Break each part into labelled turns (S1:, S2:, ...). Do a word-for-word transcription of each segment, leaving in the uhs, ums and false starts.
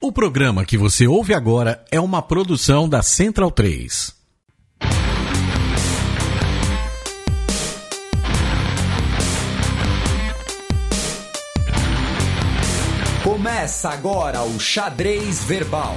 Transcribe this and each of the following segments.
S1: O programa que você ouve agora é uma produção da Central três.
S2: Começa agora o Xadrez Verbal.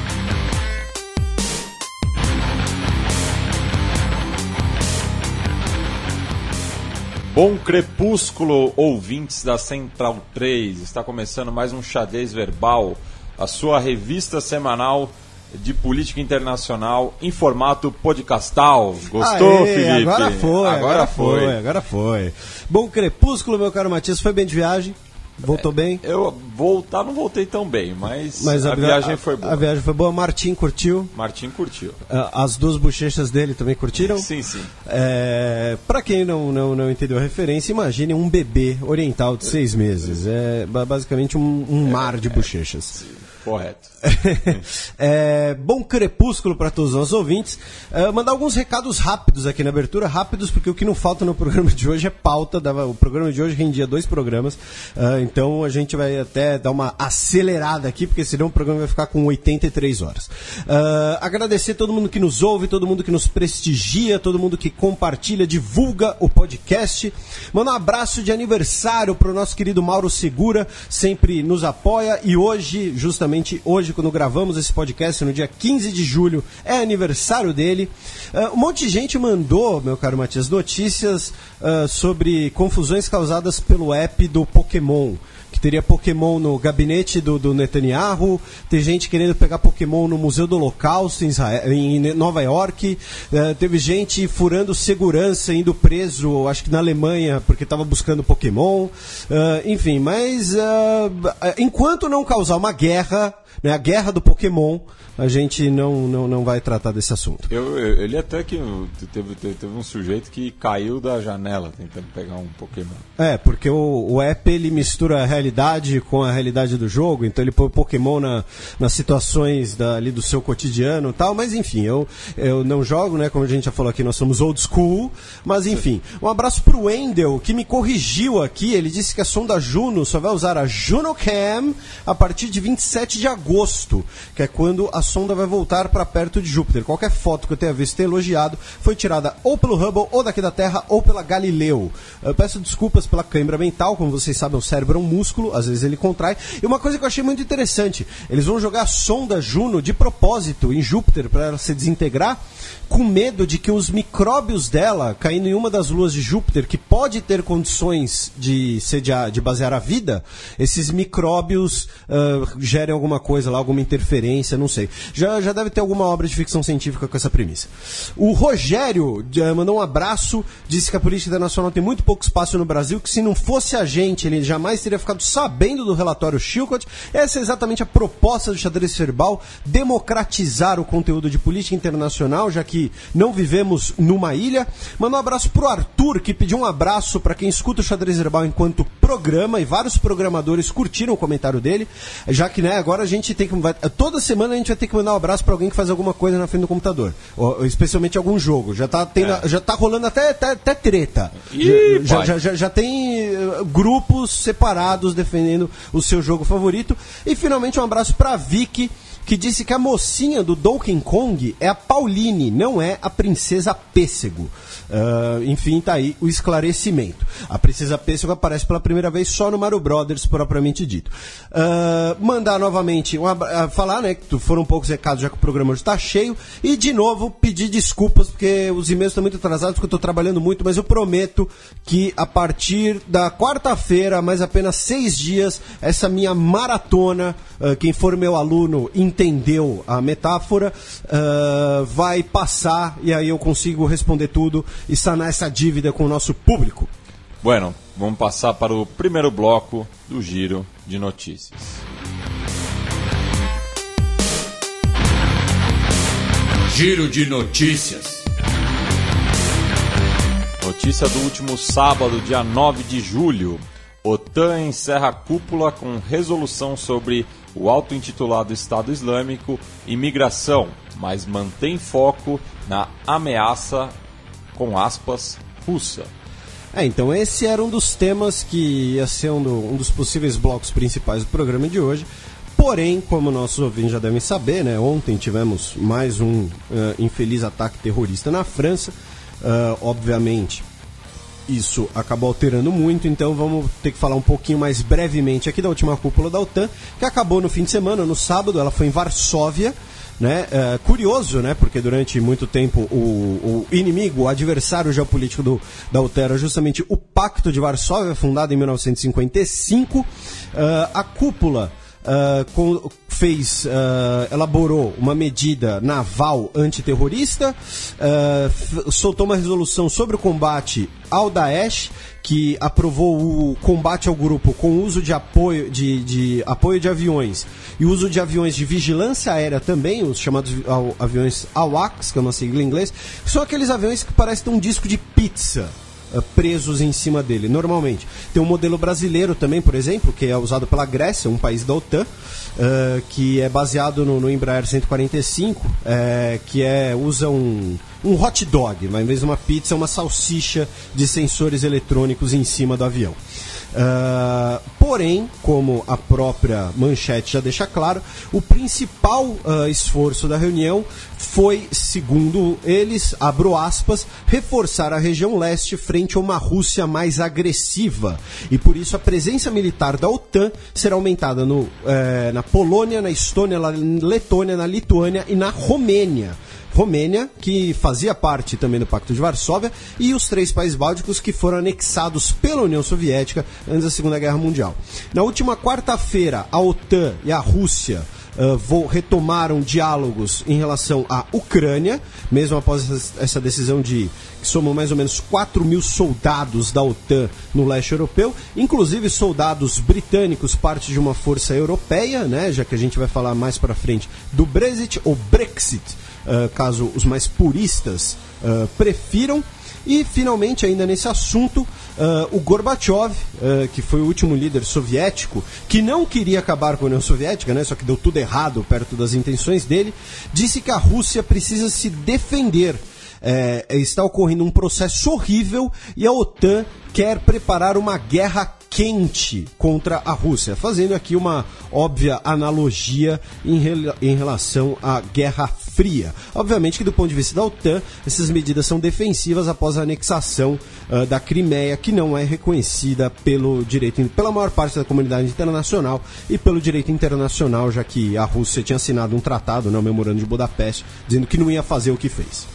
S3: Bom crepúsculo, ouvintes da Central três. Está começando mais um Xadrez Verbal, a sua revista semanal de política internacional em formato podcastal. Gostou,
S4: Aê,
S3: Felipe?
S4: Agora foi, agora,
S3: agora
S4: foi.
S3: foi,
S4: agora foi. Bom crepúsculo, meu caro Matias, foi bem de viagem? Voltou
S3: é,
S4: bem?
S3: Eu voltar não voltei tão bem, mas,
S4: mas a,
S3: a viagem foi boa.
S4: A viagem foi boa, Martim curtiu.
S3: Martim curtiu.
S4: As duas bochechas dele também curtiram?
S3: Sim, sim.
S4: É, para quem não, não, não entendeu a referência, imagine um bebê oriental de seis meses. É basicamente um, um mar de bochechas.
S3: É, correto.
S4: É, bom crepúsculo para todos os nossos ouvintes. É, mandar alguns recados rápidos aqui na abertura, rápidos porque o que não falta no programa de hoje é pauta. Dava, o programa de hoje rendia dois programas, uh, então a gente vai até dar uma acelerada aqui, porque senão o programa vai ficar com oitenta e três horas. Uh, agradecer todo mundo que nos ouve, todo mundo que nos prestigia, todo mundo que compartilha, divulga o podcast. Mandar um abraço de aniversário para o nosso querido Mauro Segura, sempre nos apoia, e hoje, justamente hoje, quando gravamos esse podcast, no dia quinze de julho, é aniversário dele. Uh, um monte de gente mandou, meu caro Matias, notícias uh, sobre confusões causadas pelo app do Pokémon. Que teria Pokémon no gabinete do, do Netanyahu, tem gente querendo pegar Pokémon no Museu do Holocausto em, Israel, em Nova York, uh, teve gente furando segurança, indo preso, acho que na Alemanha, porque estava buscando Pokémon, uh, enfim, mas uh, enquanto não causar uma guerra, né, a guerra do Pokémon, a gente não, não, não vai tratar desse assunto.
S3: Eu, eu, eu li até que teve, teve, teve um sujeito que caiu da janela tentando pegar um Pokémon.
S4: É, porque o, o app ele mistura a realidade com a realidade do jogo, então ele põe o Pokémon na, nas situações da, ali do seu cotidiano e tal, mas enfim, eu, eu não jogo, né, como a gente já falou aqui, nós somos old school, mas enfim. Um abraço pro Wendel, que me corrigiu aqui, ele disse que a sonda Juno só vai usar a JunoCam a partir de vinte e sete de agosto, que é quando a sonda vai voltar para perto de Júpiter. Qualquer foto que eu tenha visto elogiado foi tirada ou pelo Hubble, ou daqui da Terra, ou pela Galileu. Eu peço desculpas pela câimbra mental, como vocês sabem, o cérebro é um músculo, às vezes ele contrai. E uma coisa que eu achei muito interessante, eles vão jogar a sonda Juno de propósito em Júpiter para ela se desintegrar, com medo de que os micróbios dela, caindo em uma das luas de Júpiter, que pode ter condições de, sediar, de basear a vida, esses micróbios uh, gerem alguma coisa lá, alguma interferência, não sei. Já, já deve ter alguma obra de ficção científica com essa premissa. O Rogério uh, mandou um abraço, disse que a política internacional tem muito pouco espaço no Brasil, que se não fosse a gente, ele jamais teria ficado sabendo do relatório Chilcot. Essa é exatamente a proposta do Xadrez Verbal, democratizar o conteúdo de política internacional, já que não vivemos numa ilha. Manda um abraço pro Arthur, que pediu um abraço para quem escuta o Xadrez Verbal enquanto programa, e vários programadores curtiram o comentário dele, já que, né, agora a gente tem que... Toda semana a gente vai ter que mandar um abraço para alguém que faz alguma coisa na frente do computador, ou, especialmente algum jogo. Já tá, tendo, é. já tá rolando até, até, até treta.
S3: Ih,
S4: já, já, já, já tem grupos separados defendendo o seu jogo favorito. E finalmente um abraço para Vicky, que disse que a mocinha do Donkey Kong é a Pauline, não é a Princesa Pêssego. Uh, enfim, tá aí o esclarecimento. A Princesa Pêssego aparece pela primeira vez só no Mario Brothers, propriamente dito. Uh, mandar novamente, um abra- falar, né, que foram poucos recados já que o programa hoje está cheio, e de novo pedir desculpas, porque os e-mails estão muito atrasados, porque eu estou trabalhando muito, mas eu prometo que a partir da quarta-feira, mais apenas seis dias, essa minha maratona, uh, quem for meu aluno entendeu a metáfora, uh, vai passar, e aí eu consigo responder tudo e sanar essa dívida com o nosso público.
S3: Bueno, vamos passar para o primeiro bloco do Giro de Notícias.
S2: Giro de Notícias.
S3: Notícia do último sábado, dia nove de julho. OTAN encerra a cúpula com resolução sobre o auto-intitulado Estado Islâmico e migração, mas mantém foco na ameaça, com aspas, russa.
S4: É, então esse era um dos temas que ia ser um, do, um dos possíveis blocos principais do programa de hoje. Porém, como nossos ouvintes já devem saber, né, ontem tivemos mais um uh, infeliz ataque terrorista na França. Uh, obviamente, isso acabou alterando muito, então vamos ter que falar um pouquinho mais brevemente aqui da última cúpula da OTAN, que acabou no fim de semana, no sábado. Ela foi em Varsóvia. Né? É, curioso, né? Porque durante muito tempo o, o inimigo, o adversário geopolítico do, da OTAN era justamente o Pacto de Varsóvia, fundado em mil novecentos e cinquenta e cinco. Uh, a cúpula uh, com, fez, uh, elaborou uma medida naval antiterrorista, uh, f- soltou uma resolução sobre o combate ao Daesh, que aprovou o combate ao grupo com uso de apoio de, de apoio de aviões e uso de aviões de vigilância aérea também, os chamados aviões AWACS, que é uma sigla em inglês, que são aqueles aviões que parecem ter um disco de pizza uh, presos em cima dele, normalmente. Tem um modelo brasileiro também, por exemplo, que é usado pela Grécia, um país da OTAN, uh, que é baseado no, no Embraer cento e quarenta e cinco, uh, que é, usa um... um hot dog, mas em vez de uma pizza, uma salsicha de sensores eletrônicos em cima do avião. Uh, porém, como a própria manchete já deixa claro, o principal uh, esforço da reunião foi, segundo eles, abro aspas, reforçar a região leste frente a uma Rússia mais agressiva. E por isso a presença militar da OTAN será aumentada no, eh, na Polônia, na Estônia, na Letônia, na Lituânia e na Romênia. Romênia, que fazia parte também do Pacto de Varsóvia, e os três países bálticos que foram anexados pela União Soviética antes da Segunda Guerra Mundial. Na última quarta-feira, a OTAN e a Rússia uh, vou, retomaram diálogos em relação à Ucrânia, mesmo após essa decisão de que somam mais ou menos quatro mil soldados da OTAN no leste europeu, inclusive soldados britânicos, parte de uma força europeia, né, já que a gente vai falar mais para frente do Brexit ou Brexit, Uh, caso os mais puristas uh, prefiram. E, finalmente, ainda nesse assunto, uh, o Gorbachev, uh, que foi o último líder soviético, que não queria acabar com a União Soviética, né, só que deu tudo errado perto das intenções dele, disse que a Rússia precisa se defender. É, está ocorrendo um processo horrível e a OTAN quer preparar uma guerra quente contra a Rússia, fazendo aqui uma óbvia analogia em, rel- em relação à Guerra Fria. Obviamente que do ponto de vista da OTAN, essas medidas são defensivas após a anexação uh, da Crimeia, que não é reconhecida pelo direito, pela maior parte da comunidade internacional e pelo direito internacional, já que a Rússia tinha assinado um tratado, né, o Memorando de Budapeste, dizendo que não ia fazer o que fez.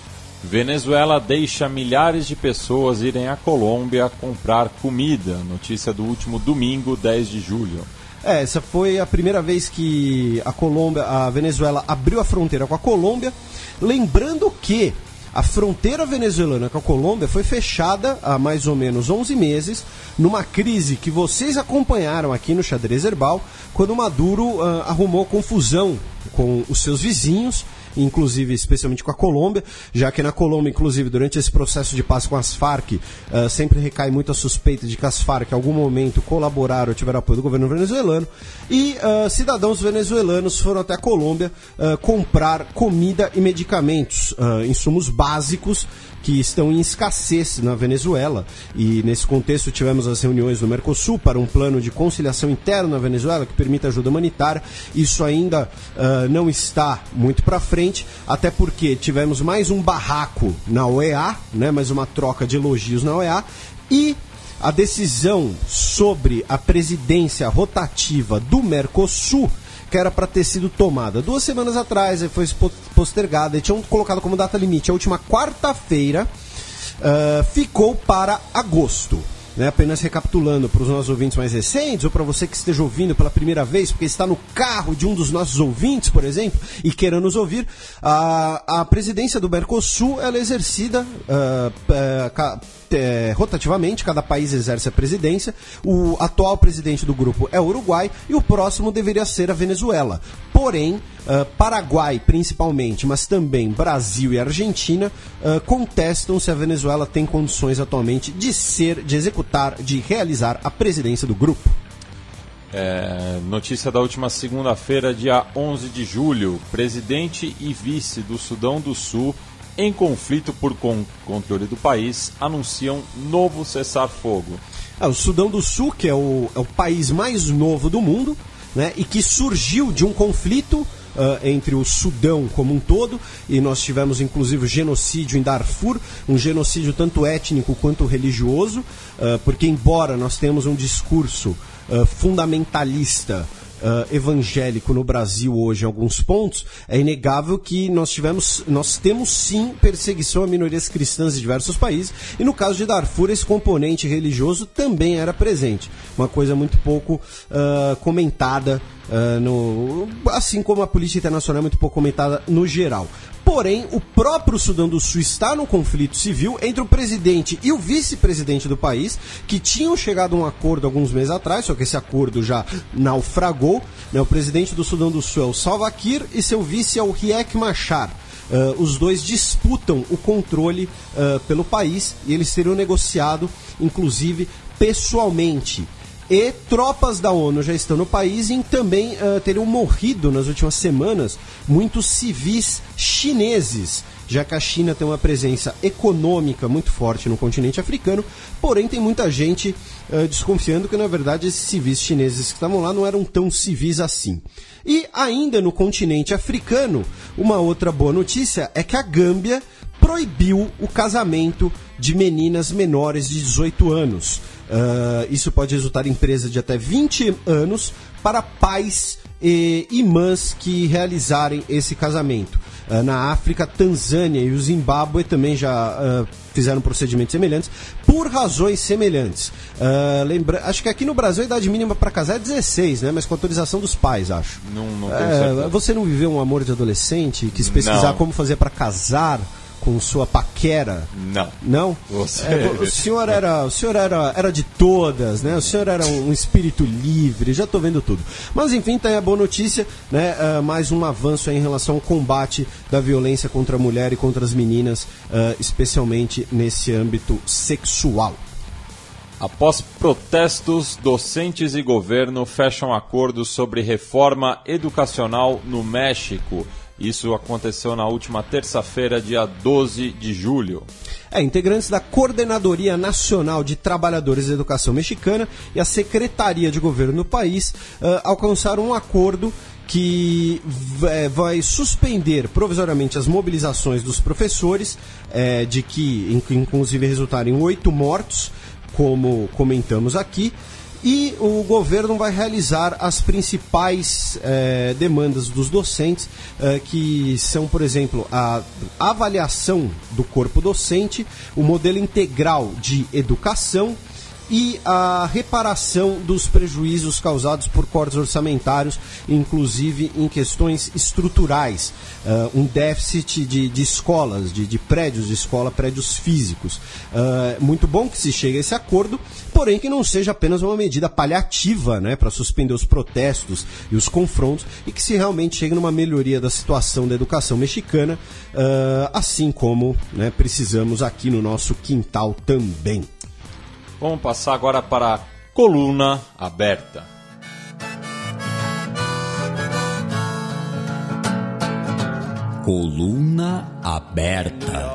S3: Venezuela deixa milhares de pessoas irem à Colômbia comprar comida. Notícia do último domingo, dez de julho.
S4: É, essa foi a primeira vez que a Colômbia, a Venezuela abriu a fronteira com a Colômbia. Lembrando que a fronteira venezuelana com a Colômbia foi fechada há mais ou menos onze meses, numa crise que vocês acompanharam aqui no Xadrez Herbal, quando Maduro uh, arrumou confusão com os seus vizinhos, inclusive especialmente com a Colômbia, já que na Colômbia, inclusive, durante esse processo de paz com as Farc, uh, sempre recai muito a suspeita de que as Farc em algum momento colaboraram ou tiveram apoio do governo venezuelano, e uh, cidadãos venezuelanos foram até a Colômbia uh, comprar comida e medicamentos, uh, insumos básicos que estão em escassez na Venezuela. E nesse contexto tivemos as reuniões do Mercosul para um plano de conciliação interna na Venezuela que permita ajuda humanitária. Isso ainda uh, não está muito para frente, até porque tivemos mais um barraco na O E A, né, mais uma troca de elogios na O E A, e a decisão sobre a presidência rotativa do Mercosul, que era para ter sido tomada duas semanas atrás, e foi postergada, e tinham colocado como data limite a última quarta-feira, uh, ficou para agosto. Né, apenas recapitulando para os nossos ouvintes mais recentes, ou para você que esteja ouvindo pela primeira vez, porque está no carro de um dos nossos ouvintes, por exemplo, e queira nos ouvir, a, a presidência do Mercosul ela é exercida uh, uh, é, rotativamente, cada país exerce a presidência. O atual presidente do grupo é o Uruguai e o próximo deveria ser a Venezuela. Porém, uh, Paraguai principalmente, mas também Brasil e Argentina uh, contestam se a Venezuela tem condições atualmente de ser, de executar, de realizar a presidência do grupo.
S3: É, notícia da última segunda-feira, dia onze de julho. Presidente e vice do Sudão do Sul, em conflito por con- controle do país, anunciam novo cessar-fogo.
S4: É, o Sudão do Sul, que é o, é o país mais novo do mundo, né, e que surgiu de um conflito Uh, entre o Sudão como um todo, e nós tivemos inclusive o genocídio em Darfur, um genocídio tanto étnico quanto religioso, uh, porque embora nós tenhamos um discurso uh, fundamentalista Uh, evangélico no Brasil hoje em alguns pontos, é inegável que nós tivemos, nós temos sim perseguição a minorias cristãs em diversos países, e no caso de Darfur esse componente religioso também era presente, uma coisa muito pouco uh, comentada, uh, no, assim como a política internacional é muito pouco comentada no geral. Porém, o próprio Sudão do Sul está num conflito civil entre o presidente e o vice-presidente do país, que tinham chegado a um acordo alguns meses atrás, só que esse acordo já naufragou, né? O presidente do Sudão do Sul é o Salva Kiir e seu vice é o Riek Machar. Uh, os dois disputam o controle uh, pelo país e eles teriam negociado, inclusive, pessoalmente. E tropas da ONU já estão no país e também uh, teriam morrido nas últimas semanas muitos civis chineses, já que a China tem uma presença econômica muito forte no continente africano, porém tem muita gente uh, desconfiando que na verdade esses civis chineses que estavam lá não eram tão civis assim. E ainda no continente africano, uma outra boa notícia é que a Gâmbia proibiu o casamento de meninas menores de dezoito anos. Uh, isso pode resultar em presa de até vinte anos para pais e irmãs que realizarem esse casamento. Uh, na África, Tanzânia e o Zimbábue também já uh, fizeram procedimentos semelhantes por razões semelhantes. Uh, lembra... Acho que aqui no Brasil a idade mínima para casar é dezesseis, né? Mas com autorização dos pais, acho.
S3: Não, não tenho certeza.
S4: Uh, você não viveu um amor de adolescente? Quis pesquisar
S3: não.
S4: como fazer para casar com sua paquera?
S3: Não.
S4: Não?
S3: Você...
S4: É, o senhor, era, o senhor era, era de todas, né? O senhor era um, um espírito livre, já estou vendo tudo. Mas enfim, tá aí a boa notícia, né? Uh, mais um avanço aí em relação ao combate da violência contra a mulher e contra as meninas, uh, especialmente nesse âmbito sexual.
S3: Após protestos, docentes e governo fecham acordos sobre reforma educacional no México. Isso aconteceu na última terça-feira, dia doze de julho.
S4: É, integrantes da Coordenadoria Nacional de Trabalhadores da Educação Mexicana e a Secretaria de Governo do país uh, alcançaram um acordo que é, vai suspender provisoriamente as mobilizações dos professores, é, de que inclusive resultaram em oito mortos, como comentamos aqui. E o governo vai realizar as principais eh, demandas dos docentes, eh, que são, por exemplo, a avaliação do corpo docente, o modelo integral de educação e a reparação dos prejuízos causados por cortes orçamentários, inclusive em questões estruturais, uh, um déficit de, de escolas, de, de prédios de escola, prédios físicos. Uh, muito bom que se chegue a esse acordo, porém que não seja apenas uma medida paliativa, né, para suspender os protestos e os confrontos, e que se realmente chegue numa melhoria da situação da educação mexicana, uh, assim como, né, precisamos aqui no nosso quintal também.
S3: Vamos passar agora para a coluna aberta.
S2: Coluna aberta.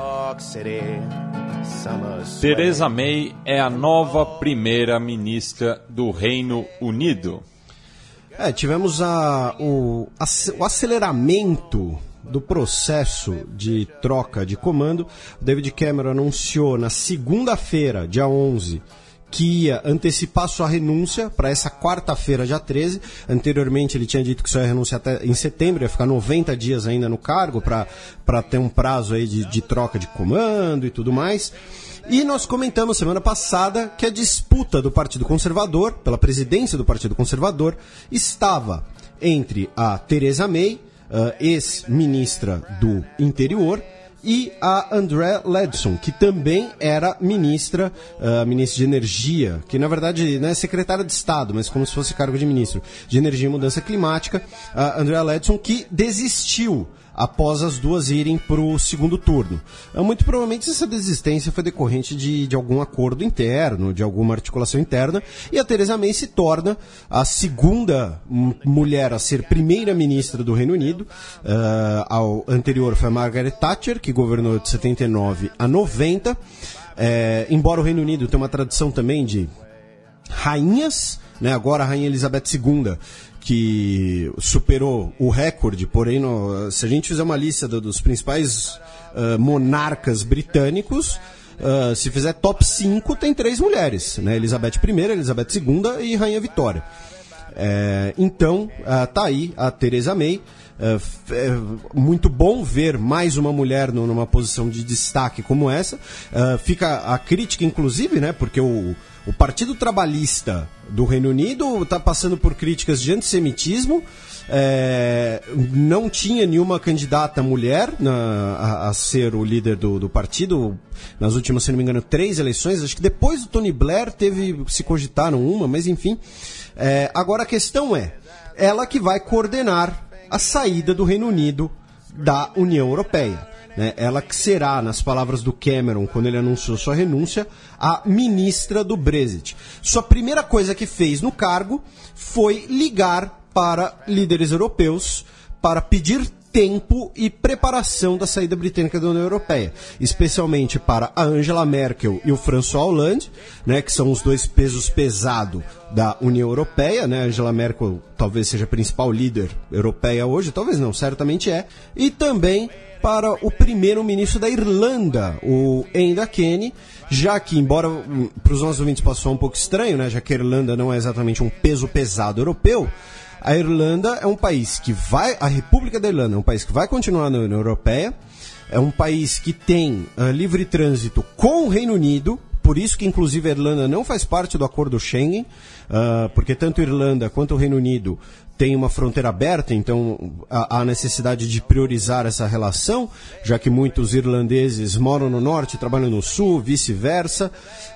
S3: Theresa May é a nova primeira-ministra do Reino Unido.
S4: É, tivemos a, o, a, o aceleramento do processo de troca de comando. O David Cameron anunciou na segunda-feira, dia onze, que ia antecipar sua renúncia para essa quarta-feira, dia treze. Anteriormente ele tinha dito que só ia renunciar até em setembro, ia ficar noventa dias ainda no cargo para ter um prazo aí de, de troca de comando e tudo mais. E nós comentamos semana passada que a disputa do Partido Conservador, pela presidência do Partido Conservador, estava entre a Theresa May, Uh, ex-ministra do Interior, e a Andrea Leadsom, que também era ministra, uh, ministra de Energia, que na verdade não é secretária de Estado, mas como se fosse cargo de ministro de Energia e Mudança Climática, a Andrea Leadsom, que desistiu após as duas irem para o segundo turno. Muito provavelmente essa desistência foi decorrente de, de algum acordo interno, de alguma articulação interna, e a Theresa May se torna a segunda m- mulher a ser primeira-ministra do Reino Unido. Uh, ao anterior foi a Margaret Thatcher, que governou de setenta e nove a noventa. É, embora o Reino Unido tenha uma tradição também de rainhas, né, agora a Rainha Elizabeth segunda, que superou o recorde, porém, no, se a gente fizer uma lista do, dos principais uh, monarcas britânicos, uh, se fizer top cinco, tem três mulheres, né? Elizabeth I, Elizabeth segunda e Rainha Vitória. É, então, uh, tá aí a Theresa May. É, é muito bom ver mais uma mulher no, numa posição de destaque como essa. Uh, fica a crítica, inclusive, né? Porque o, o Partido Trabalhista do Reino Unido está passando por críticas de antissemitismo. É, não tinha nenhuma candidata mulher na, a, a ser o líder do, do partido nas últimas, se não me engano, três eleições. Acho que depois do Tony Blair teve, se cogitaram uma, mas enfim. É, agora a questão é, ela que vai coordenar a saída do Reino Unido da União Europeia. Né? Ela que será, nas palavras do Cameron, quando ele anunciou sua renúncia, a ministra do Brexit. Sua primeira coisa que fez no cargo foi ligar para líderes europeus para pedir tempo e preparação da saída britânica da União Europeia, especialmente para a Angela Merkel e o François Hollande, né, que são os dois pesos pesados da União Europeia, né? Angela Merkel talvez seja a principal líder europeia hoje, talvez não, certamente é, e também para o primeiro-ministro da Irlanda, o Enda Kenny, já que, embora para os nossos ouvintes possa soar um pouco estranho, né, já que a Irlanda não é exatamente um peso pesado europeu, a Irlanda é um país que vai, a República da Irlanda é um país que vai continuar na União Europeia, é um país que tem uh, livre trânsito com o Reino Unido, por isso que inclusive a Irlanda não faz parte do acordo Schengen, uh, porque tanto a Irlanda quanto o Reino Unido tem uma fronteira aberta, então há a necessidade de priorizar essa relação, já que muitos irlandeses moram no norte e trabalham no sul, vice-versa.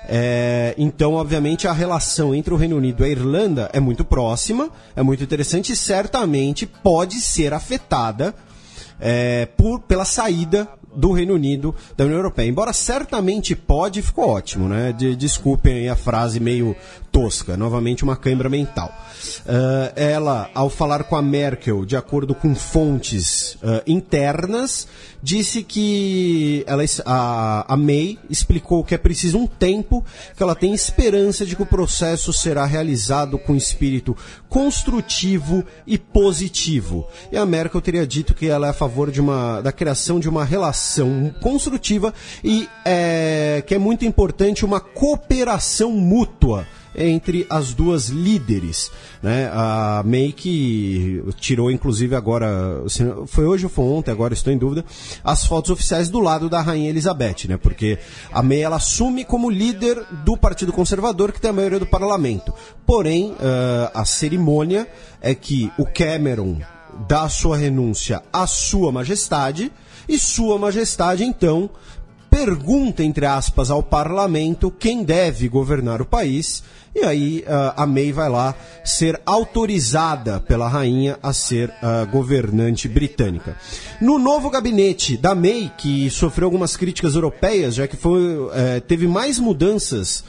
S4: É, então, obviamente, a relação entre o Reino Unido e a Irlanda é muito próxima, é muito interessante e certamente pode ser afetada é, por, pela saída do Reino Unido da União Europeia. Embora certamente pode, ficou ótimo, né? De, desculpem aí a frase meio tosca, novamente uma cãibra mental. Uh, ela, ao falar com a Merkel, de acordo com fontes uh, internas, disse que ela, a, a May explicou que é preciso um tempo, que ela tem esperança de que o processo será realizado com espírito construtivo e positivo. E a Merkel teria dito que ela é a favor de uma, da criação de uma relação construtiva e é, que é muito importante uma cooperação mútua entre as duas líderes, né? A May que tirou, inclusive agora, foi hoje ou foi ontem, agora estou em dúvida, as fotos oficiais do lado da Rainha Elizabeth, né? Porque a May, ela assume como líder do Partido Conservador, que tem a maioria do parlamento. Porém, uh, a cerimônia é que o Cameron dá a sua renúncia à Sua Majestade, e Sua Majestade, então, pergunta, entre aspas, ao parlamento quem deve governar o país, e aí uh, a May vai lá ser autorizada pela rainha a ser uh, governante britânica. No novo gabinete da May, que sofreu algumas críticas europeias, já que foi, uh, teve mais mudanças,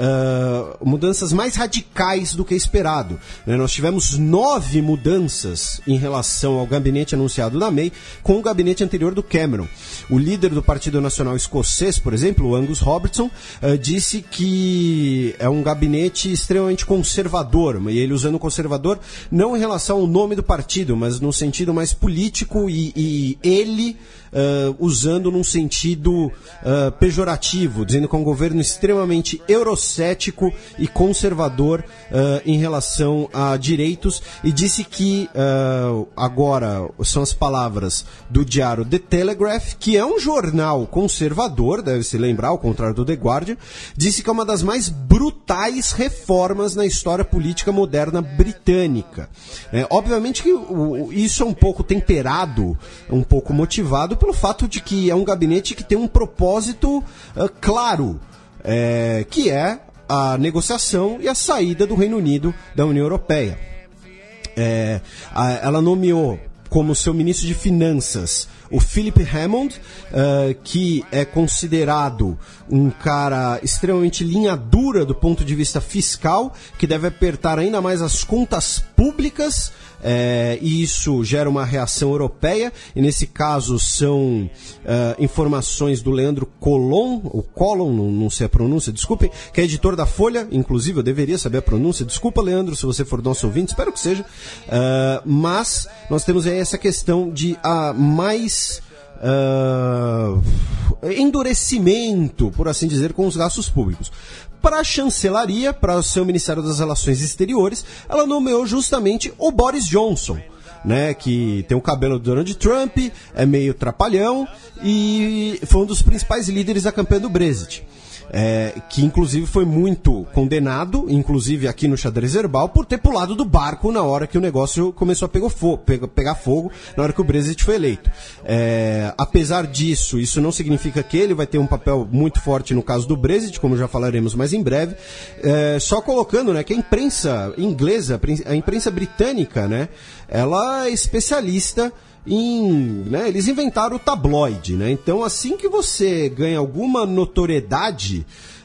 S4: Uh, mudanças mais radicais do que esperado. Né? Nós tivemos nove mudanças em relação ao gabinete anunciado da May com o gabinete anterior do Cameron. O líder do Partido Nacional Escocês, por exemplo, o Angus Robertson, uh, disse que é um gabinete extremamente conservador, e ele usando conservador não em relação ao nome do partido, mas no sentido mais político, e, e ele Uh, usando num sentido uh, pejorativo, dizendo que é um governo extremamente eurocético e conservador uh, em relação a direitos, e disse que uh, agora são as palavras do diário The Telegraph, que é um jornal conservador, deve-se lembrar, ao contrário do The Guardian, disse que é uma das mais brutais reformas na história política moderna britânica. É, obviamente que o, isso é um pouco temperado, um pouco motivado pelo fato de que é um gabinete que tem um propósito uh, claro, é, que é a negociação e a saída do Reino Unido da União Europeia. É, a, ela nomeou como seu ministro de Finanças o Philip Hammond, uh, que é considerado um cara extremamente linha dura do ponto de vista fiscal, que deve apertar ainda mais as contas públicas é, e isso gera uma reação europeia, e nesse caso são uh, informações do Leandro Colon, ou Colon, não, não sei a pronúncia, desculpem, que é editor da Folha, inclusive eu deveria saber a pronúncia, desculpa Leandro, se você for nosso ouvinte, espero que seja, uh, mas nós temos aí essa questão de uh, mais... Uh, endurecimento, por assim dizer, com os gastos públicos. Para a chancelaria, para o seu Ministério das Relações Exteriores, ela nomeou justamente o Boris Johnson, né, que tem o cabelo do Donald Trump, é meio trapalhão e foi um dos principais líderes da campanha do Brexit. É, que inclusive foi muito condenado, inclusive aqui no Xadrez Herbal, por ter pulado do barco na hora que o negócio começou a pegar fogo, pegar fogo na hora que o Brexit foi eleito. É, apesar disso, isso não significa que ele vai ter um papel muito forte no caso do Brexit, como já falaremos mais em breve, é, só colocando, né, que a imprensa inglesa, a imprensa britânica, né, ela é especialista em, né, eles inventaram o tabloide, né? Então, assim que você ganha alguma notoriedade,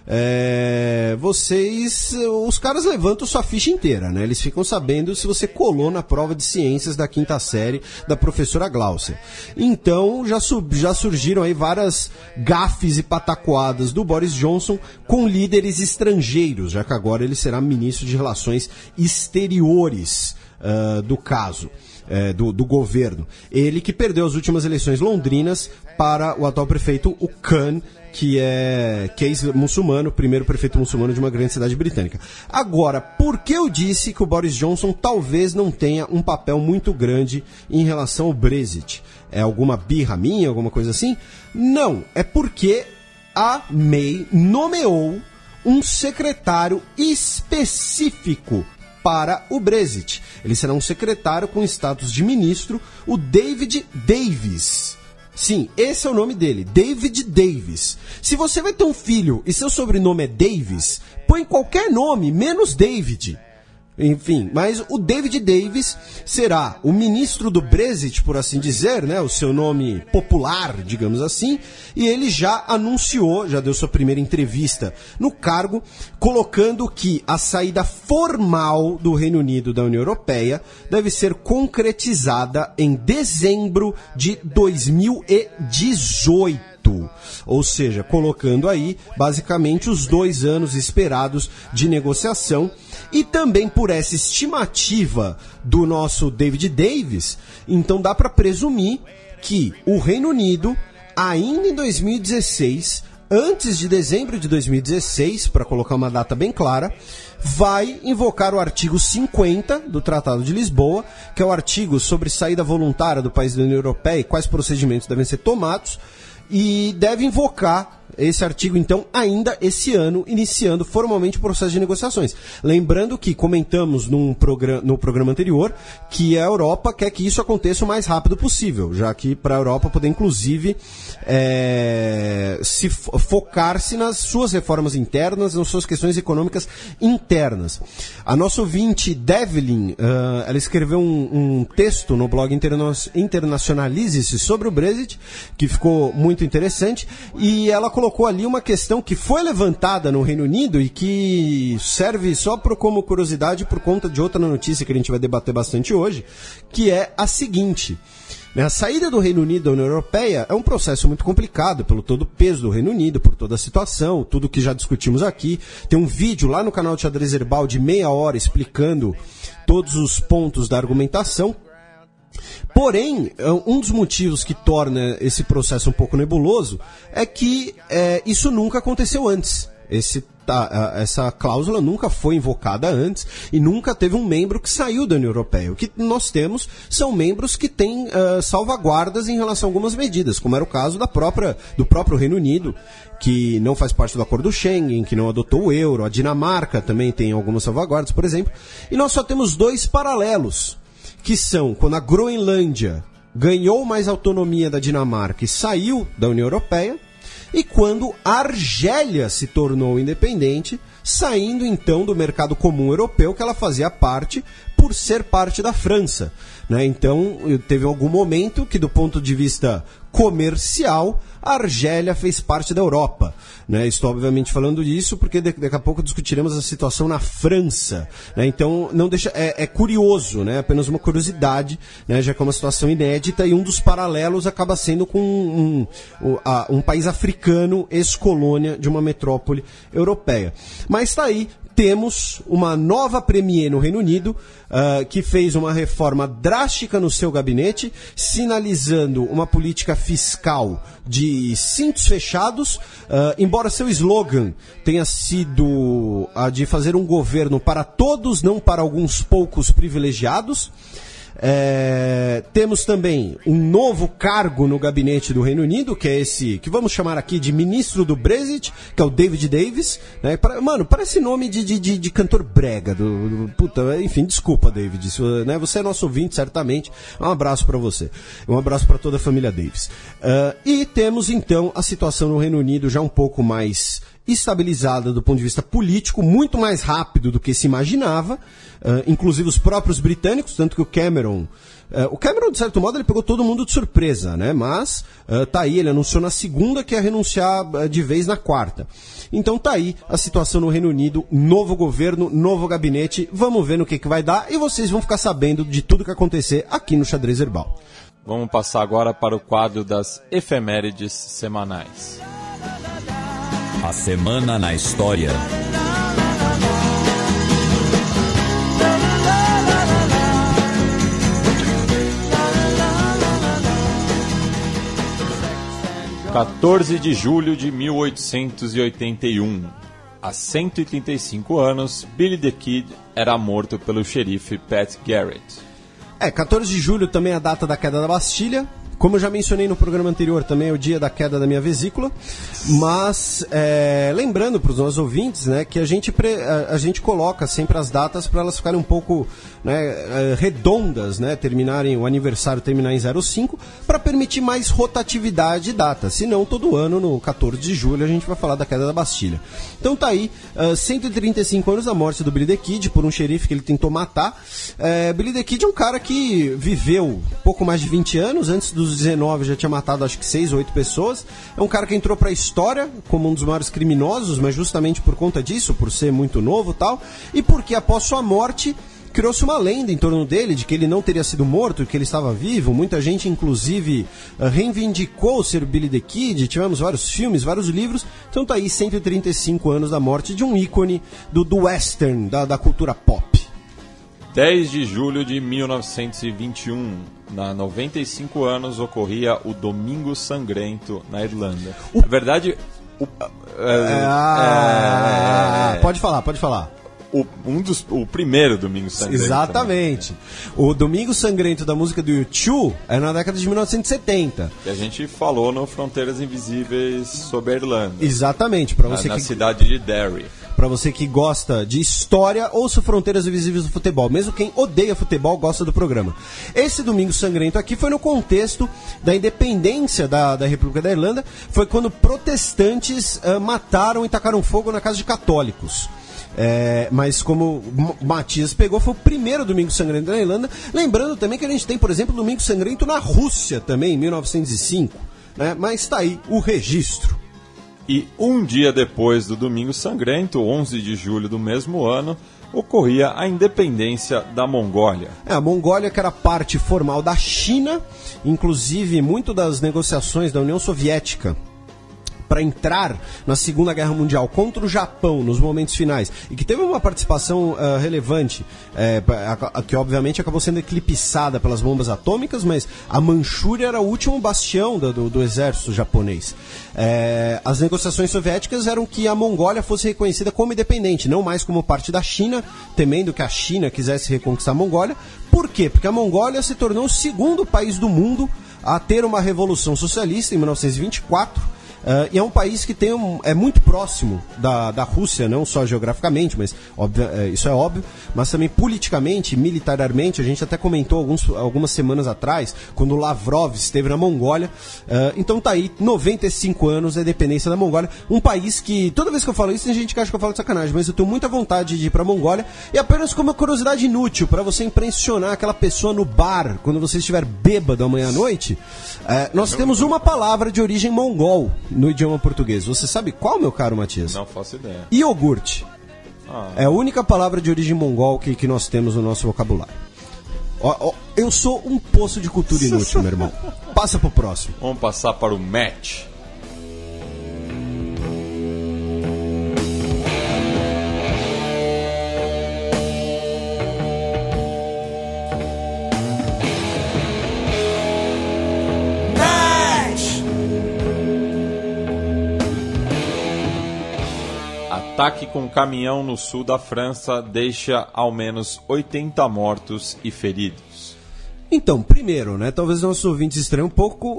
S4: é, vocês, os caras levantam sua ficha inteira, né? Eles ficam sabendo se você colou na prova de ciências da quinta série da professora Glaucia. Então, já, sub, já surgiram aí várias gafes e patacoadas do Boris Johnson com líderes estrangeiros, já que agora ele será ministro de Relações Exteriores uh, do caso. É, do, do governo. Ele que perdeu as últimas eleições londrinas para o atual prefeito, o Khan, que é, que é muçulmano, primeiro prefeito muçulmano de uma grande cidade britânica. Agora, por que eu disse que o Boris Johnson talvez não tenha um papel muito grande em relação ao Brexit? É alguma birra minha, alguma coisa assim? Não, é porque a May nomeou um secretário específico para o Brexit. Ele será um secretário com status de ministro, o David Davis. Sim, esse é o nome dele, David Davis. Se você vai ter um filho e seu sobrenome é Davis, põe qualquer nome, menos David. Enfim, mas o David Davis será o ministro do Brexit, por assim dizer, né, o seu nome popular, digamos assim, e ele já anunciou, já deu sua primeira entrevista no cargo, colocando que a saída formal do Reino Unido da União Europeia deve ser concretizada em dezembro de dois mil e dezoito. Ou seja, colocando aí basicamente os dois anos esperados de negociação. E também por essa estimativa do nosso David Davis, então dá para presumir que o Reino Unido, ainda em dois mil e dezesseis, antes de dezembro de dois mil e dezesseis, para colocar uma data bem clara, vai invocar o artigo cinquenta do Tratado de Lisboa, que é o artigo sobre saída voluntária do país da União Europeia e quais procedimentos devem ser tomados, e deve invocar esse artigo, então, ainda esse ano, iniciando formalmente o processo de negociações. Lembrando que comentamos num programa, no programa anterior que a Europa quer que isso aconteça o mais rápido possível, já que para a Europa poder, inclusive, é, se fo- focar-se nas suas reformas internas, nas suas questões econômicas internas. A nossa ouvinte, Devlin, uh, ela escreveu um, um texto no blog Interna- Internacionalize-se sobre o Brexit, que ficou muito interessante, e ela colocou colocou ali uma questão que foi levantada no Reino Unido e que serve só por, como curiosidade por conta de outra notícia que a gente vai debater bastante hoje, que é a seguinte: né, a saída do Reino Unido da União Europeia é um processo muito complicado pelo todo o peso do Reino Unido, por toda a situação, tudo que já discutimos aqui. Tem um vídeo lá no canal de Xadrez Herbal de meia hora explicando todos os pontos da argumentação. Porém, um dos motivos que torna esse processo um pouco nebuloso é que é, isso nunca aconteceu antes. Esse, tá, essa cláusula nunca foi invocada antes e nunca teve um membro que saiu da União Europeia. O que nós temos são membros que têm uh, salvaguardas em relação a algumas medidas, como era o caso da própria, do próprio Reino Unido, que não faz parte do acordo Schengen, que não adotou o euro. A Dinamarca também tem algumas salvaguardas, por exemplo. E nós só temos dois paralelos, que são quando a Groenlândia ganhou mais autonomia da Dinamarca e saiu da União Europeia, e quando a Argélia se tornou independente, saindo então do mercado comum europeu que ela fazia parte, por por ser parte da França, né? Então, teve algum momento que, do ponto de vista comercial, a Argélia fez parte da Europa, né? Estou obviamente falando disso porque daqui a pouco discutiremos a situação na França, né? Então não deixa, é, é curioso, né? Apenas uma curiosidade, né? Já que é uma situação inédita, e um dos paralelos acaba sendo com um, um, um país africano ex-colônia de uma metrópole europeia. Mas está aí. Temos uma nova premier no Reino Unido, uh, que fez uma reforma drástica no seu gabinete, sinalizando uma política fiscal de cintos fechados, uh, embora seu slogan tenha sido a de fazer um governo para todos, não para alguns poucos privilegiados. É, temos também um novo cargo no gabinete do Reino Unido, que é esse, que vamos chamar aqui de ministro do Brexit, que é o David Davis, né? Mano, parece nome de, de, de, de cantor brega do, do, puta, enfim, desculpa, David, se, né? Você é nosso ouvinte, certamente. Um abraço pra você, um abraço pra toda a família Davis. uh, E temos então a situação no Reino Unido já um pouco mais estabilizada do ponto de vista político, muito mais rápido do que se imaginava, uh, inclusive os próprios britânicos, tanto que o Cameron, uh, o Cameron, de certo modo, ele pegou todo mundo de surpresa, né? Mas uh, tá aí, ele anunciou na segunda que ia renunciar uh, de vez na quarta. Então tá aí a situação no Reino Unido, novo governo, novo gabinete, vamos ver no que, que vai dar, e vocês vão ficar sabendo de tudo que acontecer aqui no Xadrez Herbal.
S3: Vamos passar agora para o quadro das efemérides semanais.
S2: A Semana na História.
S3: quatorze de julho de mil oitocentos e oitenta e um. Há cento e trinta e cinco anos, Billy the Kid era morto pelo xerife Pat Garrett.
S4: É, quatorze de julho também é a data da queda da Bastilha. Como eu já mencionei no programa anterior, também é o dia da queda da minha vesícula, mas é, lembrando para os nossos ouvintes, né, que a gente, pre, a, a gente coloca sempre as datas para elas ficarem um pouco, né, redondas, né, terminarem, o aniversário terminar em zero cinco, para permitir mais rotatividade de data, senão todo ano, no quatorze de julho, a gente vai falar da queda da Bastilha. Então tá aí, uh, cento e trinta e cinco anos da morte do Billy the Kid, por um xerife que ele tentou matar. É, Billy the Kid é um cara que viveu pouco mais de vinte anos, antes dos dezenove já tinha matado acho que seis ou oito pessoas. É um cara que entrou para a história como um dos maiores criminosos, mas justamente por conta disso, por ser muito novo e tal, e porque após sua morte criou-se uma lenda em torno dele, de que ele não teria sido morto, que ele estava vivo. Muita gente, inclusive, reivindicou ser o Billy the Kid. Tivemos vários filmes, vários livros. Então tá aí cento e trinta e cinco anos da morte de um ícone do, do western, da, da cultura pop.
S3: dez de julho de mil novecentos e vinte e um, na noventa e cinco anos, ocorria o Domingo Sangrento na Irlanda.
S4: O...
S3: Na verdade, o,
S4: é, ah, é, pode falar, pode falar.
S3: O, um dos, o primeiro Domingo Sangrento.
S4: Exatamente. Né? O Domingo Sangrento da música do U dois é na década de mil novecentos e setenta.
S3: Que a gente falou no Fronteiras Invisíveis sobre a Irlanda.
S4: Exatamente. Pra você
S3: na,
S4: que...
S3: na cidade de Derry.
S4: Para você que gosta de história, ouça Fronteiras Invisíveis do Futebol. Mesmo quem odeia futebol gosta do programa. Esse Domingo Sangrento aqui foi no contexto da independência da, da República da Irlanda. Foi quando protestantes uh, mataram e tacaram fogo na casa de católicos. É, mas como Matias pegou, foi o primeiro Domingo Sangrento na Irlanda. Lembrando também que a gente tem, por exemplo, Domingo Sangrento na Rússia também, em mil novecentos e cinco, né? Mas está aí o registro.
S3: E um dia depois do Domingo Sangrento, onze de julho do mesmo ano, ocorria a independência da Mongólia.
S4: É, a Mongólia, que era parte formal da China, inclusive muito das negociações da União Soviética para entrar na Segunda Guerra Mundial contra o Japão nos momentos finais, e que teve uma participação uh, relevante, é, a, a, que obviamente acabou sendo eclipsada pelas bombas atômicas, mas a Manchúria era o último bastião do, do, do exército japonês. É, as negociações soviéticas eram que a Mongólia fosse reconhecida como independente, não mais como parte da China, temendo que a China quisesse reconquistar a Mongólia. Por quê? Porque a Mongólia se tornou o segundo país do mundo a ter uma revolução socialista em mil novecentos e vinte e quatro. Uh, e é um país que tem um, é muito próximo da, da Rússia, não só geograficamente, mas óbvio, é, isso é óbvio, mas também politicamente, militarmente. A gente até comentou alguns, algumas semanas atrás, quando o Lavrov esteve na Mongólia. Uh, então tá aí, noventa e cinco anos da independência da Mongólia. Um país que, toda vez que eu falo isso, tem gente que acha que eu falo de sacanagem, mas eu tenho muita vontade de ir pra Mongólia. E apenas como uma curiosidade inútil, para você impressionar aquela pessoa no bar, quando você estiver bêbado amanhã à noite, uh, nós temos uma palavra de origem mongol no idioma português. Você sabe qual, meu caro Matias?
S3: Não faço ideia.
S4: Iogurte. Ah. É a única palavra de origem mongol que, que nós temos no nosso vocabulário. Ó, ó, eu sou um poço de cultura inútil, meu irmão. Passa pro próximo.
S3: Vamos passar para o match. Ataque com caminhão no sul da França deixa ao menos oitenta mortos e feridos.
S4: Então, primeiro, né, talvez nossos ouvintes estranhem um pouco,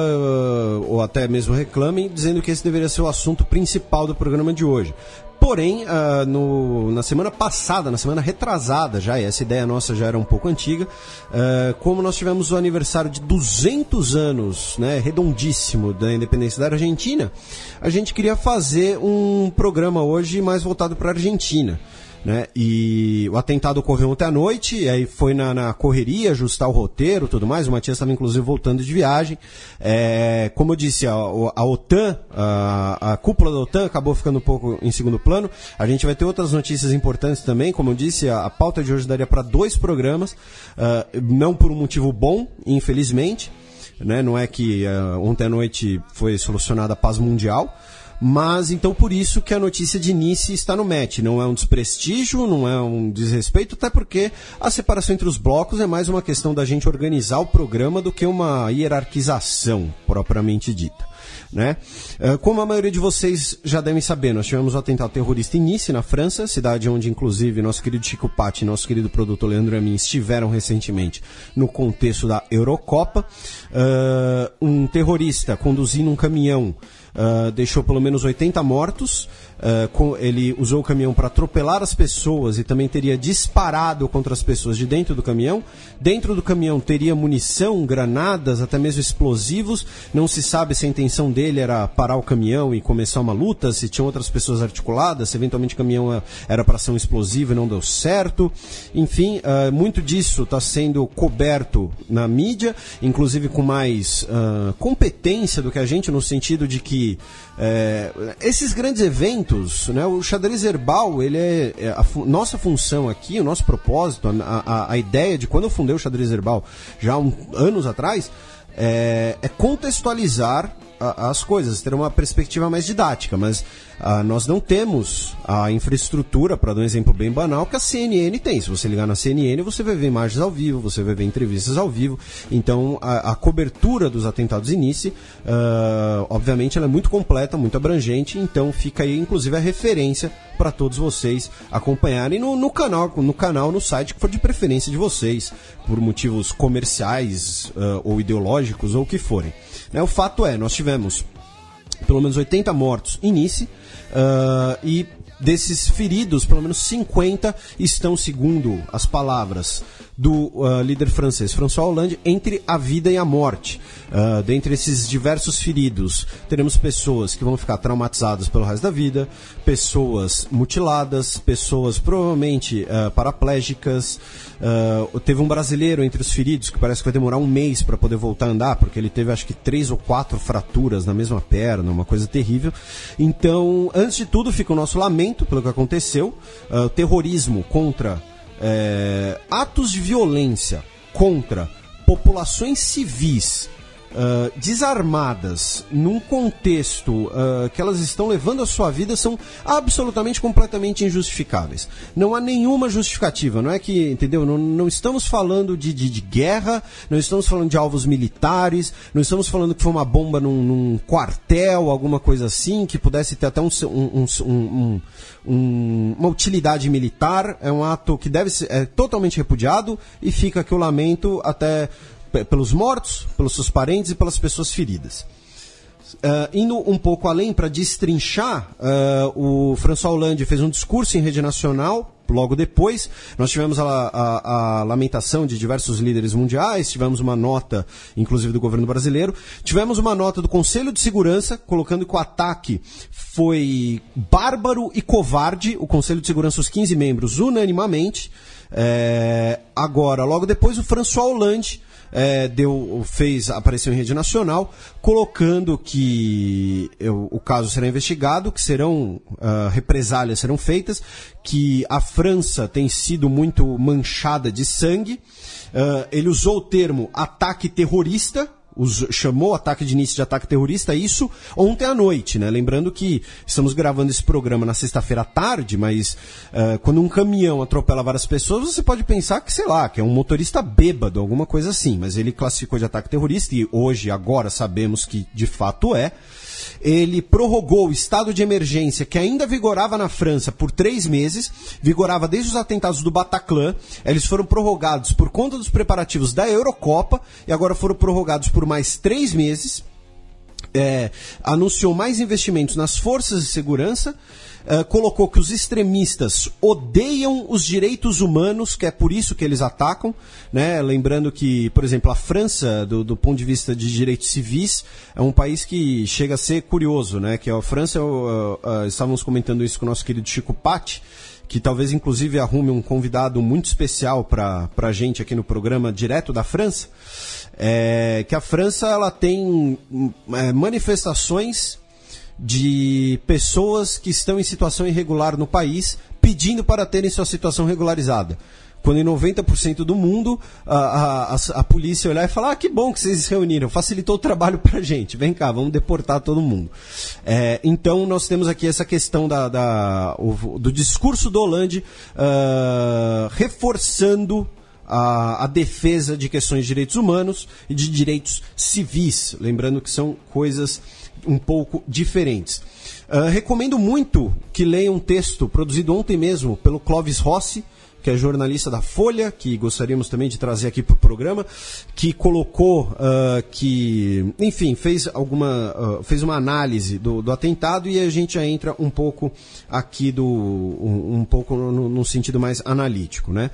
S4: uh, ou até mesmo reclamem, dizendo que esse deveria ser o assunto principal do programa de hoje. Porém, uh, no, na semana passada, na semana retrasada já, e essa ideia nossa já era um pouco antiga, uh, como nós tivemos o aniversário de duzentos anos, né, redondíssimo, da independência da Argentina, a gente queria fazer um programa hoje mais voltado para a Argentina. Né? E o atentado ocorreu ontem à noite, e aí foi na, na correria, ajustar o roteiro e tudo mais. O Matias estava inclusive voltando de viagem. É, como eu disse, a, a OTAN, a, a cúpula da OTAN acabou ficando um pouco em segundo plano. A gente vai ter outras notícias importantes também. Como eu disse, a, a pauta de hoje daria para dois programas, uh, não por um motivo bom, infelizmente, né? Não é que uh, ontem à noite foi solucionada a paz mundial. Mas, então, por isso que a notícia de Nice está no match. Não é um desprestígio, não é um desrespeito, até porque a separação entre os blocos é mais uma questão da gente organizar o programa do que uma hierarquização propriamente dita. Né? Como a maioria de vocês já devem saber, nós tivemos um atentado terrorista em Nice, na França, cidade onde, inclusive, nosso querido Chico Patti e nosso querido produtor Leandro Amin estiveram recentemente no contexto da Eurocopa. Uh, um terrorista conduzindo um caminhão Uh, deixou pelo menos oitenta mortos. Uh, com, ele usou o caminhão para atropelar as pessoas e também teria disparado contra as pessoas de dentro do caminhão. Dentro do caminhão teria munição, granadas, até mesmo explosivos. Não se sabe se a intenção dele era parar o caminhão e começar uma luta, se tinham outras pessoas articuladas, se eventualmente o caminhão era para ser um explosivo e não deu certo. Enfim, uh, muito disso está sendo coberto na mídia, inclusive com mais uh, competência do que a gente, no sentido de que É, esses grandes eventos, né, o xadrez herbal, ele é, é a fu- nossa função aqui, o nosso propósito, a, a, a ideia de quando eu fundei o xadrez herbal já há um, anos atrás, é, é contextualizar a, as coisas, ter uma perspectiva mais didática, mas ah, nós não temos a infraestrutura, para dar um exemplo bem banal, que a C N N tem. Se você ligar na C N N, você vai ver imagens ao vivo, você vai ver entrevistas ao vivo. Então, a, a cobertura dos atentados em Nice, uh, obviamente, ela é muito completa, muito abrangente. Então, fica aí, inclusive, a referência para todos vocês acompanharem no, no canal, no canal, no site que for de preferência de vocês, por motivos comerciais uh, ou ideológicos ou o que forem. Né, o fato é, nós tivemos pelo menos oitenta mortos em Nice, uh, e desses feridos, pelo menos cinquenta estão, segundo as palavras do uh, líder francês François Hollande, entre a vida e a morte. Uh, dentre esses diversos feridos, teremos pessoas que vão ficar traumatizadas pelo resto da vida, pessoas mutiladas, pessoas provavelmente uh, paraplégicas. Uh, teve um brasileiro entre os feridos que parece que vai demorar um mês para poder voltar a andar, porque ele teve acho que três ou quatro fraturas na mesma perna, uma coisa terrível. Então, antes de tudo, fica o nosso lamento pelo que aconteceu. Uh, o terrorismo contra é, atos de violência contra populações civis Uh, desarmadas num contexto uh, que elas estão levando a sua vida são absolutamente, completamente injustificáveis. Não há nenhuma justificativa, não é que, entendeu? Não, não estamos falando de, de, de guerra, não estamos falando de alvos militares, não estamos falando que foi uma bomba num, num quartel, alguma coisa assim, que pudesse ter até um, um, um, um, um, uma utilidade militar. É um ato que deve ser é totalmente repudiado, e fica aqui o lamento até pelos mortos, pelos seus parentes e pelas pessoas feridas. uh, indo um pouco além para destrinchar, uh, o François Hollande fez um discurso em rede nacional. Logo depois, nós tivemos a, a, a lamentação de diversos líderes mundiais, tivemos uma nota, inclusive do governo brasileiro, tivemos uma nota do Conselho de Segurança, colocando que o ataque foi bárbaro e covarde, o Conselho de Segurança, os quinze membros, unanimamente. É, agora, logo depois, o François Hollande É, deu, fez, apareceu em rede nacional, colocando que eu, o caso será investigado, que serão uh, represálias serão feitas, que a França tem sido muito manchada de sangue. Uh, ele usou o termo ataque terrorista, Os, chamou ataque de início de ataque terrorista, isso ontem à noite, né? Lembrando que estamos gravando esse programa na sexta-feira à tarde, mas uh, quando um caminhão atropela várias pessoas, você pode pensar que, sei lá, que é um motorista bêbado, alguma coisa assim, mas ele classificou de ataque terrorista e hoje, agora, sabemos que de fato é. Ele prorrogou o estado de emergência que ainda vigorava na França por três meses, vigorava desde os atentados do Bataclan. Eles foram prorrogados por conta dos preparativos da Eurocopa e agora foram prorrogados por mais três meses. É, anunciou mais investimentos nas forças de segurança, é, colocou que os extremistas odeiam os direitos humanos, que é por isso que eles atacam, né? Lembrando que, por exemplo, a França, do, do ponto de vista de direitos civis, é um país que chega a ser curioso, né? Que a França, uh, uh, estávamos comentando isso com o nosso querido Chico Patti, que talvez inclusive arrume um convidado muito especial para a gente aqui no programa, direto da França, é, que a França ela tem é, manifestações de pessoas que estão em situação irregular no país pedindo para terem sua situação regularizada. Quando em noventa por cento do mundo a, a, a polícia olhar e falar: ah, que bom que vocês se reuniram, facilitou o trabalho pra gente, vem cá, vamos deportar todo mundo. É, então nós temos aqui essa questão da, da, o, do discurso do Hollande uh, reforçando a, a defesa de questões de direitos humanos e de direitos civis, lembrando que são coisas um pouco diferentes. Uh, recomendo muito que leiam um texto produzido ontem mesmo pelo Clóvis Rossi, que é jornalista da Folha, que gostaríamos também de trazer aqui para o programa, que colocou uh, que, enfim, fez, alguma, uh, fez uma análise do, do atentado e a gente já entra um pouco aqui do, um, um pouco no, no sentido mais analítico, né?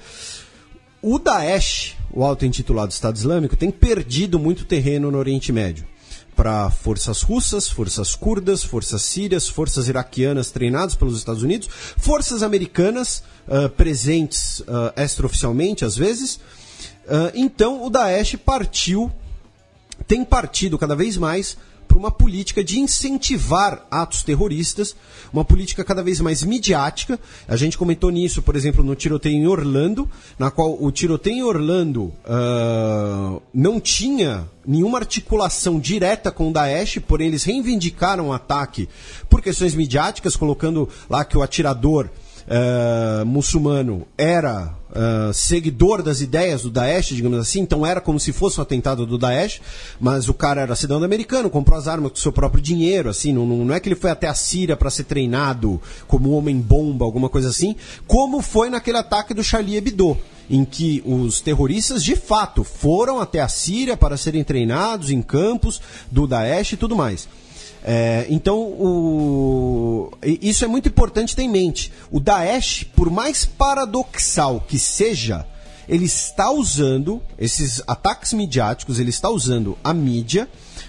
S4: O Daesh, o auto-intitulado Estado Islâmico, tem perdido muito terreno no Oriente Médio para forças russas, forças curdas, forças sírias, forças iraquianas treinadas pelos Estados Unidos, forças americanas uh, presentes uh, extraoficialmente às vezes. Uh, então o Daesh partiu, tem partido cada vez mais para uma política de incentivar atos terroristas, uma política cada vez mais midiática. A gente comentou nisso, por exemplo, no tiroteio em Orlando, na qual o tiroteio em Orlando uh, não tinha nenhuma articulação direta com o Daesh, porém eles reivindicaram o ataque por questões midiáticas, colocando lá que o atirador Uh, muçulmano era uh, seguidor das ideias do Daesh, digamos assim, então era como se fosse um atentado do Daesh, mas o cara era cidadão americano, comprou as armas com seu próprio dinheiro, assim, não, não é que ele foi até a Síria para ser treinado como homem-bomba, alguma coisa assim, como foi naquele ataque do Charlie Hebdo, em que os terroristas de fato foram até a Síria para serem treinados em campos do Daesh e tudo mais. É, então, o... isso é muito importante ter em mente. O Daesh, por mais paradoxal que seja, ele está usando esses ataques midiáticos, ele está usando a mídia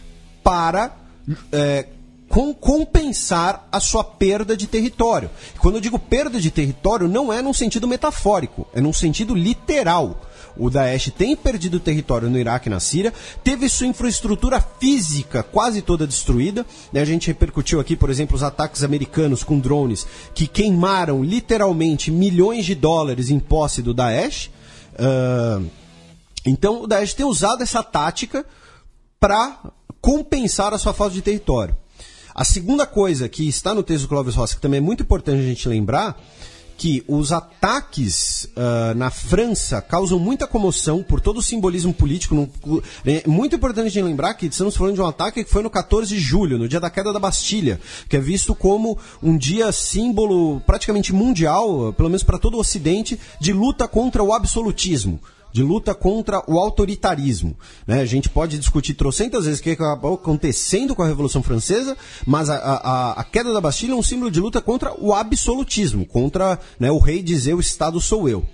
S4: para é, com, compensar a sua perda de território. Quando eu digo perda de território, não é num sentido metafórico, é num sentido literal. O Daesh tem perdido território no Iraque e na Síria, teve sua infraestrutura física quase toda destruída. A gente repercutiu aqui, por exemplo, os ataques americanos com drones que queimaram literalmente milhões de dólares em posse do Daesh. Uh, então o Daesh tem usado essa tática para compensar a sua falta de território. A segunda coisa que está no texto do Clóvis Rossi, que também é muito importante a gente lembrar, que os ataques uh, na França causam muita comoção por todo o simbolismo político. No, é muito importante a gente lembrar que estamos falando de um ataque que foi no quatorze de julho, no dia da queda da Bastilha, que é visto como um dia símbolo praticamente mundial, pelo menos para todo o Ocidente, de luta contra o absolutismo, de luta contra o autoritarismo. Né? A gente pode discutir trocentas vezes o que acabou acontecendo com a Revolução Francesa, mas a, a, a queda da Bastilha é um símbolo de luta contra o absolutismo, contra, né, o rei dizer o Estado sou eu.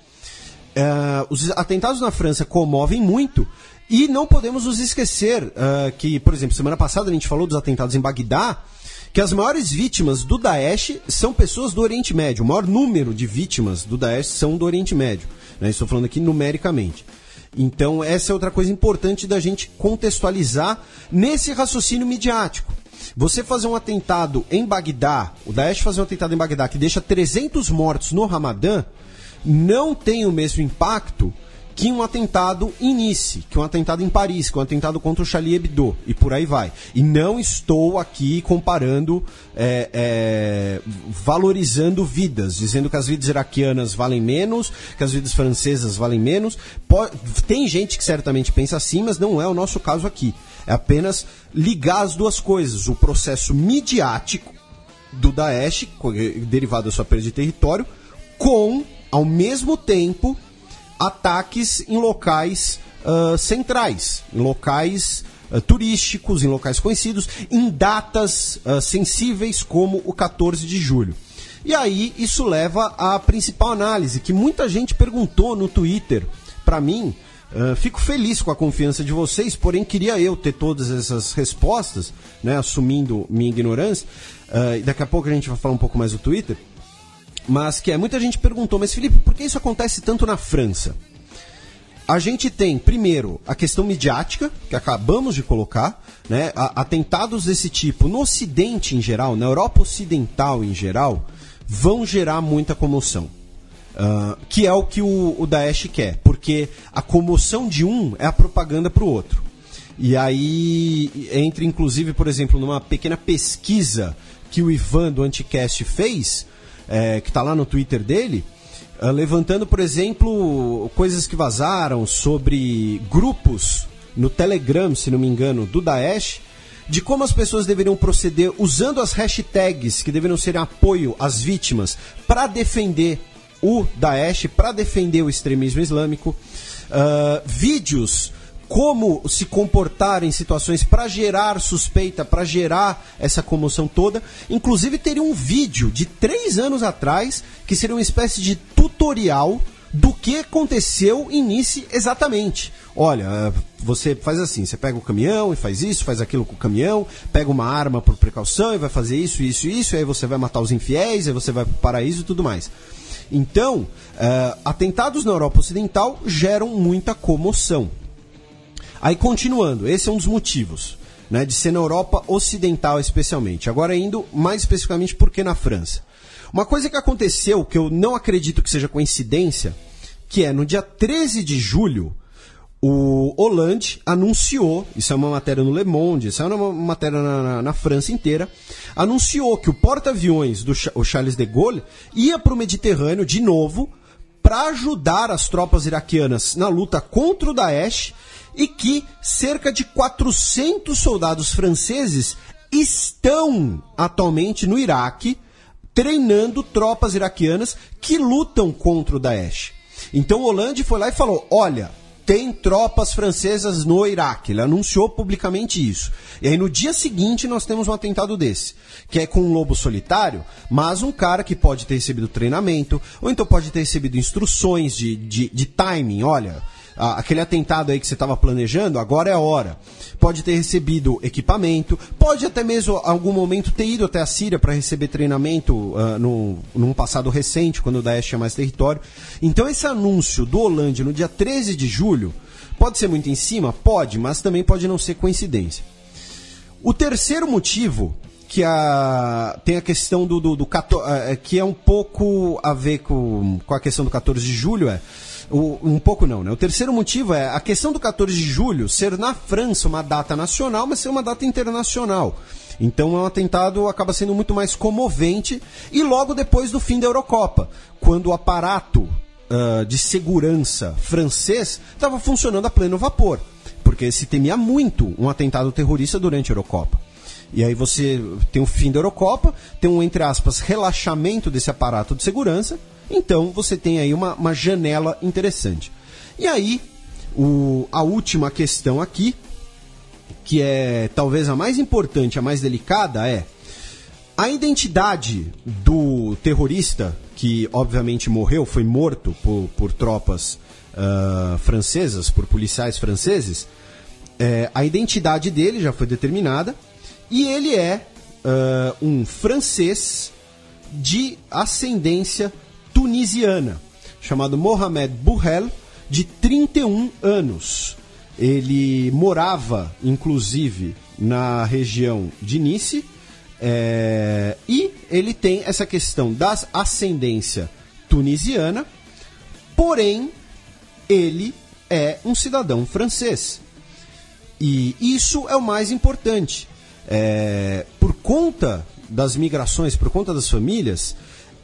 S4: Uh, os atentados na França comovem muito e não podemos nos esquecer uh, que, por exemplo, semana passada a gente falou dos atentados em Bagdá, que as maiores vítimas do Daesh são pessoas do Oriente Médio. O maior número de vítimas do Daesh são do Oriente Médio. Né? Estou falando aqui numericamente. Então, essa é outra coisa importante da gente contextualizar nesse raciocínio midiático. Você fazer um atentado em Bagdá, o Daesh fazer um atentado em Bagdá que deixa trezentos mortos no Ramadã, não tem o mesmo impacto que um atentado em Nice, que um atentado em Paris, que um atentado contra o Charlie Hebdo, e por aí vai. E não estou aqui comparando, é, é, valorizando vidas, dizendo que as vidas iraquianas valem menos, que as vidas francesas valem menos. Pode, tem gente que certamente pensa assim, mas não é o nosso caso aqui. É apenas ligar as duas coisas, o processo midiático do Daesh, derivado da sua perda de território, com, ao mesmo tempo, ataques em locais uh, centrais, em locais uh, turísticos, em locais conhecidos, em datas uh, sensíveis como o quatorze de julho. E aí isso leva à principal análise, que muita gente perguntou no Twitter para mim. Uh, fico feliz com a confiança de vocês, porém queria eu ter todas essas respostas, né, assumindo minha ignorância. Uh, e daqui a pouco a gente vai falar um pouco mais do Twitter. Mas que é, muita gente perguntou, mas Felipe, por que isso acontece tanto na França? A gente tem, primeiro, a questão midiática, que acabamos de colocar, né? Atentados desse tipo no Ocidente em geral, na Europa Ocidental em geral, vão gerar muita comoção. Uh, que é o que o, o Daesh quer, porque a comoção de um é a propaganda para o outro. E aí entra, inclusive, por exemplo, numa pequena pesquisa que o Ivan do Anticast fez, É, que está lá no Twitter dele, uh, levantando, por exemplo, coisas que vazaram sobre grupos no Telegram, se não me engano, do Daesh, de como as pessoas deveriam proceder usando as hashtags que deveriam ser apoio às vítimas para defender o Daesh, para defender o extremismo islâmico, uh, vídeos como se comportar em situações para gerar suspeita, para gerar essa comoção toda. Inclusive teria um vídeo de três anos atrás que seria uma espécie de tutorial do que aconteceu em Nice exatamente. Olha, você faz assim, você pega o caminhão e faz isso, faz aquilo com o caminhão, pega uma arma por precaução e vai fazer isso, isso e isso, e aí você vai matar os infiéis, aí você vai para o paraíso e tudo mais. Então, uh, atentados na Europa Ocidental geram muita comoção. Aí, continuando, esse é um dos motivos, né, de ser na Europa Ocidental especialmente. Agora, indo mais especificamente por que na França. Uma coisa que aconteceu, que eu não acredito que seja coincidência, que é no dia treze de julho, o Hollande anunciou, isso é uma matéria no Le Monde, isso é uma matéria na, na, na França inteira, anunciou que o porta-aviões do o Charles de Gaulle ia para o Mediterrâneo de novo para ajudar as tropas iraquianas na luta contra o Daesh, e que cerca de quatrocentos soldados franceses estão atualmente no Iraque treinando tropas iraquianas que lutam contra o Daesh. Então o Hollande foi lá e falou, olha, tem tropas francesas no Iraque. Ele anunciou publicamente isso. E aí no dia seguinte nós temos um atentado desse, que é com um lobo solitário, mas um cara que pode ter recebido treinamento, ou então pode ter recebido instruções de, de, de timing, olha... aquele atentado aí que você estava planejando, agora é a hora. Pode ter recebido equipamento, pode até mesmo, em algum momento, ter ido até a Síria para receber treinamento uh, no, num passado recente, quando o Daesh tinha mais território. Então esse anúncio do Hollande no dia treze de julho, pode ser muito em cima? Pode, mas também pode não ser coincidência. O terceiro motivo, que a, tem a questão do, do, do uh, que é um pouco a ver com, com a questão do quatorze de julho, é... O, um pouco não, né? O terceiro motivo é a questão do quatorze de julho ser na França uma data nacional, mas ser uma data internacional. Então é um atentado acaba sendo muito mais comovente e logo depois do fim da Eurocopa, quando o aparato uh, de segurança francês estava funcionando a pleno vapor, porque se temia muito um atentado terrorista durante a Eurocopa. E aí você tem o fim da Eurocopa, tem um, entre aspas, relaxamento desse aparato de segurança. Então, você tem aí uma, uma janela interessante. E aí, o, a última questão aqui, que é talvez a mais importante, a mais delicada, é a identidade do terrorista, que obviamente morreu, foi morto por, por tropas uh, francesas, por policiais franceses. É, a identidade dele já foi determinada e ele é uh, um francês de ascendência tunisiana, chamado Mohamed Bouhel, de trinta e um anos. Ele morava, inclusive, na região de Nice, é, e ele tem essa questão da ascendência tunisiana, porém, ele é um cidadão francês. E isso é o mais importante. É, por conta das migrações, por conta das famílias,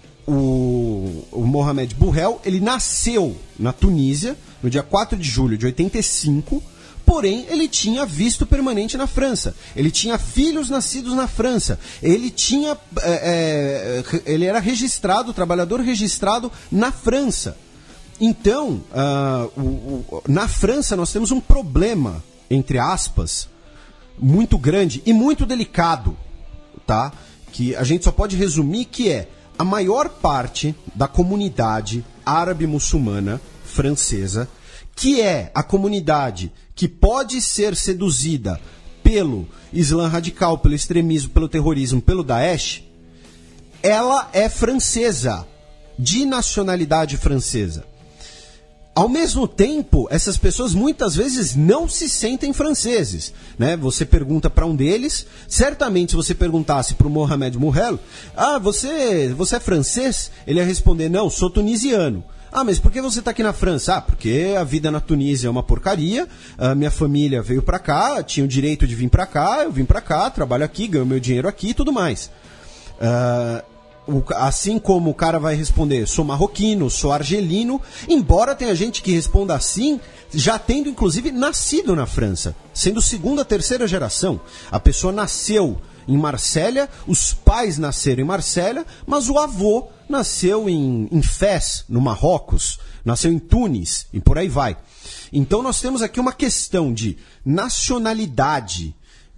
S4: o, o Mohamed Bouhel, ele nasceu na Tunísia no dia quatro de julho de oitenta e cinco, porém ele tinha visto permanente na França. Ele tinha filhos nascidos na França. Ele tinha, é, é, ele era registrado, trabalhador registrado na França. Então, uh, o, o, na França nós temos um problema, entre aspas, muito grande e muito delicado, tá? Que a gente só pode resumir que é a maior parte da comunidade árabe-muçulmana francesa, que é a comunidade que pode ser seduzida pelo Islã radical, pelo extremismo, pelo terrorismo, pelo Daesh, ela é francesa, de nacionalidade francesa. Ao mesmo tempo, essas pessoas muitas vezes não se sentem franceses, né? Você pergunta para um deles, certamente se você perguntasse para o Mohamed Bouhel, ah, você, você é francês? Ele ia responder, não, sou tunisiano. Ah, mas por que você está aqui na França? Ah, porque a vida na Tunísia é uma porcaria, a minha família veio para cá, tinha o direito de vir para cá, eu vim para cá, trabalho aqui, ganho meu dinheiro aqui e tudo mais. Uh, Assim como o cara vai responder, sou marroquino, sou argelino, embora tenha gente que responda assim, já tendo inclusive nascido na França, sendo segunda, terceira geração. A pessoa nasceu em Marsella, os pais nasceram em Marsella, mas o avô nasceu em, em Fez, no Marrocos, nasceu em Tunis e por aí vai. Então nós temos aqui uma questão de nacionalidade,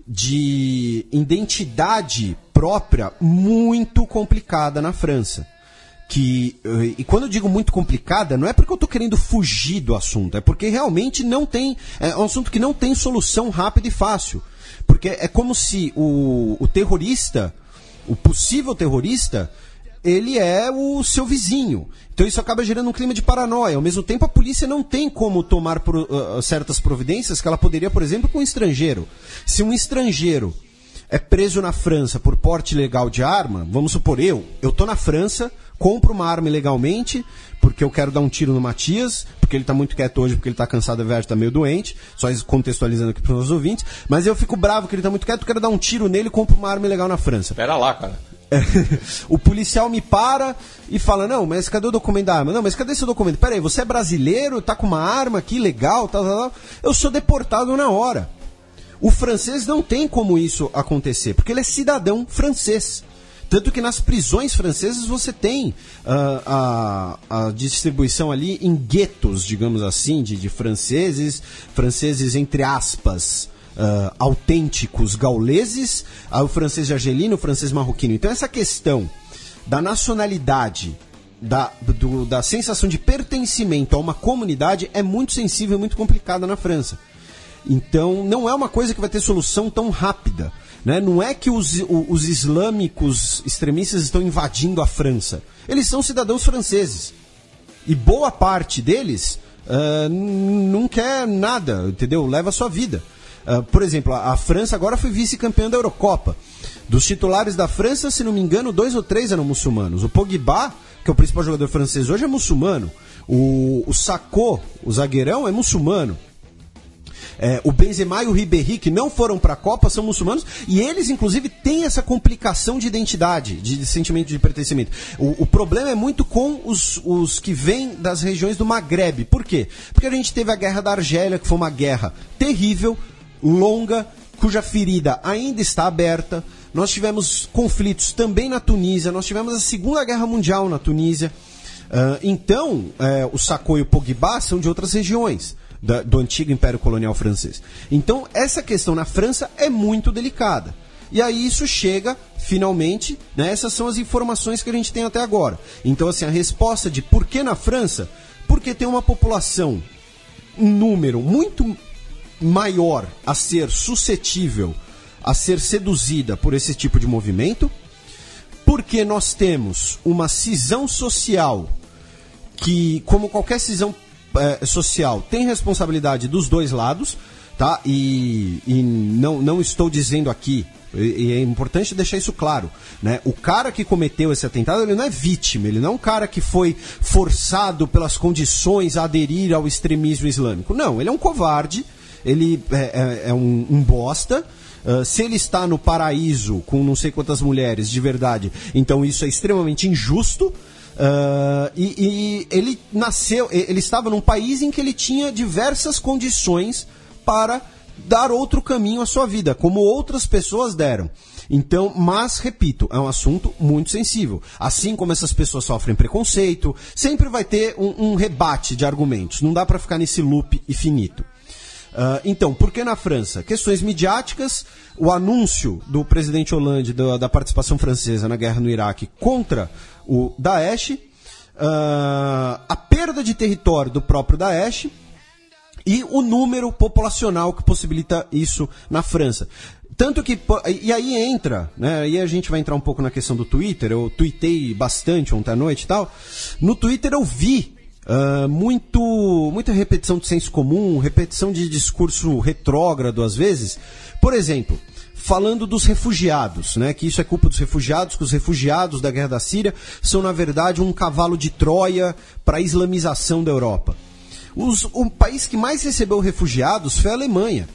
S4: de identidade própria muito complicada na França. Que, e quando eu digo muito complicada, não é porque eu estou querendo fugir do assunto, é porque realmente não tem, é um assunto que não tem solução rápida e fácil. Porque é como se o, o terrorista, o possível terrorista, ele é o seu vizinho. Então isso acaba gerando um clima de paranoia. Ao mesmo tempo, a polícia não tem como tomar pro, uh, certas providências que ela poderia, por exemplo, com um estrangeiro. Se um estrangeiro é preso na França por porte ilegal de arma, vamos supor, eu, eu tô na França, compro uma arma ilegalmente, porque eu quero dar um tiro no Matias, porque ele tá muito quieto hoje, porque ele tá cansado, a verdade, tá meio doente, só contextualizando aqui para os nossos ouvintes, mas eu fico bravo que ele tá muito quieto, eu quero dar um tiro nele e compro uma arma ilegal na França.
S3: Pera lá, cara.
S4: O policial me para e fala, não, mas cadê o documento da arma? Não, mas cadê seu documento? Pera aí, você é brasileiro, tá com uma arma aqui, legal, tal, tal, tal. Eu sou deportado na hora. O francês não tem como isso acontecer, porque ele é cidadão francês. Tanto que nas prisões francesas você tem uh, a, a distribuição ali em guetos, digamos assim, de, de franceses, franceses entre aspas, uh, autênticos gauleses, uh, o francês argelino, o francês marroquino. Então essa questão da nacionalidade, da, do, da sensação de pertencimento a uma comunidade é muito sensível e muito complicada na França. Então, não é uma coisa que vai ter solução tão rápida, né? Não é que os, os islâmicos extremistas estão invadindo a França. Eles são cidadãos franceses. E boa parte deles uh, não quer nada, entendeu? Leva a sua vida. Uh, por exemplo, a, a França agora foi vice-campeã da Eurocopa. Dos titulares da França, se não me engano, dois ou três eram muçulmanos. O Pogba, que é o principal jogador francês hoje, é muçulmano. O, o Sakho, o zagueirão, é muçulmano. É, o Benzema e o Ribéry, que não foram para a Copa, são muçulmanos, e eles, inclusive, têm essa complicação de identidade, de, de sentimento de pertencimento. O, o problema é muito com os, os que vêm das regiões do Maghreb. Por quê? Porque a gente teve a Guerra da Argélia, que foi uma guerra terrível, longa, cuja ferida ainda está aberta. Nós tivemos conflitos também na Tunísia, nós tivemos a Segunda Guerra Mundial na Tunísia. Uh, então, é, o Sacco e o Pogba são de outras regiões da, do antigo Império Colonial francês. Então, essa questão na França é muito delicada. E aí isso chega, finalmente, né, essas são as informações que a gente tem até agora. Então, assim, a resposta de por que na França? Porque tem uma população, um número muito maior a ser suscetível, a ser seduzida por esse tipo de movimento, porque nós temos uma cisão social que, como qualquer cisão é, social, tem responsabilidade dos dois lados, tá? E, e não, não estou dizendo aqui, e, e é importante deixar isso claro, né? O cara que cometeu esse atentado, ele não é vítima, ele não é um cara que foi forçado pelas condições a aderir ao extremismo islâmico. Não, ele é um covarde, ele é, é, é um, um bosta. Uh, se ele está no paraíso com não sei quantas mulheres de verdade, então isso é extremamente injusto. Uh, e, e ele nasceu, ele estava num país em que ele tinha diversas condições para dar outro caminho à sua vida, como outras pessoas deram. Então, mas, repito, é um assunto muito sensível. Assim como essas pessoas sofrem preconceito, sempre vai ter um, um rebate de argumentos. Não dá para ficar nesse loop infinito. Uh, então, por que na França? Questões midiáticas, o anúncio do presidente Hollande da, da participação francesa na guerra no Iraque contra o Daesh, uh, a perda de território do próprio Daesh e o número populacional que possibilita isso na França. Tanto que, e aí entra, né, aí a gente vai entrar um pouco na questão do Twitter, eu tuitei bastante ontem à noite e tal, no Twitter eu vi Uh, muito, muita repetição de senso comum, repetição de discurso retrógrado às vezes. Por exemplo, falando dos refugiados, né, que isso é culpa dos refugiados, que os refugiados da guerra da Síria são na verdade um cavalo de Troia para a islamização da Europa. Os, o país que mais recebeu refugiados foi a Alemanha.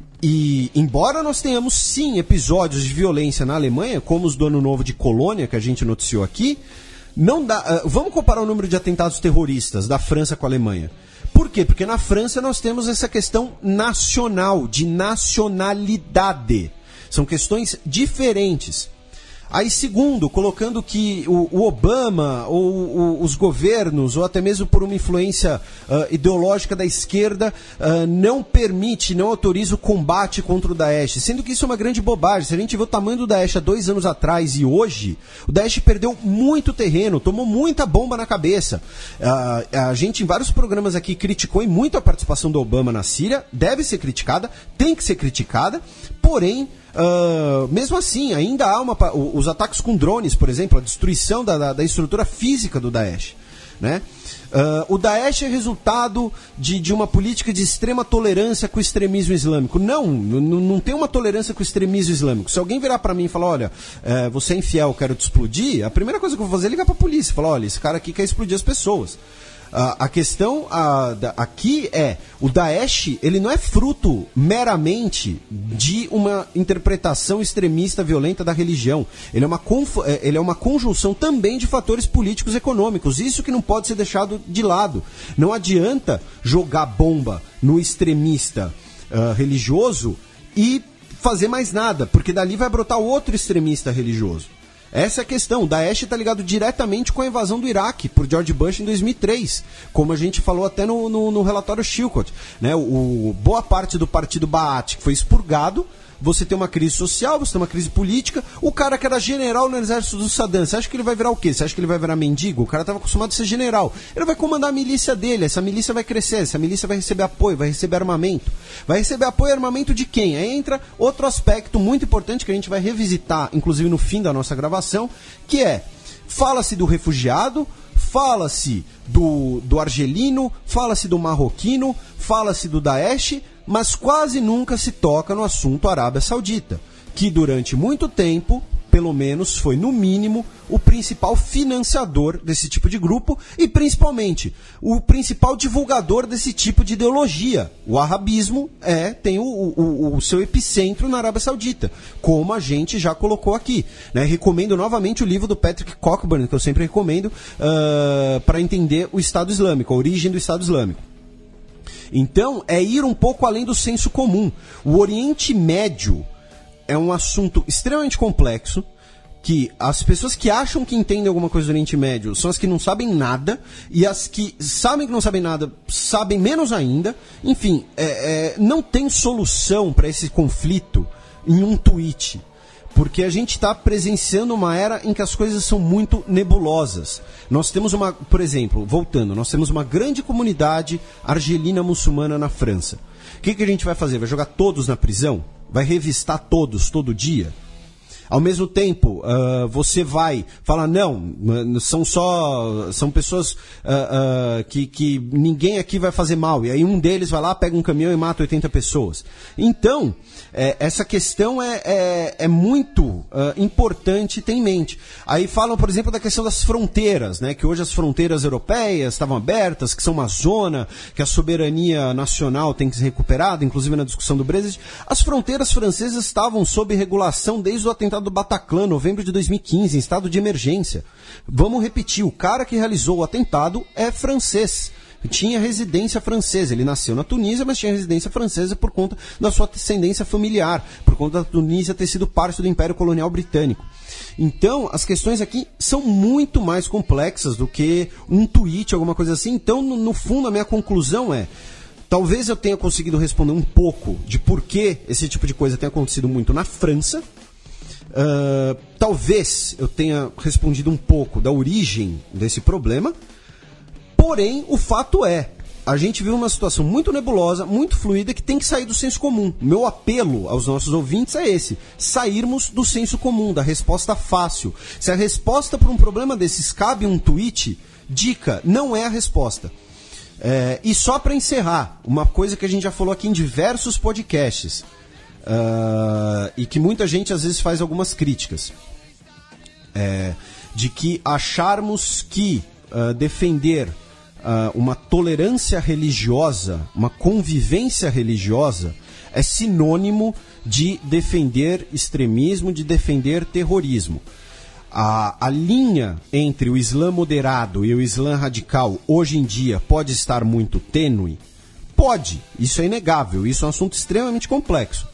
S4: E embora nós tenhamos sim episódios de violência na Alemanha, como os do Ano Novo de Colônia, que a gente noticiou aqui, não dá, uh, vamos comparar o número de atentados terroristas da França com a Alemanha. Por quê? Porque na França nós temos essa questão nacional, de nacionalidade. São questões diferentes. Aí, segundo, colocando que o, o Obama, ou o, os governos, ou até mesmo por uma influência uh, ideológica da esquerda, uh, não permite, não autoriza o combate contra o Daesh, sendo que isso é uma grande bobagem. Se a gente vê o tamanho do Daesh há dois anos atrás e hoje, o Daesh perdeu muito terreno, tomou muita bomba na cabeça. Uh, a gente, em vários programas aqui, criticou e muito a participação do Obama na Síria, deve ser criticada, tem que ser criticada, porém, Uh, mesmo assim, ainda há uma, os ataques com drones, por exemplo, a destruição da, da, da estrutura física do Daesh, né? Uh, o Daesh é resultado de, de uma política de extrema tolerância com o extremismo islâmico. Não, não, não tem uma tolerância com o extremismo islâmico. Se alguém virar pra mim e falar, olha, é, você é infiel, eu quero te explodir, a primeira coisa que eu vou fazer é ligar pra polícia e falar, olha, esse cara aqui quer explodir as pessoas. Uh, a questão uh, da, aqui é, o Daesh, ele não é fruto meramente de uma interpretação extremista violenta da religião. Ele é uma, conf, ele é uma conjunção também de fatores políticos e econômicos. Isso que não pode ser deixado de lado. Não adianta jogar bomba no extremista uh, religioso e fazer mais nada, porque dali vai brotar outro extremista religioso. Essa é a questão. O Daesh está ligado diretamente com a invasão do Iraque por George Bush em dois mil e três, como a gente falou até no, no, no relatório Chilcot, né? O, o, boa parte do partido Baath foi expurgado. Você tem uma crise social, você tem uma crise política. O cara que era general no exército do Saddam, você acha que ele vai virar o quê? Você acha que ele vai virar mendigo? O cara estava acostumado a ser general. Ele vai comandar a milícia dele, essa milícia vai crescer, essa milícia vai receber apoio, vai receber armamento. Vai receber apoio e armamento de quem? Aí entra outro aspecto muito importante que a gente vai revisitar, inclusive no fim da nossa gravação, que é, fala-se do refugiado, fala-se do, do argelino, fala-se do marroquino, fala-se do Daesh, mas quase nunca se toca no assunto Arábia Saudita, que durante muito tempo, pelo menos, foi no mínimo o principal financiador desse tipo de grupo e principalmente o principal divulgador desse tipo de ideologia. O arabismo é, tem o, o, o seu epicentro na Arábia Saudita, como a gente já colocou aqui, né? Recomendo novamente o livro do Patrick Cockburn, que eu sempre recomendo, uh, para entender o Estado Islâmico, a origem do Estado Islâmico. Então, é ir um pouco além do senso comum. O Oriente Médio é um assunto extremamente complexo, que as pessoas que acham que entendem alguma coisa do Oriente Médio são as que não sabem nada, e as que sabem que não sabem nada sabem menos ainda. Enfim, é, é, não tem solução para esse conflito em um tweet, porque a gente está presenciando uma era em que as coisas são muito nebulosas. Nós temos uma, por exemplo, voltando, nós temos uma grande comunidade argelina muçulmana na França. O que, que a gente vai fazer? Vai jogar todos na prisão? Vai revistar todos, todo dia? Ao mesmo tempo, uh, você vai falar, não, são só, são pessoas uh, uh, que, que ninguém aqui vai fazer mal. E aí um deles vai lá, pega um caminhão e mata oitenta pessoas. Então, é, essa questão é, é, é muito uh, importante ter em mente. Aí falam, por exemplo, da questão das fronteiras, né? Que hoje as fronteiras europeias estavam abertas, que são uma zona, que a soberania nacional tem que ser recuperada, inclusive na discussão do Brexit. As fronteiras francesas estavam sob regulação desde o atentado do Bataclan, novembro de dois mil e quinze, em estado de emergência. Vamos repetir, o cara que realizou o atentado é francês. Tinha residência francesa. Ele nasceu na Tunísia, mas tinha residência francesa por conta da sua descendência familiar, por conta da Tunísia ter sido parte do Império Colonial Britânico. Então, as questões aqui são muito mais complexas do que um tweet, alguma coisa assim. Então, no, no fundo, a minha conclusão é: talvez eu tenha conseguido responder um pouco de por que esse tipo de coisa tem acontecido muito na França. Uh, talvez eu tenha respondido um pouco da origem desse problema, porém o fato é, a gente vive uma situação muito nebulosa, muito fluida, que tem que sair do senso comum. Meu apelo aos nossos ouvintes é esse: sairmos do senso comum, da resposta fácil. Se a resposta para um problema desses cabe um tweet, dica, não é a resposta. É, e só para encerrar, uma coisa que a gente já falou aqui em diversos podcasts, Uh, e que muita gente às vezes faz algumas críticas, é, de que acharmos que uh, defender uh, uma tolerância religiosa, uma convivência religiosa, é sinônimo de defender extremismo, de defender terrorismo. A, a linha entre o Islã moderado e o Islã radical hoje em dia pode estar muito tênue? Pode, isso é inegável, isso é um assunto extremamente complexo.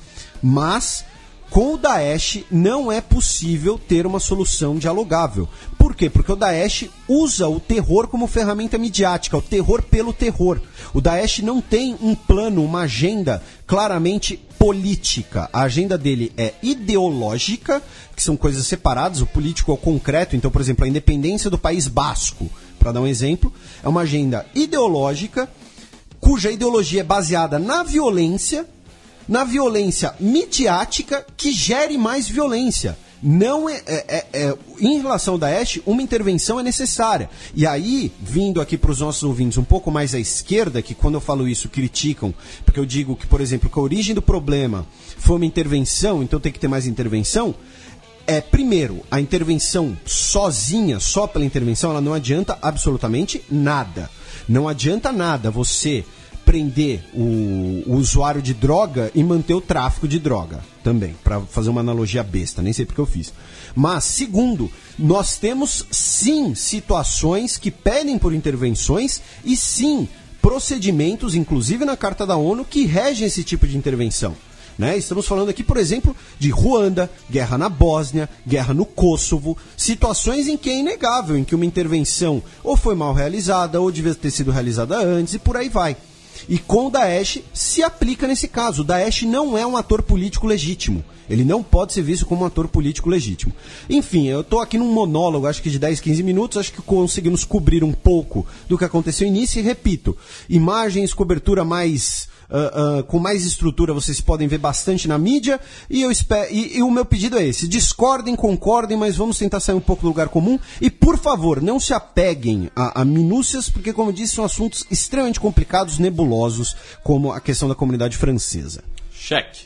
S4: Mas com o Daesh não é possível ter uma solução dialogável. Por quê? Porque o Daesh usa o terror como ferramenta midiática, o terror pelo terror. O Daesh não tem um plano, uma agenda claramente política. A agenda dele é ideológica, que são coisas separadas, o político é o concreto. Então, por exemplo, a independência do País Basco, para dar um exemplo, é uma agenda ideológica, cuja ideologia é baseada na violência, na violência midiática que gere mais violência. Não é, é, é, é, em relação ao Daesh, uma intervenção é necessária. E aí, vindo aqui para os nossos ouvintes um pouco mais à esquerda, que quando eu falo isso criticam, porque eu digo que, por exemplo, que a origem do problema foi uma intervenção, então tem que ter mais intervenção. É, primeiro, a intervenção sozinha, só pela intervenção, ela não adianta absolutamente nada. Não adianta nada você prender o, o usuário de droga e manter o tráfico de droga também, para fazer uma analogia besta, nem sei porque eu fiz. Mas, segundo, nós temos sim situações que pedem por intervenções e sim procedimentos, inclusive na Carta da ONU, que regem esse tipo de intervenção. Né? Estamos falando aqui, por exemplo, de Ruanda, guerra na Bósnia, guerra no Kosovo, situações em que é inegável, em que uma intervenção ou foi mal realizada ou devia ter sido realizada antes e por aí vai. E com o Daesh se aplica nesse caso. O Daesh não é um ator político legítimo. Ele não pode ser visto como um ator político legítimo. Enfim, eu estou aqui num monólogo, acho que de dez, quinze minutos, acho que conseguimos cobrir um pouco do que aconteceu no início. E repito, imagens, cobertura mais... Uh, uh, com mais estrutura, vocês podem ver bastante na mídia, e, eu espero, e, e o meu pedido é esse: discordem, concordem, mas vamos tentar sair um pouco do lugar comum, e por favor, não se apeguem a, a minúcias, porque, como eu disse, são assuntos extremamente complicados, nebulosos, como a questão da comunidade francesa.
S3: Cheque.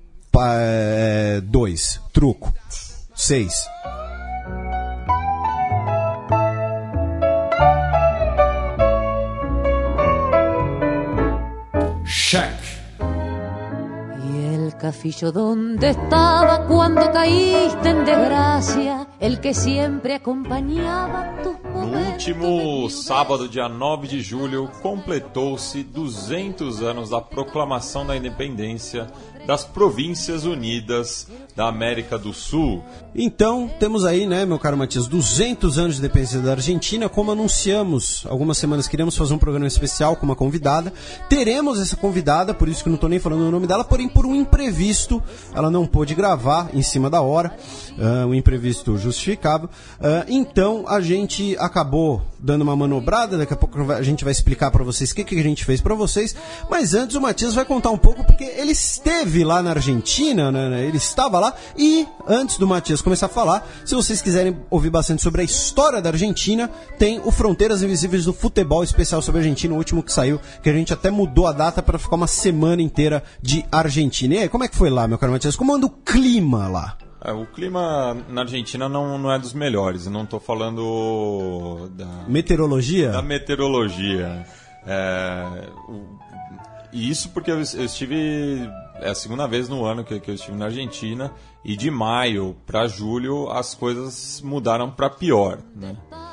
S4: Pa, é, dois. Truco. Seis.
S2: Check.
S5: Y el cafillo donde estaba cuando caíste en desgracia, el que siempre acompañaba tus
S3: No último sábado, dia nove de julho, completou-se duzentos anos da proclamação da independência das Províncias Unidas da América do Sul.
S4: Então, temos aí, né, meu caro Matias, duzentos anos de independência da Argentina. Como anunciamos, algumas semanas queremos fazer um programa especial com uma convidada. Teremos essa convidada, por isso que não estou nem falando o nome dela, porém por um imprevisto, ela não pôde gravar em cima da hora, uh, um imprevisto justificável. Uh, então, a gente acabou dando uma manobrada, daqui a pouco a gente vai explicar para vocês o que, que a gente fez para vocês, mas antes o Matias vai contar um pouco, porque ele esteve lá na Argentina, né, ele estava lá, e antes do Matias começar a falar, se vocês quiserem ouvir bastante sobre a história da Argentina, tem o Fronteiras Invisíveis do Futebol, especial sobre a Argentina, o último que saiu, que a gente até mudou a data para ficar uma semana inteira de Argentina. E aí, como é que foi lá, meu caro Matias? Como anda o clima lá?
S3: É, o clima na Argentina não, não é dos melhores. Eu não estou falando da
S4: meteorologia.
S3: Da meteorologia. É, o, e isso porque eu, eu estive. É a segunda vez no ano que, que eu estive na Argentina. E de maio para julho as coisas mudaram para pior, né?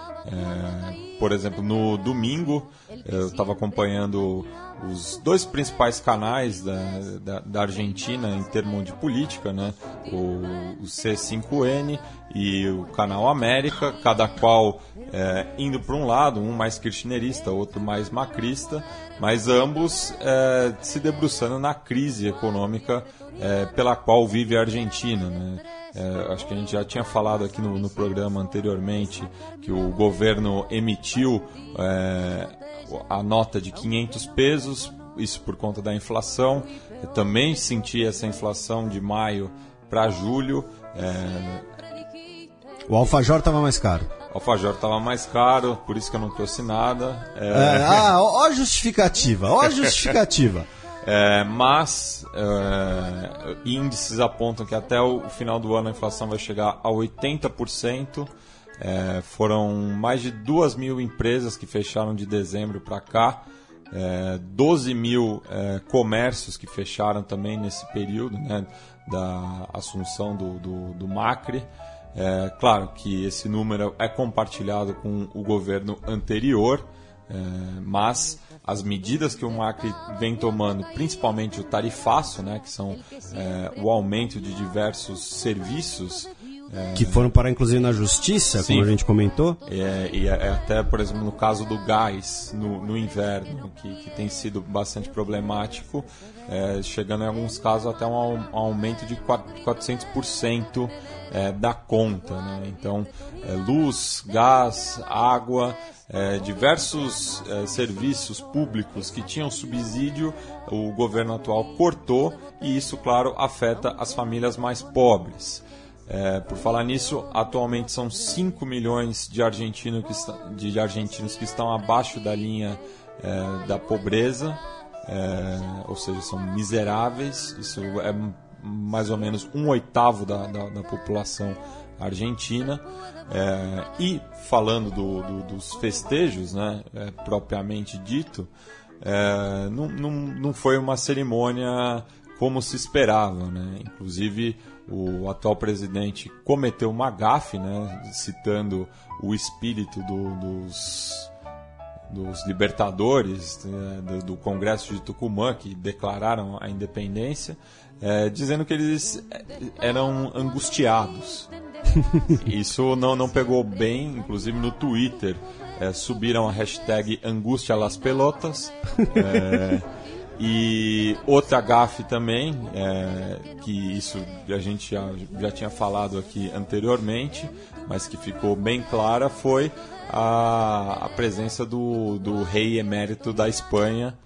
S3: É, por exemplo, no domingo eu estava acompanhando os dois principais canais da, da, da Argentina em termos de política, né? o, o C cinco N e o Canal América, cada qual é, indo para um lado, um mais kirchnerista, outro mais macrista, mas ambos é, se debruçando na crise econômica é, pela qual vive a Argentina, né? É, acho que a gente já tinha falado aqui no, no programa anteriormente que o governo emitiu é, a nota de quinhentos pesos, isso por conta da inflação. Eu também senti essa inflação de maio para julho. É...
S4: O alfajor estava mais caro.
S3: O alfajor estava mais caro, por isso que eu não trouxe nada. É...
S4: É, ah, ó a justificativa, ó a justificativa.
S3: É, mas é, índices apontam que até o final do ano a inflação vai chegar a oitenta por cento. É, foram mais de duas mil empresas que fecharam de dezembro para cá, é, doze mil é, comércios que fecharam também nesse período, né, da assunção do, do, do Macri. É, claro que esse número é compartilhado com o governo anterior, é, mas as medidas que o Macri vem tomando, principalmente o tarifaço, né, que são é, o aumento de diversos serviços, é,
S4: que foram parar inclusive na justiça, sim, como a gente comentou.
S3: É, e é, até, por exemplo, no caso do gás no, no inverno, que, que tem sido bastante problemático, é, chegando em alguns casos até um aumento de quatrocentos por cento é, da conta, né? Então, é, luz, gás, água, é, diversos é, serviços públicos que tinham subsídio, o governo atual cortou, e isso, claro, afeta as famílias mais pobres. É, por falar nisso, atualmente são cinco milhões de argentinos que, está, de argentinos que estão abaixo da linha é, da pobreza, é, ou seja, são miseráveis. Isso é mais ou menos um oitavo da, da, da população argentina. É, e falando do, do, dos festejos, né, é, propriamente dito, é, não, não, não foi uma cerimônia como se esperava, né? Inclusive o atual presidente cometeu uma gafe, né, citando o espírito do, dos, dos libertadores, né, do, do Congresso de Tucumã, que declararam a independência, é, dizendo que eles eram angustiados. Isso não, não pegou bem, inclusive no Twitter é, subiram a hashtag Angústia las Pelotas. É, e outra gafe também, é, que isso a gente já, já tinha falado aqui anteriormente, mas que ficou bem clara, foi a, a presença do, do rei emérito da Espanha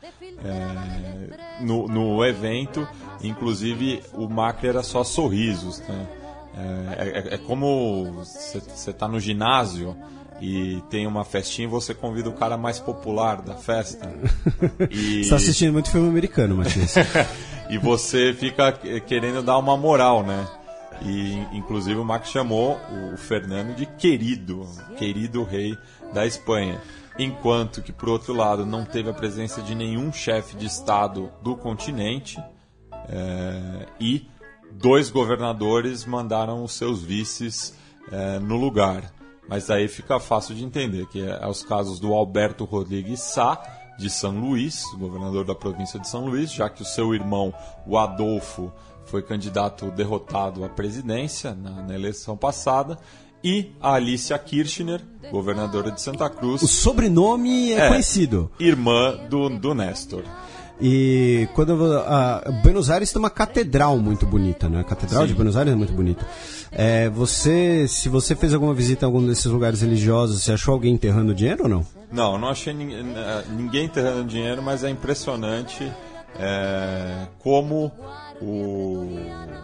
S3: é, no, no evento. Inclusive o Macri era só sorrisos, né? É, é, é como você está no ginásio e tem uma festinha e você convida o cara mais popular da festa. E... Você
S4: está assistindo muito filme americano, Matias.
S3: E você fica querendo dar uma moral, né? E inclusive o Max chamou o Fernando de querido, querido rei da Espanha. Enquanto que, por outro lado, não teve a presença de nenhum chefe de Estado do continente, é, e dois governadores mandaram os seus vices é, no lugar. Mas aí fica fácil de entender, que é os casos do Alberto Rodrigues Sá, de São Luís, governador da província de São Luís, já que o seu irmão, o Adolfo, foi candidato derrotado à presidência na, na eleição passada, e a Alicia Kirchner, governadora de Santa Cruz.
S4: O sobrenome é, é conhecido.
S3: Irmã do, do Néstor.
S4: E quando a Buenos Aires tem uma catedral muito bonita, né? A Catedral Sim. de Buenos Aires é muito bonita. É, você, se você fez alguma visita em algum desses lugares religiosos, você achou alguém enterrando dinheiro ou não?
S3: Não, não achei ninguém, ninguém enterrando dinheiro, mas é impressionante é, como o,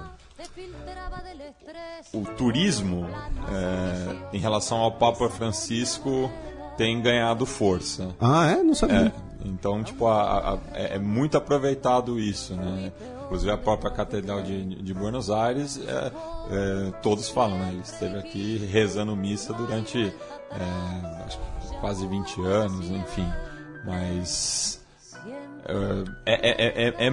S3: o turismo é, em relação ao Papa Francisco tem ganhado força.
S4: Ah, é? Não sabia.
S3: É, então, tipo, a, a, é muito aproveitado isso, né? Inclusive a própria Catedral de, de Buenos Aires, é, é, todos falam, né? Ele esteve aqui rezando missa durante é, acho que quase vinte anos, enfim. Mas é, é, é, é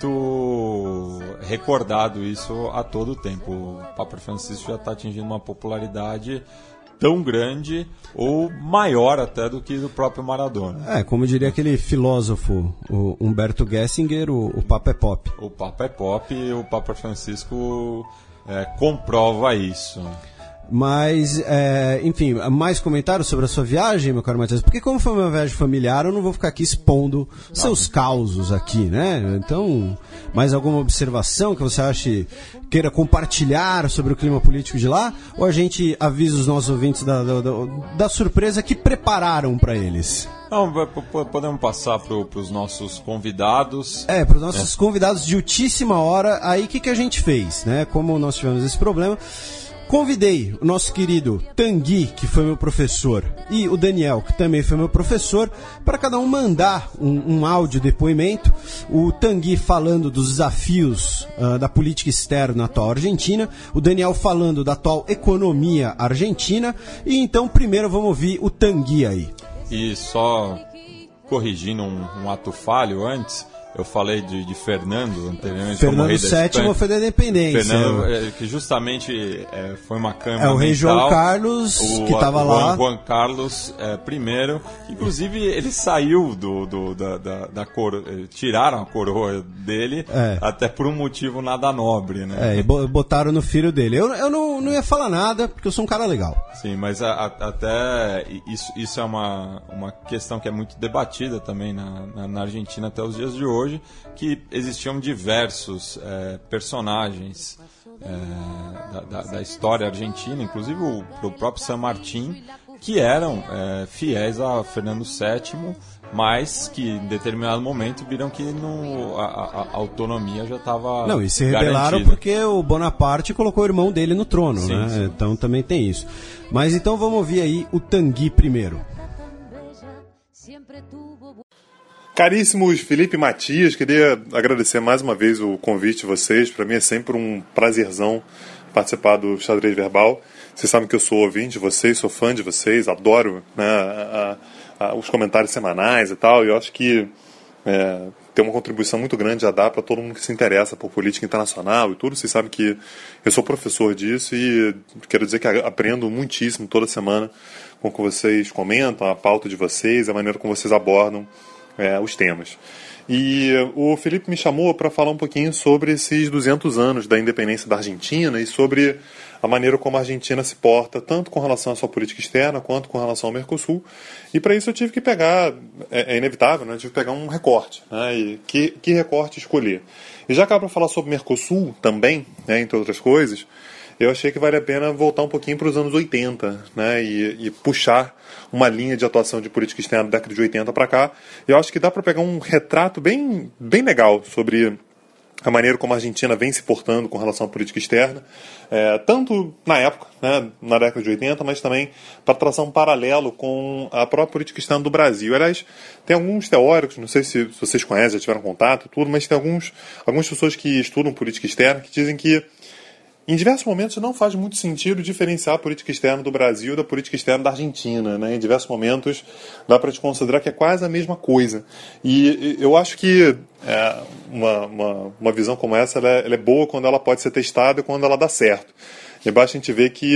S3: muito recordado isso a todo tempo. O Papa Francisco já está atingindo uma popularidade tão grande ou maior até do que do próprio Maradona.
S4: É, como diria aquele filósofo, o Humberto Gessinger, o, o Papa é pop.
S3: O Papa é pop e o Papa Francisco é, comprova isso.
S4: Mas, é, enfim, mais comentários sobre a sua viagem, meu caro Matias? Porque como foi uma viagem familiar, eu não vou ficar aqui expondo não. seus causos aqui, né? Então, mais alguma observação que você ache queira compartilhar sobre o clima político de lá? Ou a gente avisa os nossos ouvintes da, da, da, da surpresa que prepararam para eles?
S3: Não, podemos passar para os nossos convidados.
S4: É, para os nossos é. convidados de ultíssima hora. Aí o que, que a gente fez, né? Como nós tivemos esse problema... Convidei o nosso querido Tanguy, que foi meu professor, e o Daniel, que também foi meu professor, para cada um mandar um, um áudio depoimento. O Tanguy falando dos desafios uh, da política externa atual argentina, o Daniel falando da atual economia argentina. E então, primeiro, vamos ouvir o Tanguy aí.
S3: E só corrigindo um, um ato falho antes... Eu falei de, de Fernando anteriormente.
S4: Fernando sétimo foi da independência.
S3: Fernando, é, que justamente é, foi uma câmara.
S4: É o rei mental, João Carlos, o, que estava lá.
S3: Juan Carlos é, primeiro. Inclusive, ele saiu do, do, da, da, da coroa. Tiraram a coroa dele, é. até por um motivo nada nobre, né?
S4: É, e botaram no filho dele. Eu, eu não, não ia falar nada, porque eu sou um cara legal.
S3: Sim, mas a, a, até isso, isso é uma, uma questão que é muito debatida também na, na, na Argentina até os dias de hoje. Que existiam diversos é, personagens é, da, da, da história argentina, inclusive o, o próprio San Martín, que eram é, fiéis a Fernando sétimo, mas que em determinado momento viram que no, a, a, a autonomia já estava
S4: Não, e se rebelaram garantida. Porque o Bonaparte colocou o irmão dele no trono, sim, né? Sim. Então também tem isso. Mas então vamos ouvir aí o Tanguy primeiro.
S6: Caríssimos Felipe e Matias, queria agradecer mais uma vez o convite de vocês. Para mim é sempre um prazerzão participar do Xadrez Verbal. Vocês sabem que eu sou ouvinte de vocês, sou fã de vocês, adoro, né, a, a, os comentários semanais e tal. E eu acho que é, tem uma contribuição muito grande a dar para todo mundo que se interessa por política internacional e tudo. Vocês sabem que eu sou professor disso e quero dizer que aprendo muitíssimo toda semana com o que vocês comentam, a pauta de vocês, a maneira como vocês abordam É, os temas. E o Felipe me chamou para falar um pouquinho sobre esses duzentos anos da independência da Argentina e sobre a maneira como a Argentina se porta, tanto com relação à sua política externa quanto com relação ao Mercosul. E para isso eu tive que pegar, é, é inevitável, né? Eu tive que pegar um recorte, né? E que, que recorte escolher. E já que era para falar sobre Mercosul também, né, entre outras coisas, eu achei que vale a pena voltar um pouquinho para os anos oitenta, né, e, e puxar uma linha de atuação de política externa da década de oitenta para cá. Eu acho que dá para pegar um retrato bem, bem legal sobre a maneira como a Argentina vem se portando com relação à política externa, é, tanto na época, né, na década de oitenta, mas também para traçar um paralelo com a própria política externa do Brasil. Aliás, tem alguns teóricos, não sei se vocês conhecem, já tiveram contato, tudo, mas tem alguns, algumas pessoas que estudam política externa que dizem que em diversos momentos não faz muito sentido diferenciar a política externa do Brasil da política externa da Argentina, né? Em diversos momentos dá para te considerar que é quase a mesma coisa. E eu acho que é, uma, uma, uma visão como essa ela é, ela é boa quando ela pode ser testada e quando ela dá certo. E basta a gente ver que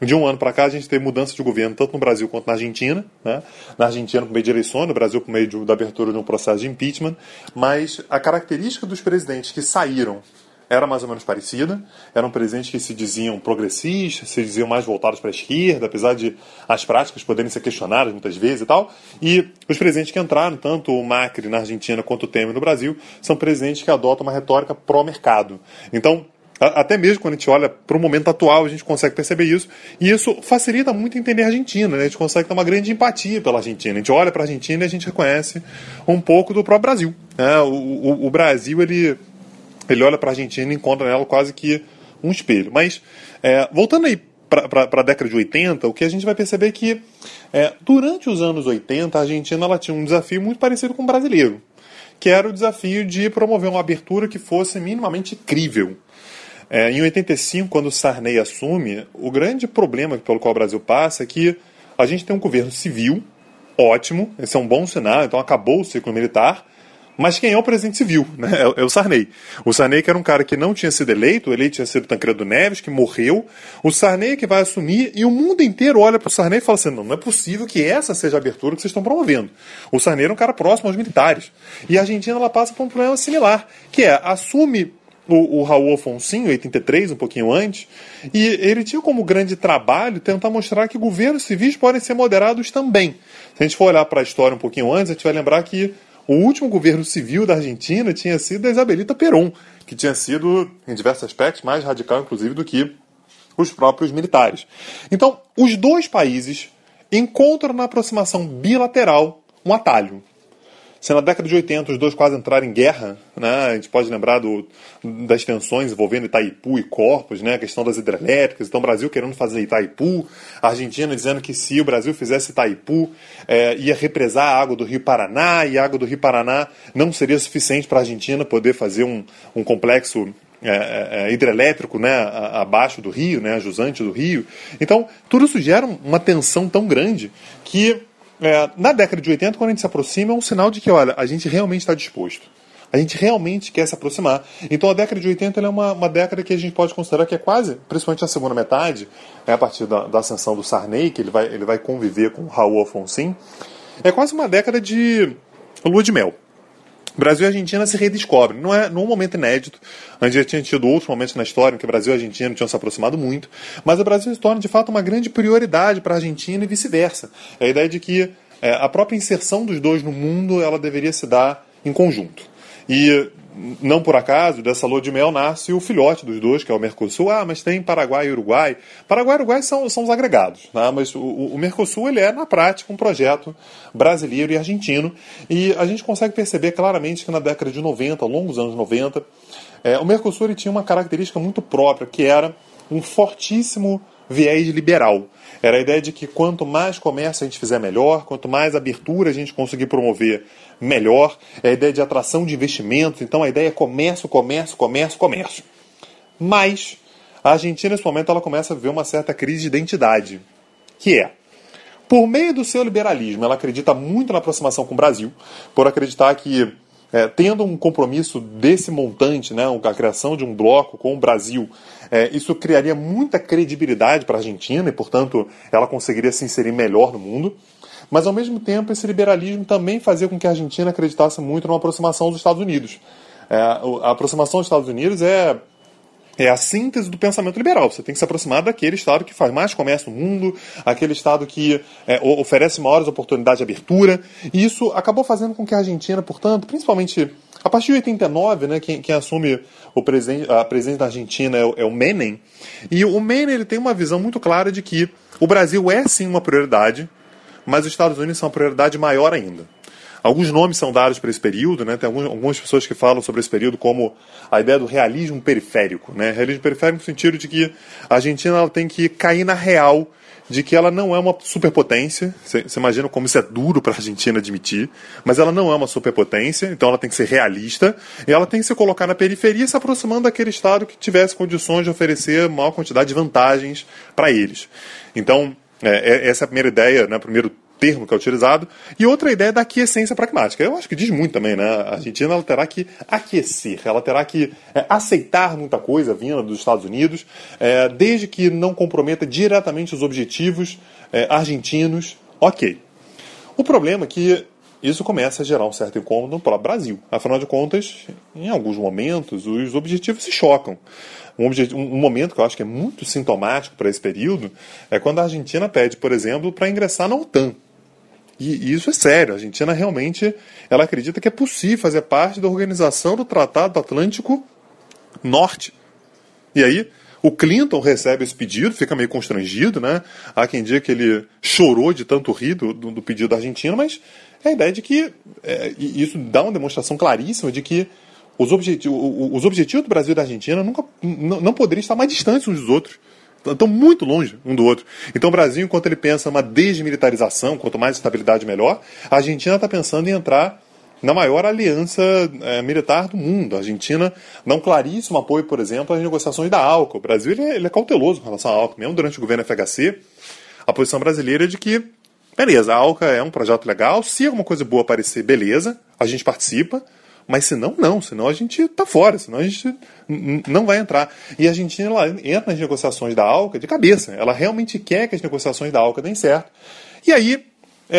S6: de um ano para cá a gente teve mudança de governo tanto no Brasil quanto na Argentina, né? Na Argentina por meio de eleições, no Brasil por meio de, da abertura de um processo de impeachment, mas a característica dos presidentes que saíram era mais ou menos parecida. Eram presidentes que se diziam progressistas, se diziam mais voltados para a esquerda, apesar de as práticas poderem ser questionadas muitas vezes e tal. E os presidentes que entraram, tanto o Macri na Argentina quanto o Temer no Brasil, são presidentes que adotam uma retórica pró-mercado. Então, até mesmo quando a gente olha para o momento atual, a gente consegue perceber isso. E isso facilita muito entender a Argentina, né? A gente consegue ter uma grande empatia pela Argentina. A gente olha para a Argentina e a gente reconhece um pouco do próprio Brasil, né? O, o, o Brasil, ele... Ele olha para a Argentina e encontra nela quase que um espelho. Mas, é, voltando aí para a década de oitenta, o que a gente vai perceber é que, é, durante os anos oitenta, a Argentina ela tinha um desafio muito parecido com o brasileiro, que era o desafio de promover uma abertura que fosse minimamente crível. É, em oitenta e cinco, quando o Sarney assume, o grande problema pelo qual o Brasil passa é que a gente tem um governo civil, ótimo, esse é um bom sinal, então acabou o ciclo militar. Mas quem é o presidente civil? Né? É o Sarney. O Sarney, que era um cara que não tinha sido eleito, ele tinha sido Tancredo Neves, que morreu. O Sarney que vai assumir, e o mundo inteiro olha para o Sarney e fala assim, não, não é possível que essa seja a abertura que vocês estão promovendo. O Sarney era um cara próximo aos militares. E a Argentina ela passa por um problema similar, que é, assume o, o Raul Alfonsín, em oitenta e três, um pouquinho antes, e ele tinha como grande trabalho tentar mostrar que governos civis podem ser moderados também. Se a gente for olhar para a história um pouquinho antes, a gente vai lembrar que o último governo civil da Argentina tinha sido a Isabelita Perón, que tinha sido, em diversos aspectos, mais radical, inclusive, do que os próprios militares. Então, os dois países encontram na aproximação bilateral um atalho. Se na década de oitenta os dois quase entraram em guerra, né, a gente pode lembrar do, das tensões envolvendo Itaipu e Corpus, né, a questão das hidrelétricas, então o Brasil querendo fazer Itaipu, a Argentina dizendo que se o Brasil fizesse Itaipu, é, ia represar a água do Rio Paraná, e a água do Rio Paraná não seria suficiente para a Argentina poder fazer um, um complexo é, é, hidrelétrico, né, abaixo do rio, né, jusante do rio. Então, tudo isso gera uma tensão tão grande que... É, na década de oitenta, quando a gente se aproxima, é um sinal de que, olha, a gente realmente está disposto. A gente realmente quer se aproximar. Então a década de oitenta ela é uma, uma década que a gente pode considerar que é quase, principalmente a segunda metade, é a partir da, da ascensão do Sarney, que ele vai, ele vai conviver com o Raul Alfonsín, é quase uma década de lua de mel. Brasil e Argentina se redescobrem. Não é num momento inédito. A gente já tinha tido outros momentos na história em que Brasil e Argentina tinham se aproximado muito, mas o Brasil se torna de fato uma grande prioridade para a Argentina e vice-versa. É a ideia de que é, a própria inserção dos dois no mundo ela deveria se dar em conjunto. E não por acaso, dessa lua de mel nasce o filhote dos dois, que é o Mercosul. Ah, mas tem Paraguai e Uruguai. Paraguai e Uruguai são, são os agregados, né? Mas o, o Mercosul ele é, na prática, um projeto brasileiro e argentino. E a gente consegue perceber claramente que na década de noventa, ao longo dos anos noventa, é, o Mercosul ele tinha uma característica muito própria, que era um fortíssimo viés liberal. Era a ideia de que quanto mais comércio a gente fizer melhor, quanto mais abertura a gente conseguir promover melhor, é a ideia de atração de investimentos, então a ideia é comércio, comércio, comércio, comércio. Mas a Argentina nesse momento ela começa a viver uma certa crise de identidade, que é, por meio do seu liberalismo, ela acredita muito na aproximação com o Brasil, por acreditar que É, tendo um compromisso desse montante, né, a criação de um bloco com o Brasil, é, isso criaria muita credibilidade para a Argentina e, portanto, ela conseguiria se inserir melhor no mundo. Mas, ao mesmo tempo, esse liberalismo também fazia com que a Argentina acreditasse muito numa aproximação dos Estados Unidos. É, a aproximação dos Estados Unidos é... É a síntese do pensamento liberal. Você tem que se aproximar daquele Estado que faz mais comércio no mundo, aquele Estado que é, oferece maiores oportunidades de abertura. E isso acabou fazendo com que a Argentina, portanto, principalmente a partir de oitenta e nove, né, quem, quem assume o presidente, a presidência da Argentina é o, é o Menem. E o Menem ele tem uma visão muito clara de que o Brasil é sim uma prioridade, mas os Estados Unidos são uma prioridade maior ainda. Alguns nomes são dados para esse período, né? Tem alguns, algumas pessoas que falam sobre esse período como a ideia do realismo periférico. Né? Realismo periférico no sentido de que a Argentina ela tem que cair na real de que ela não é uma superpotência. Você imagina como isso é duro para a Argentina admitir, mas ela não é uma superpotência, então ela tem que ser realista, e ela tem que se colocar na periferia se aproximando daquele Estado que tivesse condições de oferecer maior quantidade de vantagens para eles. Então, é, essa é a primeira ideia, né? Primeiro termo que é utilizado, e outra ideia da aquiescência pragmática. Eu acho que diz muito também, né? A Argentina ela terá que aquecer, ela terá que é, aceitar muita coisa vinda dos Estados Unidos, é, desde que não comprometa diretamente os objetivos é, argentinos. Ok. O problema é que isso começa a gerar um certo incômodo no próprio Brasil. Afinal de contas, em alguns momentos, os objetivos se chocam. Um, objetivo, um momento que eu acho que é muito sintomático para esse período é quando a Argentina pede, por exemplo, para ingressar na OTAN. E, e isso é sério. A Argentina realmente ela acredita que é possível fazer parte da organização do Tratado do Atlântico Norte. E aí, o Clinton recebe esse pedido, fica meio constrangido, né? Há quem diga que ele chorou de tanto rir do, do, do pedido da Argentina, mas é a ideia de que é, isso dá uma demonstração claríssima de que os objetivos, os objetivos do Brasil e da Argentina nunca, não, não poderiam estar mais distantes uns dos outros. Estão muito longe um do outro. Então o Brasil, enquanto ele pensa numa desmilitarização, quanto mais estabilidade melhor, a Argentina está pensando em entrar na maior aliança é, militar do mundo. A Argentina dá um claríssimo apoio, por exemplo, às negociações da ALCA. O Brasil ele é, ele é cauteloso com relação à ALCA. Mesmo durante o governo F H C, a posição brasileira é de que, beleza, a ALCA é um projeto legal, se alguma coisa boa aparecer, beleza, a gente participa, mas senão não, senão a gente está fora, senão a gente não vai entrar. E a Argentina ela entra nas negociações da ALCA de cabeça, ela realmente quer que as negociações da ALCA deem certo. E aí é,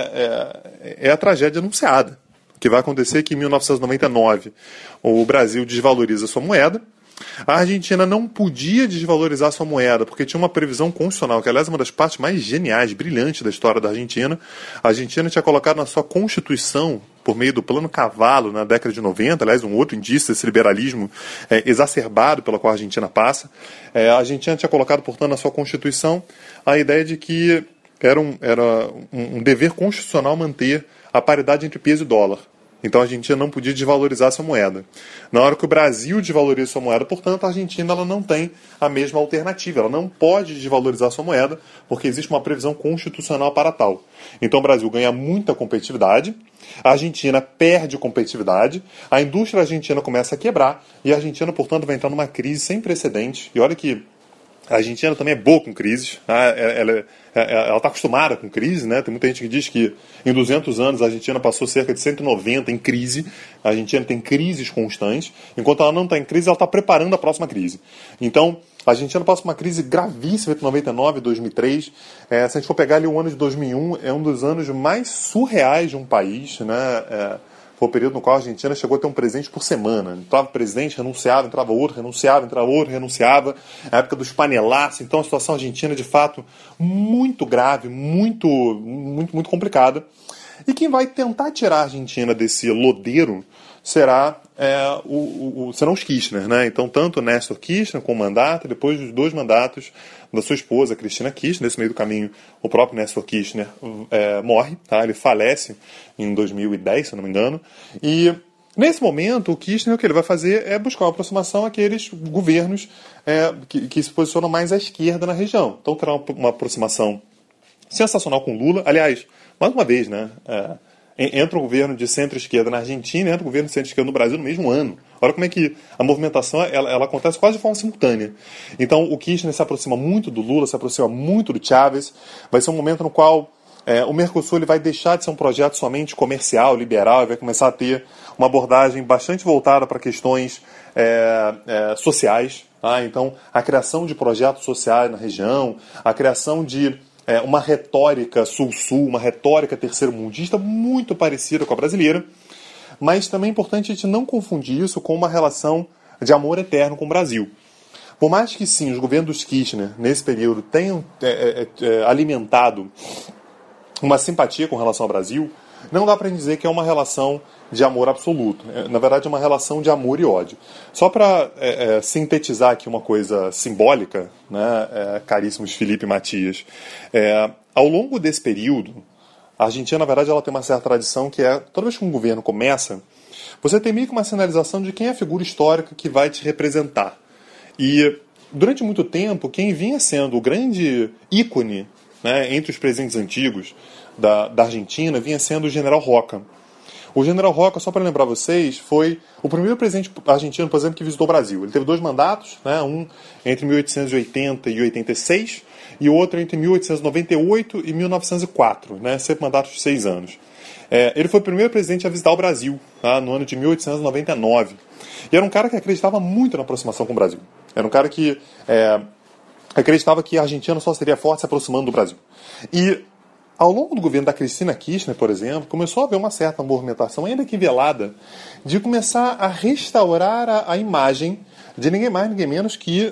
S6: é, é, é a tragédia anunciada. O que vai acontecer é que em mil novecentos e noventa e nove o Brasil desvaloriza sua moeda. A Argentina não podia desvalorizar sua moeda porque tinha uma previsão constitucional, que aliás é uma das partes mais geniais, brilhantes da história da Argentina. A Argentina tinha colocado na sua Constituição, por meio do Plano Cavalo, na década de noventa, aliás, um outro indício desse liberalismo é, exacerbado pela qual a Argentina passa. É, a Argentina tinha colocado, portanto, na sua Constituição a ideia de que era um, era um, um dever constitucional manter a paridade entre peso e dólar. Então a Argentina não podia desvalorizar sua moeda. Na hora que o Brasil desvaloriza sua moeda, portanto, a Argentina ela não tem a mesma alternativa. Ela não pode desvalorizar sua moeda porque existe uma previsão constitucional para tal. Então o Brasil ganha muita competitividade, a Argentina perde competitividade, a indústria argentina começa a quebrar e a Argentina, portanto, vai entrar numa crise sem precedentes. E olha que a Argentina também é boa com crises, ela está acostumada com crise, né? Tem muita gente que diz que em duzentos anos a Argentina passou cerca de cento e noventa em crise, a Argentina tem crises constantes, enquanto ela não está em crise, ela está preparando a próxima crise. Então, a Argentina passa por uma crise gravíssima entre noventa e nove e dois mil e três, é, se a gente for pegar ali o ano de dois mil e um, é um dos anos mais surreais de um país, né? É, foi o período no qual a Argentina chegou a ter um presidente por semana. Entrava o presidente, renunciava, entrava outro, renunciava, entrava outro, renunciava. A época dos panelaços. Então a situação argentina, de fato, muito grave, muito, muito, muito complicada. E quem vai tentar tirar a Argentina desse lodeiro será, é, o, o, serão os Kirchner, né? Então, tanto Néstor Kirchner com o mandato, depois dos dois mandatos da sua esposa, Cristina Kirchner. Nesse meio do caminho, o próprio Néstor Kirchner é, morre, tá? Ele falece em dois mil e dez, se eu não me engano. E nesse momento, o Kirchner, o que ele vai fazer é buscar uma aproximação àqueles governos é, que, que se posicionam mais à esquerda na região. Então, terá uma, uma aproximação sensacional com Lula. Aliás, mais uma vez, né? É, entra um governo de centro-esquerda na Argentina e entra um governo de centro-esquerda no Brasil no mesmo ano. Olha como é que a movimentação ela, ela acontece quase de forma simultânea. Então o Kirchner se aproxima muito do Lula, se aproxima muito do Chávez. Vai ser um momento no qual é, o Mercosul ele vai deixar de ser um projeto somente comercial, liberal, e vai começar a ter uma abordagem bastante voltada para questões é, é, sociais. Tá? Então a criação de projetos sociais na região, a criação de É uma retórica sul-sul, uma retórica terceiro-mundista muito parecida com a brasileira, mas também é importante a gente não confundir isso com uma relação de amor eterno com o Brasil. Por mais que sim, os governos dos Kirchner, nesse período, tenham é, é, alimentado uma simpatia com relação ao Brasil, não dá para dizer que é uma relação de amor absoluto. Na verdade, é uma relação de amor e ódio. Só para é, é, sintetizar aqui uma coisa simbólica, né, é, caríssimos Felipe e Matias, é, ao longo desse período, a Argentina, na verdade, ela tem uma certa tradição que é, toda vez que um governo começa, você tem meio que uma sinalização de quem é a figura histórica que vai te representar. E, durante muito tempo, quem vinha sendo o grande ícone, né, entre os presidentes antigos da, da Argentina vinha sendo o general Roca. O General Roca, só para lembrar vocês, foi o primeiro presidente argentino, por exemplo, que visitou o Brasil. Ele teve dois mandatos, né? Um entre mil oitocentos e oitenta e oitenta e seis e o outro entre mil oitocentos e noventa e oito e mil novecentos e quatro, né? Sempre mandatos de seis anos. É, ele foi o primeiro presidente a visitar o Brasil, tá? No ano de mil oitocentos e noventa e nove. E era um cara que acreditava muito na aproximação com o Brasil. Era um cara que é, acreditava que a Argentina só seria forte se aproximando do Brasil. E ao longo do governo da Cristina Kirchner, por exemplo, começou a haver uma certa movimentação, ainda que velada, de começar a restaurar a, a imagem de ninguém mais, ninguém menos que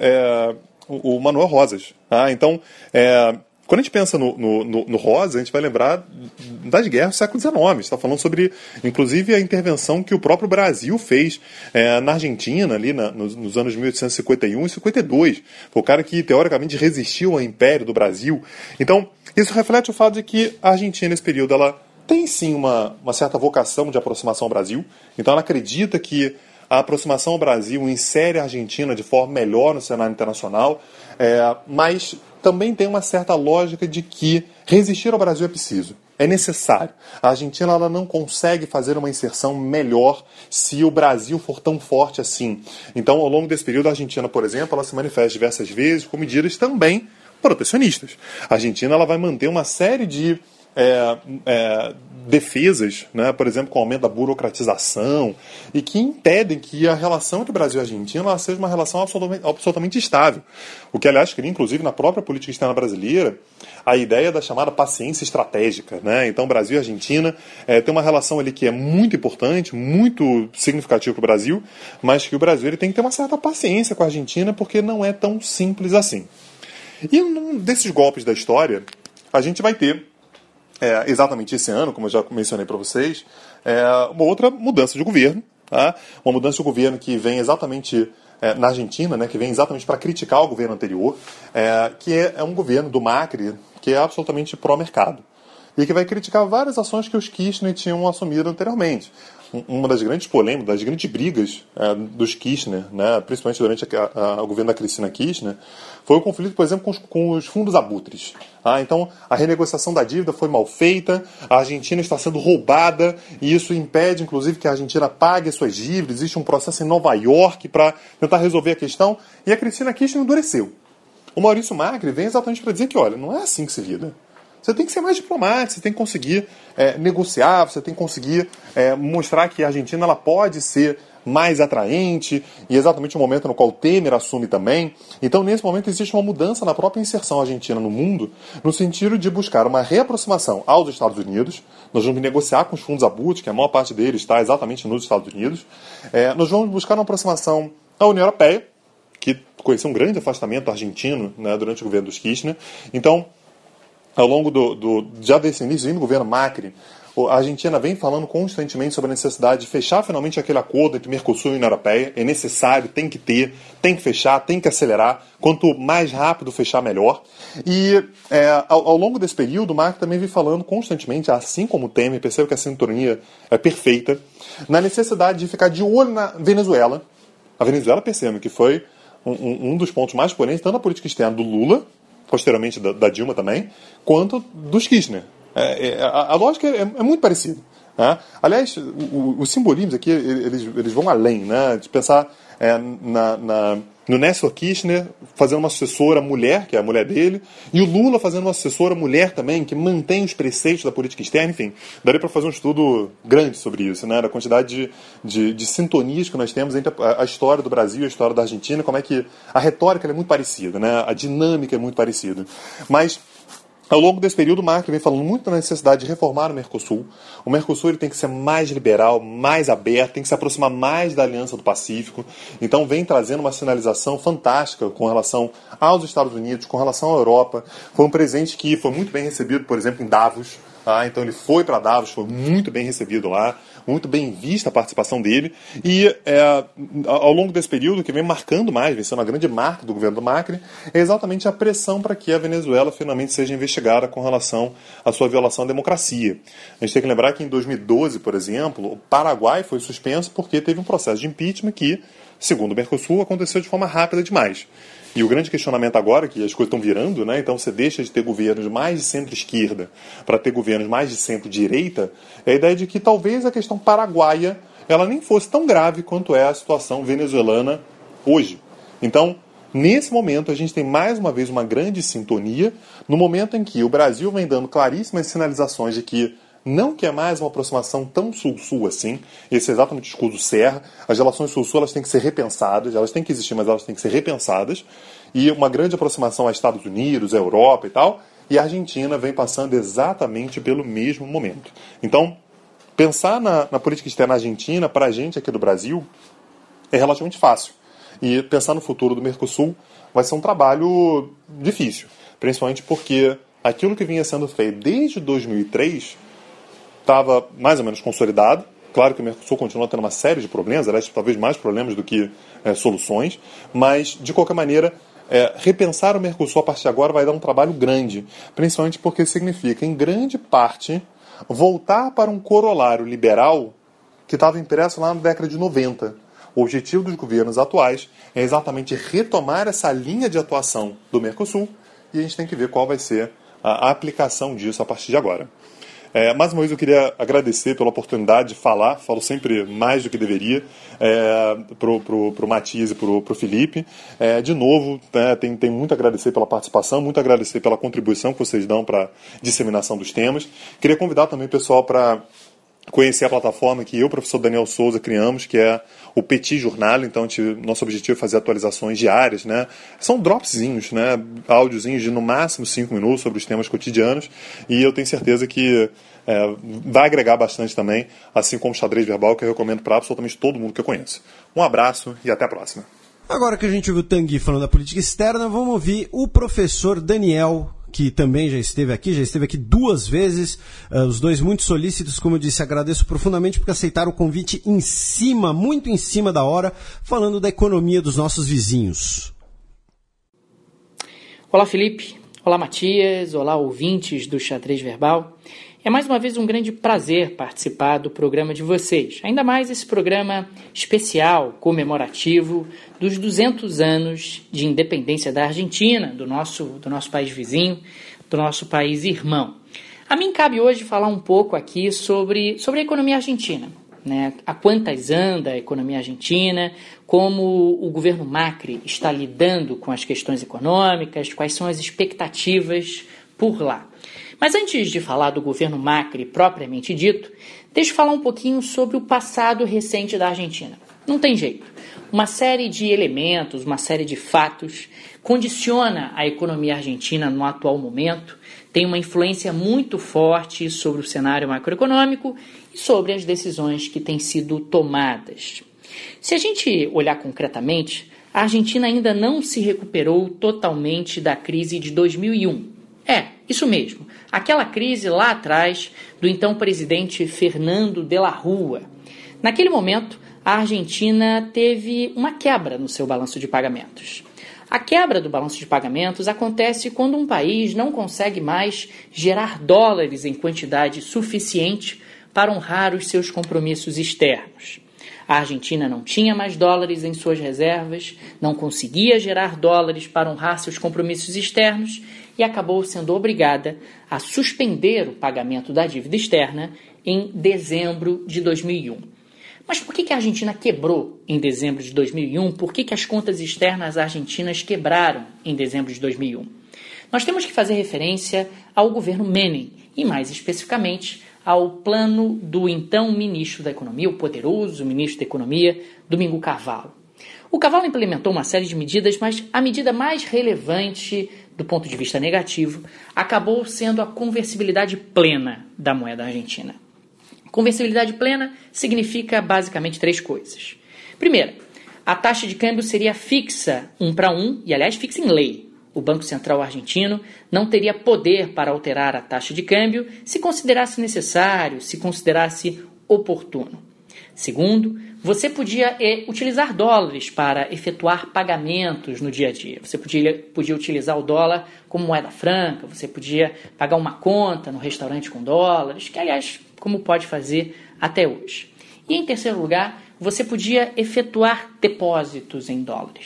S6: é, o, o Manuel Rosas. Tá? Então, é, quando a gente pensa no, no, no, no Rosas, a gente vai lembrar das guerras do século dezenove. A gente está falando sobre, inclusive, a intervenção que o próprio Brasil fez é, na Argentina, ali na, nos, nos anos mil oitocentos e cinquenta e um e cinquenta e dois. Foi o cara que, teoricamente, resistiu ao Império do Brasil. Então, isso reflete o fato de que a Argentina, nesse período, ela tem sim uma, uma certa vocação de aproximação ao Brasil. Então ela acredita que a aproximação ao Brasil insere a Argentina de forma melhor no cenário internacional, é, mas também tem uma certa lógica de que resistir ao Brasil é preciso, é necessário. A Argentina ela não consegue fazer uma inserção melhor se o Brasil for tão forte assim. Então, ao longo desse período, a Argentina, por exemplo, ela se manifesta diversas vezes com medidas também protecionistas. A Argentina ela vai manter uma série de é, é, defesas, né, por exemplo, com o aumento da burocratização, e que impedem que a relação entre Brasil e Argentina ela seja uma relação absolutamente, absolutamente estável. O que, aliás, cria, inclusive, na própria política externa brasileira, a ideia da chamada paciência estratégica. Né? Então, Brasil e Argentina é, tem uma relação ali que é muito importante, muito significativa para o Brasil, mas que o Brasil ele tem que ter uma certa paciência com a Argentina, porque não é tão simples assim. E num desses golpes da história, a gente vai ter, é, exatamente esse ano, como eu já mencionei para vocês, é, uma outra mudança de governo. Tá? Uma mudança de governo que vem exatamente é, na Argentina, né, que vem exatamente para criticar o governo anterior, é, que é, é um governo do Macri que é absolutamente pró-mercado. E que vai criticar várias ações que os Kirchner tinham assumido anteriormente. Uma das grandes polêmicas, das grandes brigas é, dos Kirchner, né, principalmente durante a, a, o governo da Cristina Kirchner, foi o conflito, por exemplo, com os, com os fundos abutres. Ah, então, a renegociação da dívida foi mal feita, a Argentina está sendo roubada, e isso impede, inclusive, que a Argentina pague as suas dívidas. Existe um processo em Nova York para tentar resolver a questão, e a Cristina Kirchner endureceu. O Maurício Macri vem exatamente para dizer que, olha, não é assim que se lida. Você tem que ser mais diplomático, você tem que conseguir é, negociar, você tem que conseguir é, mostrar que a Argentina ela pode ser mais atraente, e exatamente o momento no qual o Temer assume também. Então, nesse momento, existe uma mudança na própria inserção argentina no mundo, no sentido de buscar uma reaproximação aos Estados Unidos. Nós vamos negociar com os fundos abutres, que a maior parte deles está exatamente nos Estados Unidos. É, nós vamos buscar uma aproximação à União Europeia, que conheceu um grande afastamento argentino, né, durante o governo dos Kirchner. Então, ao longo do, do, já desse início do governo Macri, a Argentina vem falando constantemente sobre a necessidade de fechar finalmente aquele acordo entre Mercosul e União Europeia. É necessário, tem que ter, tem que fechar, tem que acelerar. Quanto mais rápido fechar, melhor. E é, ao, ao longo desse período, o Macri também vem falando constantemente, assim como o Temer, percebe que a sintonia é perfeita, na necessidade de ficar de olho na Venezuela. A Venezuela, percebemos que foi um, um dos pontos mais polêmicos, tanto na política externa do Lula, posteriormente da, da Dilma também, quanto dos Kirchner. É, é, a, a lógica é, é muito parecida. Né? Aliás, os simbolismos aqui, eles, eles vão além, né? De pensar é, na, na, no Néstor Kirchner fazendo uma sucessora mulher, que é a mulher dele, e o Lula fazendo uma sucessora mulher também, que mantém os preceitos da política externa. Enfim, daria para fazer um estudo grande sobre isso, né? Da quantidade de, de, de sintonias que nós temos entre a, a história do Brasil e a história da Argentina, como é que a retórica é muito parecida, né? A dinâmica é muito parecida. Mas ao longo desse período, o Macri vem falando muito da necessidade de reformar o Mercosul. O Mercosul ele tem que ser mais liberal, mais aberto, tem que se aproximar mais da Aliança do Pacífico. Então vem trazendo uma sinalização fantástica com relação aos Estados Unidos, com relação à Europa. Foi um presente que foi muito bem recebido, por exemplo, em Davos. Ah, então ele foi para Davos, foi muito bem recebido lá, muito bem vista a participação dele, e é, ao longo desse período, o que vem marcando mais, vem sendo a grande marca do governo do Macri, é exatamente a pressão para que a Venezuela finalmente seja investigada com relação à sua violação à democracia. A gente tem que lembrar que em dois mil e doze, por exemplo, o Paraguai foi suspenso porque teve um processo de impeachment que, segundo o Mercosul, aconteceu de forma rápida demais. E o grande questionamento agora, que as coisas estão virando, né? Então você deixa de ter governos mais de centro-esquerda para ter governos mais de centro-direita, é a ideia de que talvez a questão paraguaia ela nem fosse tão grave quanto é a situação venezuelana hoje. Então, nesse momento, a gente tem mais uma vez uma grande sintonia, no momento em que o Brasil vem dando claríssimas sinalizações de que não quer mais uma aproximação tão sul-sul assim. Esse é exatamente o discurso do Serra. As relações sul-sul elas têm que ser repensadas, elas têm que existir, mas elas têm que ser repensadas. E uma grande aproximação aos Estados Unidos, à Europa e tal. E a Argentina vem passando exatamente pelo mesmo momento. Então, pensar na, na política externa argentina, para a gente aqui do Brasil, é relativamente fácil. E pensar no futuro do Mercosul vai ser um trabalho difícil. Principalmente porque aquilo que vinha sendo feito desde dois mil e três estava mais ou menos consolidado. Claro que o Mercosul continua tendo uma série de problemas, aliás, talvez mais problemas do que é, soluções. Mas, de qualquer maneira, é, repensar o Mercosul a partir de agora vai dar um trabalho grande. Principalmente porque significa, em grande parte, voltar para um corolário liberal que estava impresso lá na década de noventa. O objetivo dos governos atuais é exatamente retomar essa linha de atuação do Mercosul e a gente tem que ver qual vai ser a aplicação disso a partir de agora. É, mais uma vez eu queria agradecer pela oportunidade de falar, falo sempre mais do que deveria, é, pro, pro, pro Matias e pro, pro Felipe. É, de novo, né, tem, tem muito a agradecer pela participação, muito a agradecer pela contribuição que vocês dão para a disseminação dos temas. Queria convidar também o pessoal para conhecer a plataforma que eu e o professor Daniel Souza criamos, que é o Petit Jornal. Então, a gente, nosso objetivo é fazer atualizações diárias, né? São dropzinhos, né? Áudiozinhos de no máximo cinco minutos sobre os temas cotidianos, e eu tenho certeza que é, vai agregar bastante também, assim como o Xadrez Verbal, que eu recomendo para absolutamente todo mundo que eu conheço. Um abraço e até a próxima.
S4: Agora que a gente ouviu o Tanguy falando da política externa, vamos ouvir o professor Daniel, que também já esteve aqui, já esteve aqui duas vezes, uh, os dois muito solícitos, como eu disse, agradeço profundamente porque aceitaram o convite em cima, muito em cima da hora, falando da economia dos nossos vizinhos.
S7: Olá, Felipe. Olá, Matias. Olá, ouvintes do Xadrez Verbal. É mais uma vez um grande prazer participar do programa de vocês, ainda mais esse programa especial, comemorativo, dos duzentos anos de independência da Argentina, do nosso, do nosso país vizinho, do nosso país irmão. A mim cabe hoje falar um pouco aqui sobre, sobre a economia argentina, né? A quantas anda a economia argentina, como o governo Macri está lidando com as questões econômicas, quais são as expectativas por lá. Mas antes de falar do governo Macri propriamente dito, deixa eu falar um pouquinho sobre o passado recente da Argentina. Não tem jeito. Uma série de elementos, uma série de fatos condiciona a economia argentina no atual momento, tem uma influência muito forte sobre o cenário macroeconômico e sobre as decisões que têm sido tomadas. Se a gente olhar concretamente, a Argentina ainda não se recuperou totalmente da crise de dois mil e um. É, isso mesmo, aquela crise lá atrás do então presidente Fernando de la Rúa. Naquele momento, a Argentina teve uma quebra no seu balanço de pagamentos. A quebra do balanço de pagamentos acontece quando um país não consegue mais gerar dólares em quantidade suficiente para honrar os seus compromissos externos. A Argentina não tinha mais dólares em suas reservas, não conseguia gerar dólares para honrar seus compromissos externos e acabou sendo obrigada a suspender o pagamento da dívida externa em dezembro de dois mil e um. Mas por que a Argentina quebrou em dezembro de dois mil e um? Por que as contas externas argentinas quebraram em dezembro de dois mil e um? Nós temos que fazer referência ao governo Menem e, mais especificamente, ao plano do então ministro da Economia, o poderoso ministro da Economia, Domingo Cavallo. O Cavallo implementou uma série de medidas, mas a medida mais relevante do ponto de vista negativo acabou sendo a conversibilidade plena da moeda argentina. Conversibilidade plena significa basicamente três coisas. Primeiro, a taxa de câmbio seria fixa um para um, e aliás fixa em lei. O Banco Central argentino não teria poder para alterar a taxa de câmbio se considerasse necessário, se considerasse oportuno. Segundo, você podia é, utilizar dólares para efetuar pagamentos no dia a dia. Você podia, podia utilizar o dólar como moeda franca, você podia pagar uma conta no restaurante com dólares, que aliás, como pode fazer até hoje. E em terceiro lugar, você podia efetuar depósitos em dólares.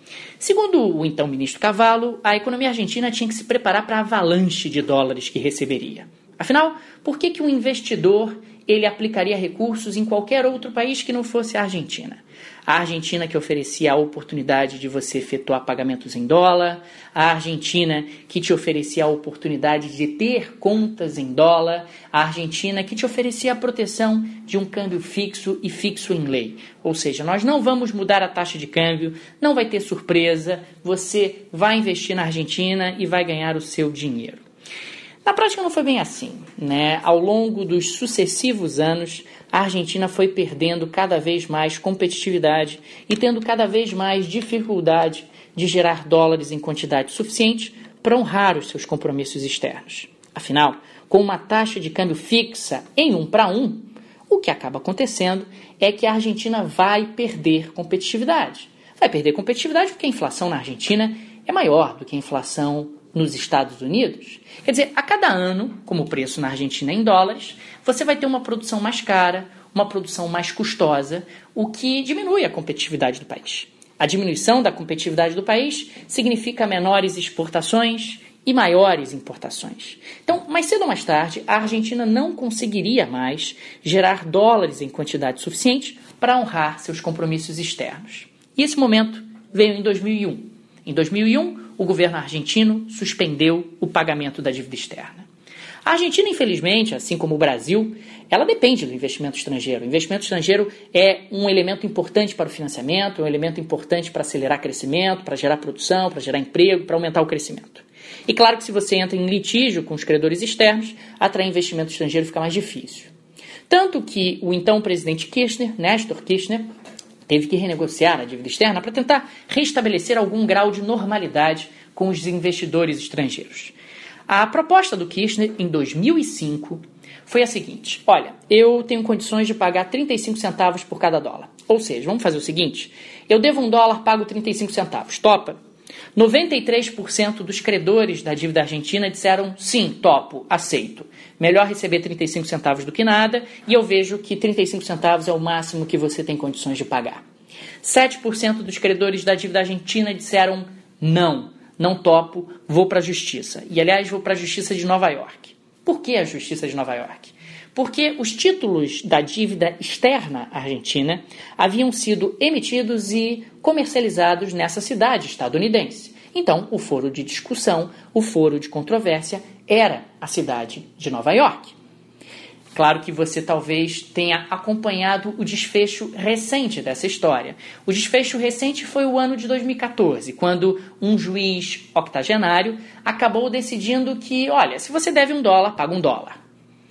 S7: Segundo o então ministro Cavallo, a economia argentina tinha que se preparar para a avalanche de dólares que receberia. Afinal, por que que um investidor ele aplicaria recursos em qualquer outro país que não fosse a Argentina? A Argentina que oferecia a oportunidade de você efetuar pagamentos em dólar, a Argentina que te oferecia a oportunidade de ter contas em dólar, a Argentina que te oferecia a proteção de um câmbio fixo e fixo em lei. Ou seja, nós não vamos mudar a taxa de câmbio, não vai ter surpresa, você vai investir na Argentina e vai ganhar o seu dinheiro. Na prática não foi bem assim, né? Ao longo dos sucessivos anos, a Argentina foi perdendo cada vez mais competitividade e tendo cada vez mais dificuldade de gerar dólares em quantidade suficiente para honrar os seus compromissos externos. Afinal, com uma taxa de câmbio fixa em um para um, o que acaba acontecendo é que a Argentina vai perder competitividade. Vai perder competitividade porque a inflação na Argentina é maior do que a inflação nos Estados Unidos. Quer dizer, a cada ano, como o preço na Argentina é em dólares, você vai ter uma produção mais cara, uma produção mais custosa, o que diminui a competitividade do país. A diminuição da competitividade do país significa menores exportações e maiores importações. Então, mais cedo ou mais tarde, a Argentina não conseguiria mais gerar dólares em quantidade suficiente para honrar seus compromissos externos. E esse momento veio em dois mil e um. Em dois mil e um, o governo argentino suspendeu o pagamento da dívida externa. A Argentina, infelizmente, assim como o Brasil, ela depende do investimento estrangeiro. O investimento estrangeiro é um elemento importante para o financiamento, é um elemento importante para acelerar crescimento, para gerar produção, para gerar emprego, para aumentar o crescimento. E claro que se você entra em litígio com os credores externos, atrair investimento estrangeiro fica mais difícil. Tanto que o então presidente Kirchner, Néstor Kirchner, teve que renegociar a dívida externa para tentar restabelecer algum grau de normalidade com os investidores estrangeiros. A proposta do Kirchner, em dois mil e cinco, foi a seguinte: olha, eu tenho condições de pagar trinta e cinco centavos por cada dólar. Ou seja, vamos fazer o seguinte, eu devo um dólar, pago trinta e cinco centavos. Topa? noventa e três por cento dos credores da dívida argentina disseram sim, topo, aceito. Melhor receber trinta e cinco centavos do que nada, e eu vejo que trinta e cinco centavos é o máximo que você tem condições de pagar. sete por cento dos credores da dívida argentina disseram não, não topo, vou para a justiça. E, aliás, vou para a justiça de Nova York. Por que a justiça de Nova York? Porque os títulos da dívida externa argentina haviam sido emitidos e comercializados nessa cidade estadunidense. Então, o foro de discussão, o foro de controvérsia era a cidade de Nova York. Claro que você talvez tenha acompanhado o desfecho recente dessa história. O desfecho recente foi o ano de dois mil e catorze, quando um juiz octogenário acabou decidindo que, olha, se você deve um dólar, paga um dólar.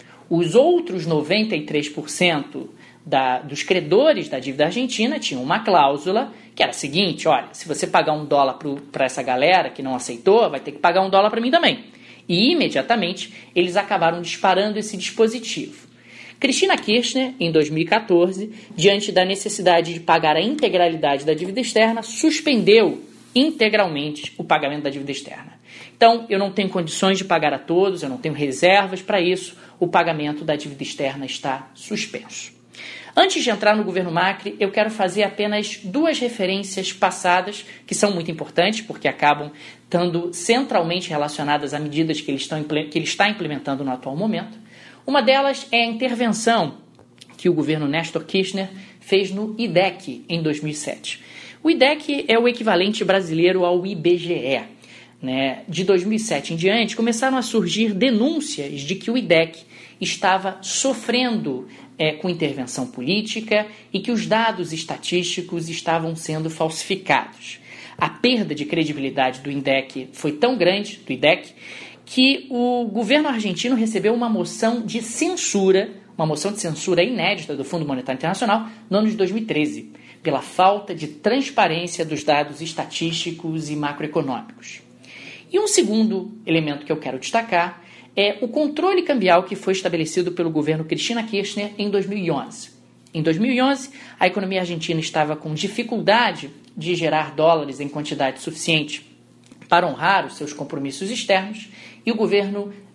S7: Os outros noventa e três por cento da, dos credores da dívida argentina tinham uma cláusula que era a seguinte: olha, se você pagar um dólar para essa galera que não aceitou, vai ter que pagar um dólar para mim também. E imediatamente eles acabaram disparando esse dispositivo. Cristina Kirchner, em dois mil e catorze, diante da necessidade de pagar a integralidade da dívida externa, suspendeu integralmente o pagamento da dívida externa. Então, eu não tenho condições de pagar a todos, eu não tenho reservas para isso, o pagamento da dívida externa está suspenso. Antes de entrar no governo Macri, eu quero fazer apenas duas referências passadas, que são muito importantes, porque acabam estando centralmente relacionadas a medidas que ele, estão, que ele está implementando no atual momento. Uma delas é a intervenção que o governo Néstor Kirchner fez no I D E C em dois mil e sete. O I D E C é o equivalente brasileiro ao I B G E. Né? De dois mil e sete em diante, começaram a surgir denúncias de que o I D E C estava sofrendo é, com intervenção política e que os dados estatísticos estavam sendo falsificados. A perda de credibilidade do I D E C foi tão grande, do I D E C, que o governo argentino recebeu uma moção de censura, uma moção de censura inédita do Fundo Monetário Internacional no ano de dois mil e treze, pela falta de transparência dos dados estatísticos e macroeconômicos. E um segundo elemento que eu quero destacar é o controle cambial que foi estabelecido pelo governo Cristina Kirchner em dois mil e onze. Em dois mil e onze, a economia argentina estava com dificuldade de gerar dólares em quantidade suficiente para honrar os seus compromissos externos e o governo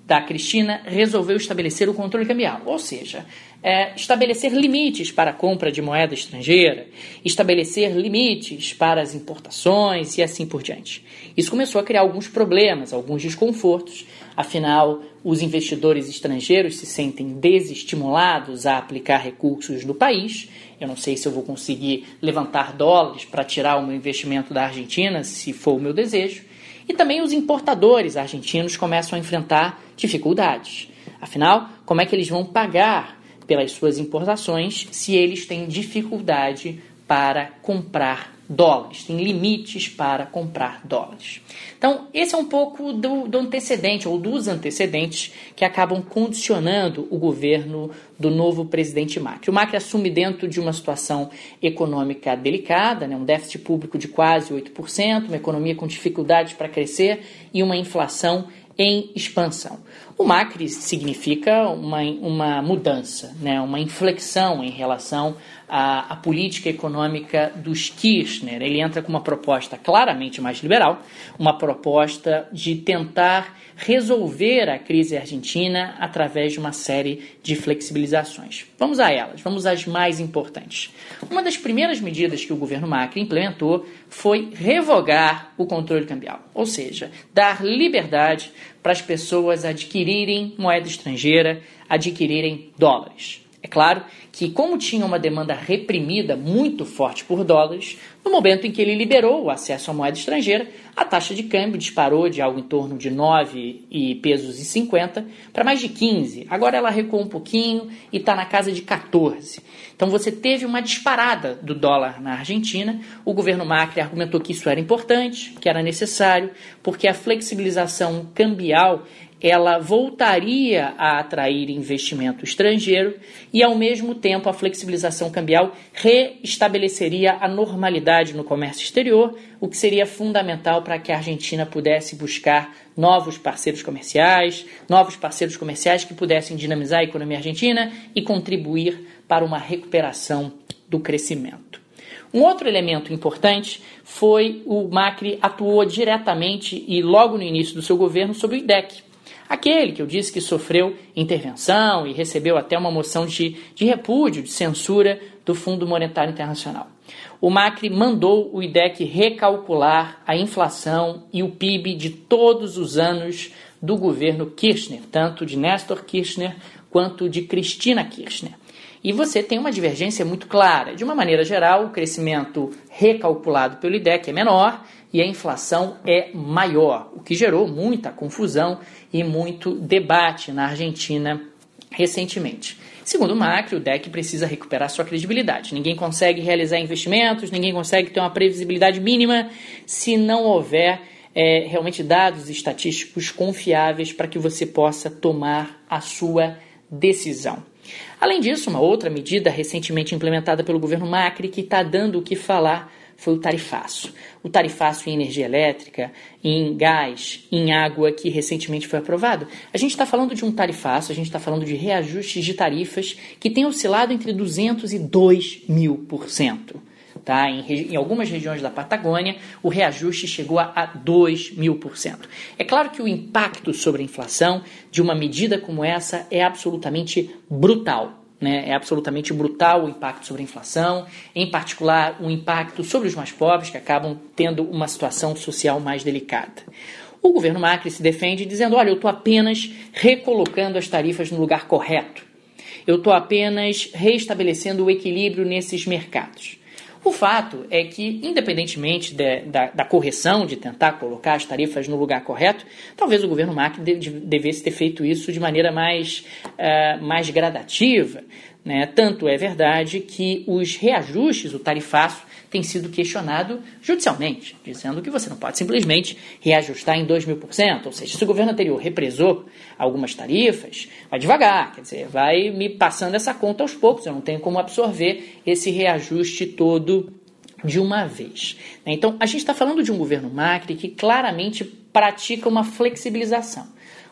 S7: da Cristina resolveu estabelecer o controle cambial, ou seja, é, estabelecer limites para a compra de moeda estrangeira, estabelecer limites para as importações e assim por diante. Isso começou a criar alguns problemas, alguns desconfortos, afinal, os investidores estrangeiros se sentem desestimulados a aplicar recursos no país. Eu não sei se eu vou conseguir levantar dólares para tirar o meu investimento da Argentina, se for o meu desejo. E também os importadores argentinos começam a enfrentar dificuldades. Afinal, como é que eles vão pagar pelas suas importações se eles têm dificuldade para comprar dólares, tem limites para comprar dólares. Então, esse é um pouco do, do antecedente, ou dos antecedentes, que acabam condicionando o governo do novo presidente Macri. O Macri assume dentro de uma situação econômica delicada, né, um déficit público de quase oito por cento, uma economia com dificuldades para crescer e uma inflação em expansão. O Macri significa uma, uma mudança, né, uma inflexão em relação à, à política econômica dos Kirchner. Ele entra com uma proposta claramente mais liberal, uma proposta de tentar resolver a crise argentina através de uma série de flexibilizações. Vamos a elas, vamos às mais importantes. Uma das primeiras medidas que o governo Macri implementou foi revogar o controle cambial, ou seja, dar liberdade para as pessoas adquirirem moeda estrangeira, adquirirem dólares. É claro que, como tinha uma demanda reprimida muito forte por dólares, no momento em que ele liberou o acesso à moeda estrangeira, a taxa de câmbio disparou de algo em torno de nove pesos e cinquenta para mais de quinze. Agora ela recuou um pouquinho e está na casa de quatorze. Então você teve uma disparada do dólar na Argentina. O governo Macri argumentou que isso era importante, que era necessário, porque a flexibilização cambial ela voltaria a atrair investimento estrangeiro e, ao mesmo tempo, a flexibilização cambial reestabeleceria a normalidade no comércio exterior, o que seria fundamental para que a Argentina pudesse buscar novos parceiros comerciais, novos parceiros comerciais que pudessem dinamizar a economia argentina e contribuir para uma recuperação do crescimento. Um outro elemento importante foi o Macri atuou diretamente e logo no início do seu governo sobre o I D E C. Aquele que eu disse que sofreu intervenção e recebeu até uma moção de, de repúdio, de censura do Fundo Monetário Internacional. O Macri mandou o I D E C recalcular a inflação e o P I B de todos os anos do governo Kirchner, tanto de Néstor Kirchner quanto de Cristina Kirchner. E você tem uma divergência muito clara. De uma maneira geral, o crescimento recalculado pelo I D E C é menor e a inflação é maior, o que gerou muita confusão e muito debate na Argentina recentemente. Segundo o Macri, o D E C precisa recuperar sua credibilidade. Ninguém consegue realizar investimentos, ninguém consegue ter uma previsibilidade mínima se não houver é, realmente dados estatísticos confiáveis para que você possa tomar a sua decisão. Além disso, uma outra medida recentemente implementada pelo governo Macri que está dando o que falar foi o tarifaço. O tarifaço em energia elétrica, em gás, em água, que recentemente foi aprovado. A gente está falando de um tarifaço, a gente está falando de reajustes de tarifas que tem oscilado entre duzentos e dois mil por cento. Tá? Em, em algumas regiões da Patagônia, o reajuste chegou a, a dois mil por cento. É claro que o impacto sobre a inflação de uma medida como essa é absolutamente brutal. Né? É absolutamente brutal o impacto sobre a inflação, em particular o impacto sobre os mais pobres, que acabam tendo uma situação social mais delicada. O governo Macri se defende dizendo, olha, eu estou apenas recolocando as tarifas no lugar correto. Eu estou apenas reestabelecendo o equilíbrio nesses mercados. O fato é que, independentemente de, da, da correção de tentar colocar as tarifas no lugar correto, talvez o governo Macri de, de, devesse ter feito isso de maneira mais, uh, mais gradativa. Né? Tanto é verdade que os reajustes, o tarifaço, tem sido questionado judicialmente, dizendo que você não pode simplesmente reajustar em dois mil por cento. Ou seja, se o governo anterior represou algumas tarifas, vai devagar, quer dizer, vai me passando essa conta aos poucos, eu não tenho como absorver esse reajuste todo de uma vez. Então, a gente está falando de um governo Macri que claramente pratica uma flexibilização.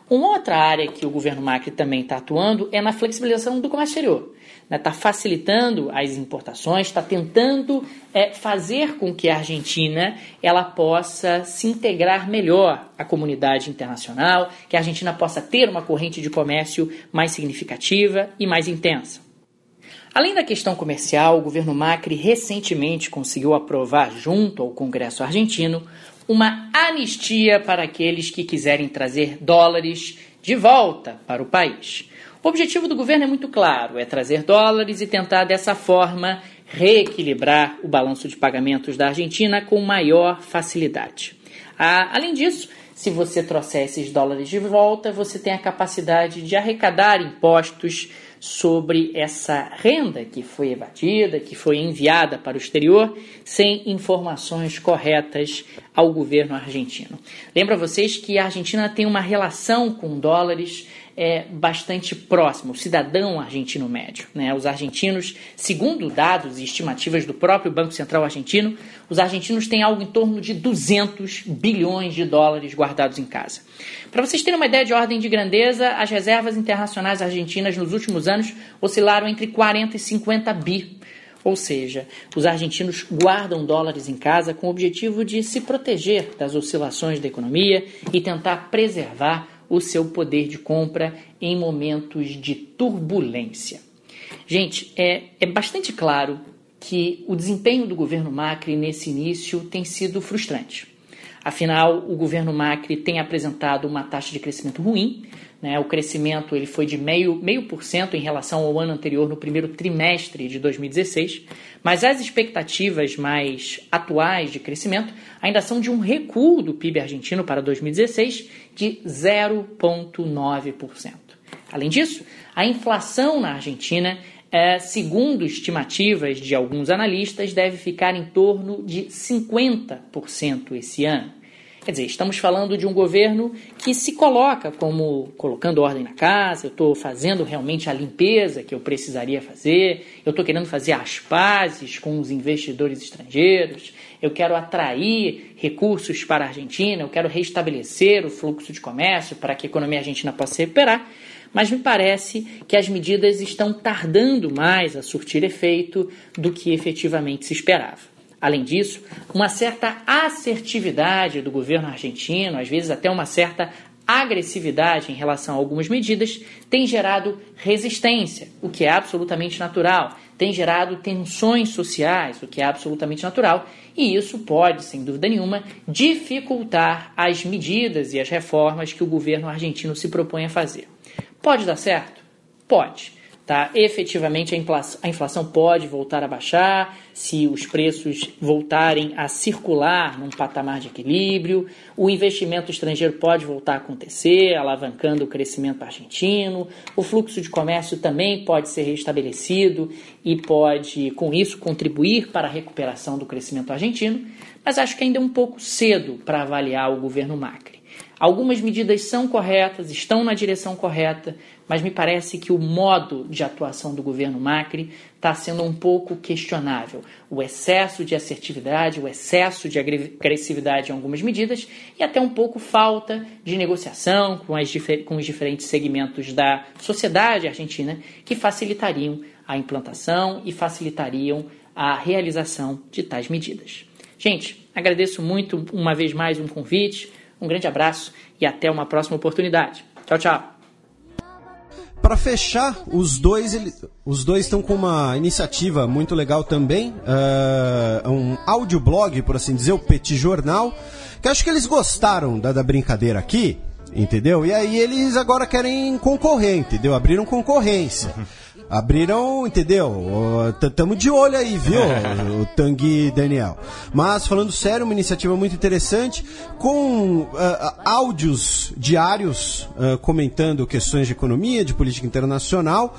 S7: Uma outra área que o governo Macri também está atuando é na flexibilização do comércio exterior. Está facilitando as importações, está tentando é, fazer com que a Argentina ela possa se integrar melhor à comunidade internacional, que a Argentina possa ter uma corrente de comércio mais significativa e mais intensa. Além da questão comercial, o governo Macri recentemente conseguiu aprovar, junto ao Congresso argentino, uma anistia para aqueles que quiserem trazer dólares de volta para o país. O objetivo do governo é muito claro, é trazer dólares e tentar dessa forma reequilibrar o balanço de pagamentos da Argentina com maior facilidade. Ah, além disso, se você trouxer esses dólares de volta, você tem a capacidade de arrecadar impostos sobre essa renda que foi evadida, que foi enviada para o exterior, sem informações corretas ao governo argentino. Lembro a vocês que a Argentina tem uma relação com dólares é, bastante próxima, o cidadão argentino médio, né? Os argentinos, segundo dados e estimativas do próprio Banco Central argentino, os argentinos têm algo em torno de duzentos bilhões de dólares guardados em casa. Para vocês terem uma ideia de ordem de grandeza, as reservas internacionais argentinas nos últimos anos oscilaram entre quarenta e cinquenta bi. Ou seja, os argentinos guardam dólares em casa com o objetivo de se proteger das oscilações da economia e tentar preservar o seu poder de compra em momentos de turbulência. Gente, é, é bastante claro que o desempenho do governo Macri nesse início tem sido frustrante. Afinal, o governo Macri tem apresentado uma taxa de crescimento ruim, né? O crescimento ele foi de meio, meio por cento em relação ao ano anterior no primeiro trimestre de dois mil e dezesseis, mas as expectativas mais atuais de crescimento ainda são de um recuo do P I B argentino para dois mil e dezesseis de zero vírgula nove por cento. Além disso, a inflação na Argentina, é, segundo estimativas de alguns analistas, deve ficar em torno de cinquenta por cento esse ano. Quer dizer, estamos falando de um governo que se coloca como colocando ordem na casa, eu estou fazendo realmente a limpeza que eu precisaria fazer, eu estou querendo fazer as pazes com os investidores estrangeiros, eu quero atrair recursos para a Argentina, eu quero restabelecer o fluxo de comércio para que a economia argentina possa se recuperar, mas me parece que as medidas estão tardando mais a surtir efeito do que efetivamente se esperava. Além disso, uma certa assertividade do governo argentino, às vezes até uma certa agressividade em relação a algumas medidas, tem gerado resistência, o que é absolutamente natural, tem gerado tensões sociais, o que é absolutamente natural, e isso pode, sem dúvida nenhuma, dificultar as medidas e as reformas que o governo argentino se propõe a fazer. Pode dar certo? Pode. Tá? Efetivamente, a inflação, a inflação pode voltar a baixar se os preços voltarem a circular num patamar de equilíbrio, o investimento estrangeiro pode voltar a acontecer, alavancando o crescimento argentino, o fluxo de comércio também pode ser restabelecido e pode, com isso, contribuir para a recuperação do crescimento argentino, mas acho que ainda é um pouco cedo para avaliar o governo Macri. Algumas medidas são corretas, estão na direção correta, mas me parece que o modo de atuação do governo Macri está sendo um pouco questionável. O excesso de assertividade, o excesso de agressividade em algumas medidas e até um pouco falta de negociação com, as, com os diferentes segmentos da sociedade argentina que facilitariam a implantação e facilitariam a realização de tais medidas. Gente, agradeço muito uma vez mais um convite. Um grande abraço e até uma próxima oportunidade. Tchau, tchau.
S4: Para fechar, os dois ele, os dois estão com uma iniciativa muito legal também, uh, um audioblog, por assim dizer, o Petit Jornal, que acho que eles gostaram da, da brincadeira aqui, entendeu? E aí eles agora querem concorrer, entendeu? Abriram concorrência. Abriram, entendeu? Tamo de olho aí, viu, o Tanguy e Daniel. Mas, falando sério, uma iniciativa muito interessante, com uh, áudios diários uh, comentando questões de economia, de política internacional.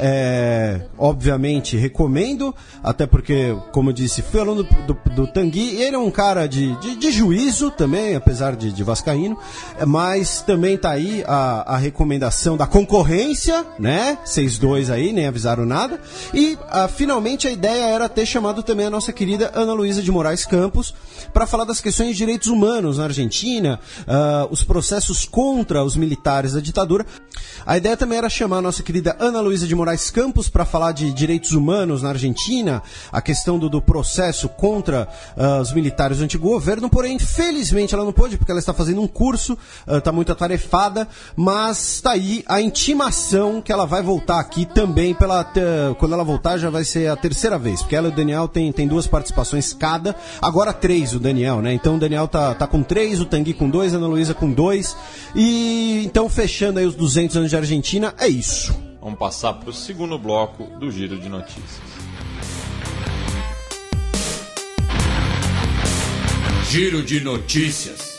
S4: É, obviamente, recomendo, até porque, como eu disse, fui aluno do, do, do Tanguy, ele é um cara de, de, de juízo também, apesar de, de vascaíno, mas também tá aí a, a recomendação da concorrência, né? Vocês dois aí, nem avisaram nada. E uh, finalmente a ideia era ter chamado também a nossa querida Ana Luísa de Moraes Campos para falar das questões de direitos humanos na Argentina, uh, os processos contra os militares da ditadura. A ideia também era chamar a nossa querida Ana Luísa de Moraes Campos para falar de direitos humanos na Argentina, a questão do, do processo contra uh, os militares do antigo governo, porém, felizmente ela não pôde, porque ela está fazendo um curso, está uh, muito atarefada, mas está aí a intimação que ela vai voltar aqui também, pela, uh, quando ela voltar já vai ser a terceira vez, porque ela e o Daniel tem, tem duas participações cada, agora três o Daniel, né? Então o Daniel tá, tá com três, o Tanguy com dois, a Ana Luísa com dois, e então fechando aí os duzentos anos de Argentina, é isso.
S3: Vamos passar para o segundo bloco do Giro de Notícias.
S2: Giro de Notícias.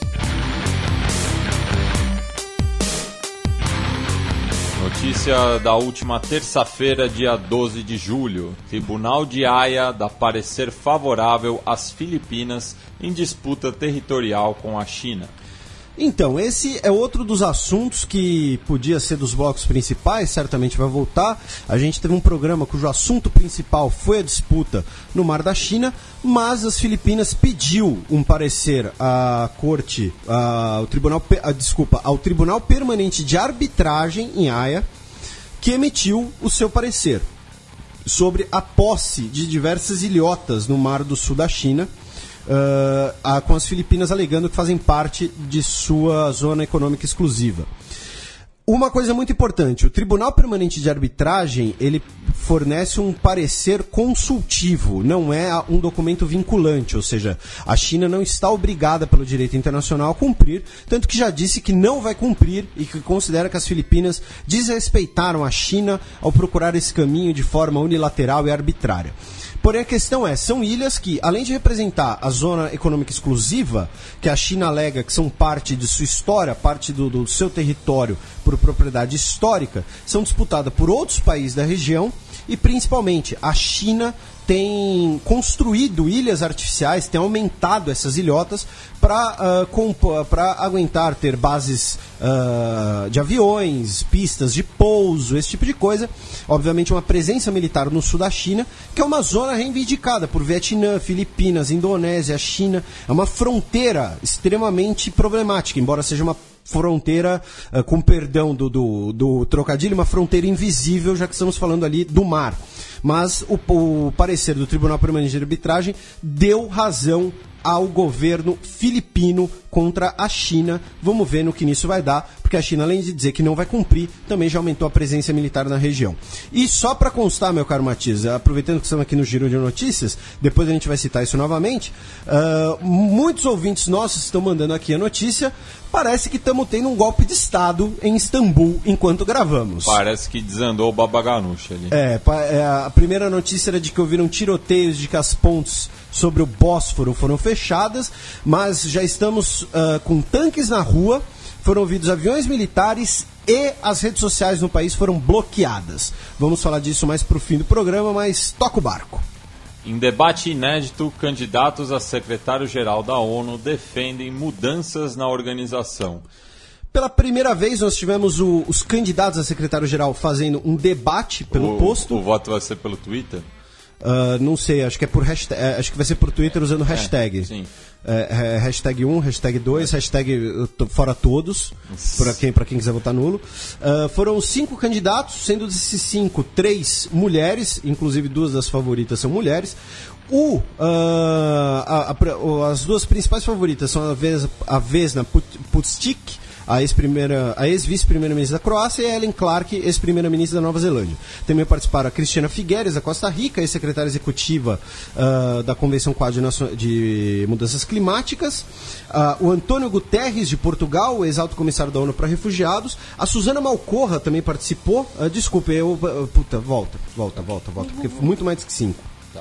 S3: Notícia da última terça-feira, dia doze de julho. Tribunal de Haia dá parecer favorável às Filipinas em disputa territorial com a China.
S4: Então, esse é outro dos assuntos que podia ser dos blocos principais, certamente vai voltar. A gente teve um programa cujo assunto principal foi a disputa no Mar da China, mas as Filipinas pediu um parecer à Corte, ao Tribunal, a, desculpa, ao Tribunal Permanente de Arbitragem em Haia, que emitiu o seu parecer sobre a posse de diversas ilhotas no Mar do Sul da China, Uh, a, com as Filipinas alegando que fazem parte de sua zona econômica exclusiva. Uma coisa muito importante, o Tribunal Permanente de Arbitragem, ele fornece um parecer consultivo, não é um documento vinculante, ou seja, a China não está obrigada pelo direito internacional a cumprir, tanto que já disse que não vai cumprir e que considera que as Filipinas desrespeitaram a China ao procurar esse caminho de forma unilateral e arbitrária. Porém, a questão é, são ilhas que, além de representar a zona econômica exclusiva, que a China alega que são parte de sua história, parte do, do seu território por propriedade histórica, são disputadas por outros países da região e, principalmente, a China tem construído ilhas artificiais, tem aumentado essas ilhotas para uh, para aguentar ter bases uh, de aviões, pistas de pouso, esse tipo de coisa. Obviamente uma presença militar no sul da China, que é uma zona reivindicada por Vietnã, Filipinas, Indonésia, China. É uma fronteira extremamente problemática, embora seja uma fronteira, uh, com perdão do, do, do trocadilho, uma fronteira invisível, já que estamos falando ali do mar. Mas o, o parecer do Tribunal Permanente de Arbitragem deu razão ao governo filipino contra a China. Vamos ver no que nisso vai dar, porque a China, além de dizer que não vai cumprir, também já aumentou a presença militar na região. E só para constar, meu caro Matias, aproveitando que estamos aqui no Giro de Notícias, depois a gente vai citar isso novamente, uh, muitos ouvintes nossos estão mandando aqui a notícia, parece que estamos tendo um golpe de Estado em Istambul enquanto gravamos.
S3: Parece que desandou o babaganuche ali.
S4: É, a primeira notícia era de que ouviram tiroteios, de que as pontes sobre o Bósforo foram fechadas, mas já estamos uh, com tanques na rua, foram ouvidos aviões militares e as redes sociais no país foram bloqueadas. Vamos falar disso mais pro fim do programa, mas toca o barco.
S3: Em debate inédito, candidatos a secretário-geral da ONU defendem mudanças na organização.
S4: Pela primeira vez nós tivemos o, os candidatos a secretário-geral fazendo um debate pelo
S3: o,
S4: posto.
S3: O voto vai ser pelo Twitter?
S4: Uh, não sei, acho que é por hashtag, acho que vai ser por Twitter usando hashtag.
S3: É, sim.
S4: É, hashtag um, hashtag dois, é. hashtag fora todos, para quem, para quem quiser votar nulo. Uh, foram cinco candidatos, sendo desses cinco, três mulheres, inclusive duas das favoritas são mulheres. O, uh, a, a, as duas principais favoritas são a, Vez, a Vesna Putic, a ex-primeira, a ex-vice-primeira-ministra da Croácia, e a Ellen Clark, ex-primeira-ministra da Nova Zelândia. Também participaram a Cristina Figueres, da Costa Rica, ex-secretária executiva uh, da Convenção Quadro de Mudanças Climáticas, uh, o Antônio Guterres, de Portugal, ex-alto comissário da ONU para Refugiados, a Suzana Malcorra também participou, uh, desculpe, eu, uh, puta, volta, volta, volta, volta, porque foi muito mais que cinco.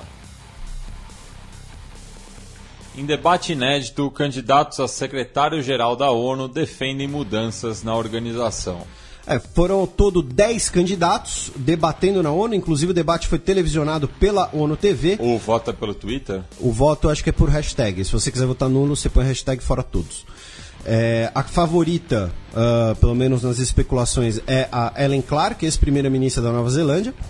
S3: Em debate inédito, candidatos a secretário-geral da ONU defendem mudanças na organização.
S4: É, foram ao todo dez candidatos debatendo na ONU, inclusive o debate foi televisionado pela ONU T V.
S3: O voto é pelo Twitter?
S4: O voto acho que é por hashtag. Se você quiser votar nulo, você põe hashtag fora todos. É, a favorita, uh, pelo menos nas especulações, é a Ellen Clark, ex-primeira-ministra da Nova Zelândia.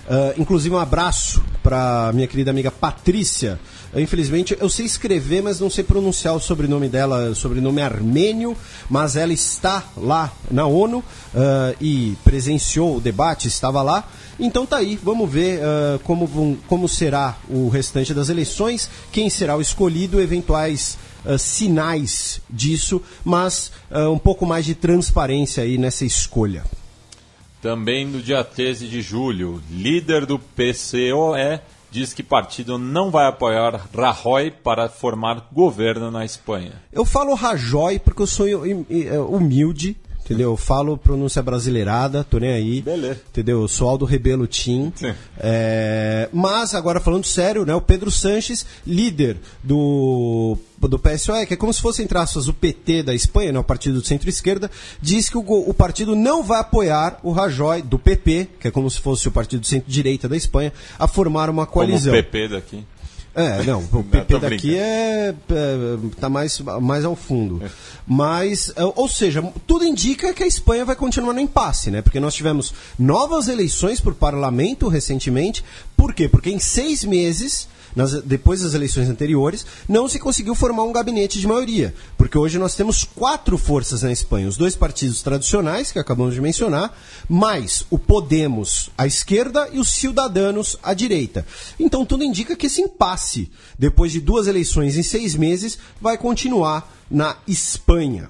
S4: Uh, inclusive um abraço para minha querida amiga Patrícia. Uh, infelizmente eu sei escrever, mas não sei pronunciar o sobrenome dela, o sobrenome armênio, mas ela está lá na ONU uh, e presenciou o debate, estava lá. Então tá aí, vamos ver uh, como, como será o restante das eleições, quem será o escolhido, eventuais Uh, sinais disso, mas uh, um pouco mais de transparência aí nessa escolha.
S3: Também no dia treze de julho, líder do P C O E diz que partido não vai apoiar Rajoy para formar governo na Espanha.
S4: Eu falo Rajoy porque eu sou humilde, entendeu? Eu falo pronúncia brasileirada, tô nem aí.
S3: Beleza.
S4: Entendeu? Eu sou Aldo Rebelo Tim. É, mas, agora falando sério, né? O Pedro Sanches, líder do, do P S O E, que é como se fosse, entre aspas, o P T da Espanha, né? O partido do centro-esquerda, diz que o, o partido não vai apoiar o Rajoy do P P, que é como se fosse o partido do centro-direita da Espanha, a formar uma coalizão.
S3: Como o P P daqui.
S4: É, não, o P P daqui é, é, tá mais, mais ao fundo. Mas, ou seja, tudo indica que a Espanha vai continuar no impasse, né? Porque nós tivemos novas eleições para o parlamento recentemente. Por quê? Porque em seis meses, nas, depois das eleições anteriores, não se conseguiu formar um gabinete de maioria. Porque hoje nós temos quatro forças na Espanha. Os dois partidos tradicionais, que acabamos de mencionar, mais o Podemos à esquerda e os Ciudadanos à direita. Então tudo indica que esse impasse, depois de duas eleições em seis meses, vai continuar na Espanha.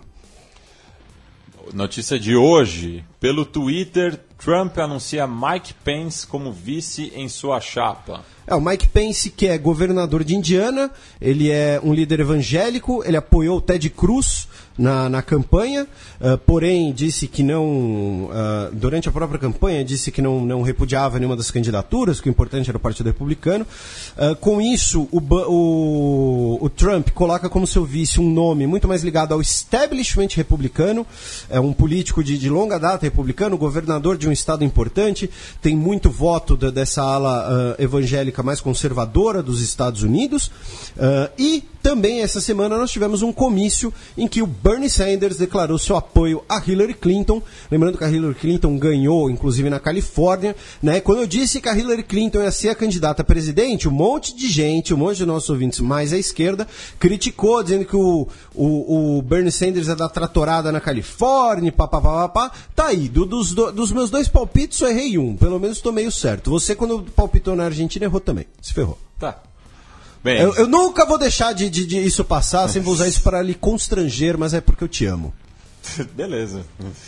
S3: Notícia de hoje. Pelo Twitter, Trump anuncia Mike Pence como vice em sua chapa.
S4: É, o Mike Pence, que é governador de Indiana, ele é um líder evangélico, ele apoiou o Ted Cruz na, na campanha, uh, porém disse que não, uh, durante a própria campanha, disse que não, não repudiava nenhuma das candidaturas, que o importante era o Partido Republicano. Uh, com isso, o, o, o Trump coloca como seu vice um nome muito mais ligado ao establishment republicano, é um político de, de longa data republicano, governador de um estado importante, tem muito voto da, dessa ala uh, evangélica mais conservadora dos Estados Unidos, uh, e também essa semana nós tivemos um comício em que o Bernie Sanders declarou seu apoio a Hillary Clinton, lembrando que a Hillary Clinton ganhou, inclusive na Califórnia, né? Quando eu disse que a Hillary Clinton ia ser a candidata a presidente, um monte de gente, um monte de nossos ouvintes mais à esquerda, criticou, dizendo que o, o, o Bernie Sanders é da tratorada na Califórnia, papapá, tá aí, do, dos, do, dos meus dois palpites só errei um, pelo menos estou meio certo. Você, quando palpitou na Argentina, errou também, se ferrou.
S3: Tá. Bem,
S4: eu, eu nunca vou deixar de, de, de isso passar, sem usar isso para lhe constranger, mas é porque eu te amo.
S3: Beleza.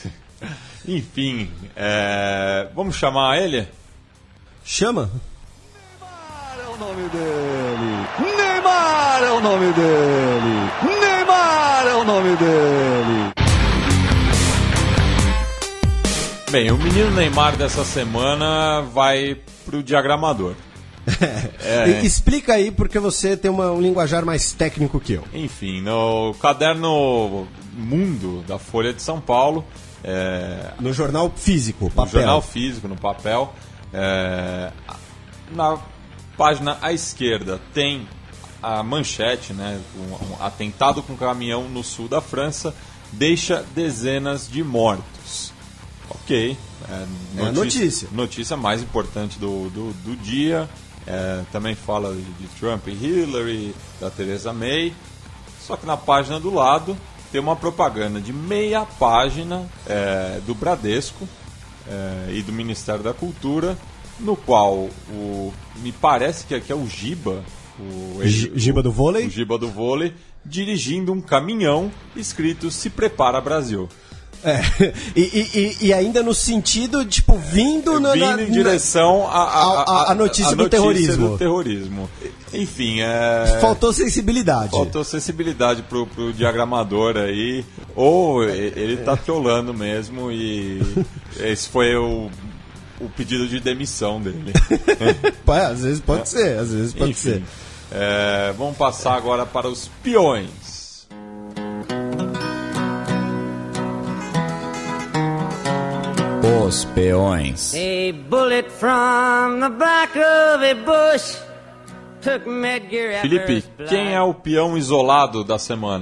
S3: Enfim, é... vamos chamar ele?
S4: Chama?
S8: Neymar é o nome dele. Neymar é o nome dele. Neymar é o nome dele.
S3: Bem, o menino Neymar dessa semana vai pro diagramador.
S4: É. Explica aí, porque você tem uma, um linguajar mais técnico que eu.
S3: Enfim, no caderno Mundo da Folha de São Paulo, é...
S4: no jornal físico, papel.
S3: No jornal físico, no papel, é... na página à esquerda tem a manchete, né? Um, um atentado com caminhão no sul da França deixa dezenas de mortos. Ok, é, notícia,
S4: é notícia.
S3: Notícia mais importante do, do, do dia. É, também fala de, de Trump e Hillary, da Theresa May. Só que na página do lado tem uma propaganda de meia página é, do Bradesco é, e do Ministério da Cultura, no qual o, me parece que aqui é o Giba, o,
S4: Giba do vôlei,
S3: o Giba do vôlei, dirigindo um caminhão escrito "Se prepara Brasil".
S4: É, e, e, e ainda no sentido, tipo, vindo, na,
S3: vindo
S4: na,
S3: em direção à a, a,
S4: a, a notícia,
S3: a
S4: do,
S3: notícia
S4: terrorismo.
S3: do terrorismo. Enfim, é...
S4: faltou sensibilidade.
S3: Faltou sensibilidade pro, pro diagramador aí. Ou ele tá trolando mesmo e esse foi o, o pedido de demissão dele.
S4: É, às vezes pode é. ser, às vezes pode
S3: Enfim,
S4: ser.
S3: É, vamos passar agora para os peões.
S2: Os peões.
S9: A bullet from the back of a bush took Medgar
S3: Felipe, quem é o peão isolado da semana?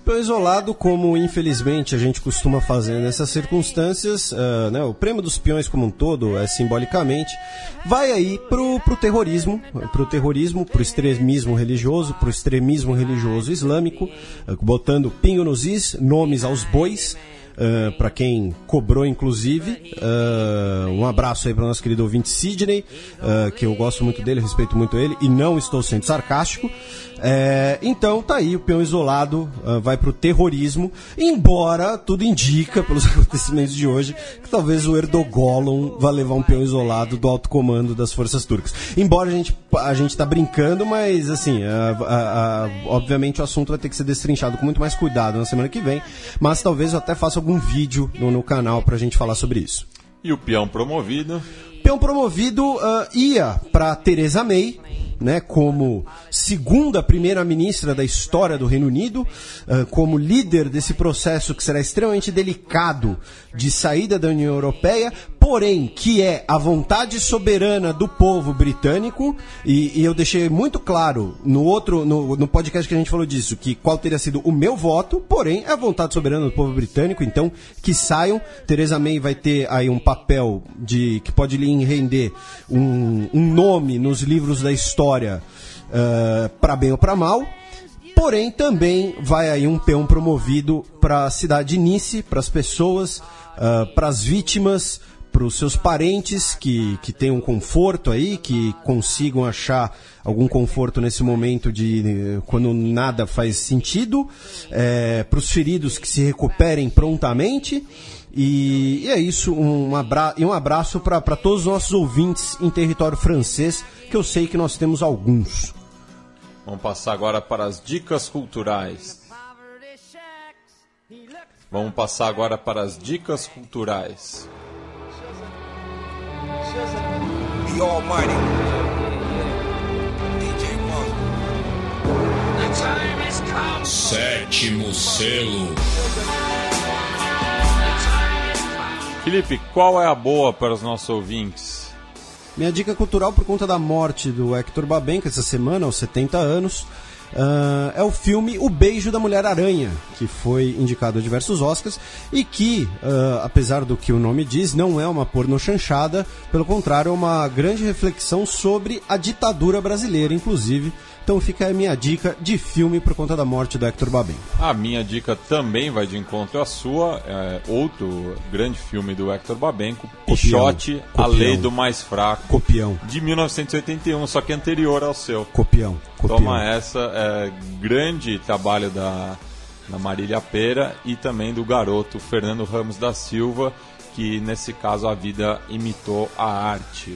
S4: peão isolado, como infelizmente a gente costuma fazer nessas circunstâncias, uh, né, o prêmio dos peões como um todo, é simbolicamente, vai aí pro, pro terrorismo, pro terrorismo, pro extremismo religioso, pro extremismo religioso islâmico, uh, botando pingo nos is, nomes aos bois. Uh, para quem cobrou, inclusive, uh, um abraço aí para o nosso querido ouvinte Sidney, uh, que eu gosto muito dele, respeito muito ele e não estou sendo sarcástico. É, então tá aí, o peão isolado uh, vai pro terrorismo, embora tudo indica, pelos acontecimentos de hoje, que talvez o Erdogan vá levar um peão isolado do alto comando das forças turcas. Embora a gente, a gente tá brincando, mas assim, uh, uh, uh, obviamente o assunto vai ter que ser destrinchado com muito mais cuidado na semana que vem, mas talvez eu até faça algum vídeo no, no canal pra gente falar sobre isso.
S3: E o peão promovido?
S4: Peão promovido uh, ia pra Theresa May, né, como segunda primeira-ministra da história do Reino Unido, uh, como líder desse processo que será extremamente delicado de saída da União Europeia, porém que é a vontade soberana do povo britânico, e, e eu deixei muito claro no outro no, no podcast que a gente falou disso, que qual teria sido o meu voto, porém é a vontade soberana do povo britânico, então que saiam. Theresa May vai ter aí um papel de que pode lhe render um, um nome nos livros da história, Uh, para bem ou para mal, porém também vai aí um peão promovido para a cidade de Nice, para as pessoas, uh, para as vítimas, para os seus parentes que, que tenham conforto aí, que consigam achar algum conforto nesse momento de quando nada faz sentido, é, para os feridos que se recuperem prontamente. E, e é isso, um abra- e um abraço para todos os nossos ouvintes em território francês, que eu sei que nós temos alguns.
S3: Vamos passar agora para as dicas culturais. Vamos passar agora para as dicas culturais.
S10: The Almighty. D J Monk. The time has come.
S2: Sétimo selo.
S3: Felipe, qual é a boa para os nossos ouvintes?
S4: Minha dica cultural, por conta da morte do Hector Babenco essa semana, aos setenta anos, uh, é o filme O Beijo da Mulher-Aranha, que foi indicado a diversos Oscars e que, uh, apesar do que o nome diz, não é uma pornochanchada, pelo contrário, é uma grande reflexão sobre a ditadura brasileira, inclusive. Então fica a minha dica de filme por conta da morte do Hector Babenco.
S3: A minha dica também vai de encontro à sua, é outro grande filme do Hector Babenco, Pichote, A Lei do Mais Fraco,
S4: Copião.
S3: De mil novecentos e oitenta e um, só que anterior ao seu.
S4: Copião. Copião.
S3: Toma essa, é, grande trabalho da, da Marília Pera e também do garoto Fernando Ramos da Silva, que nesse caso a vida imitou a arte.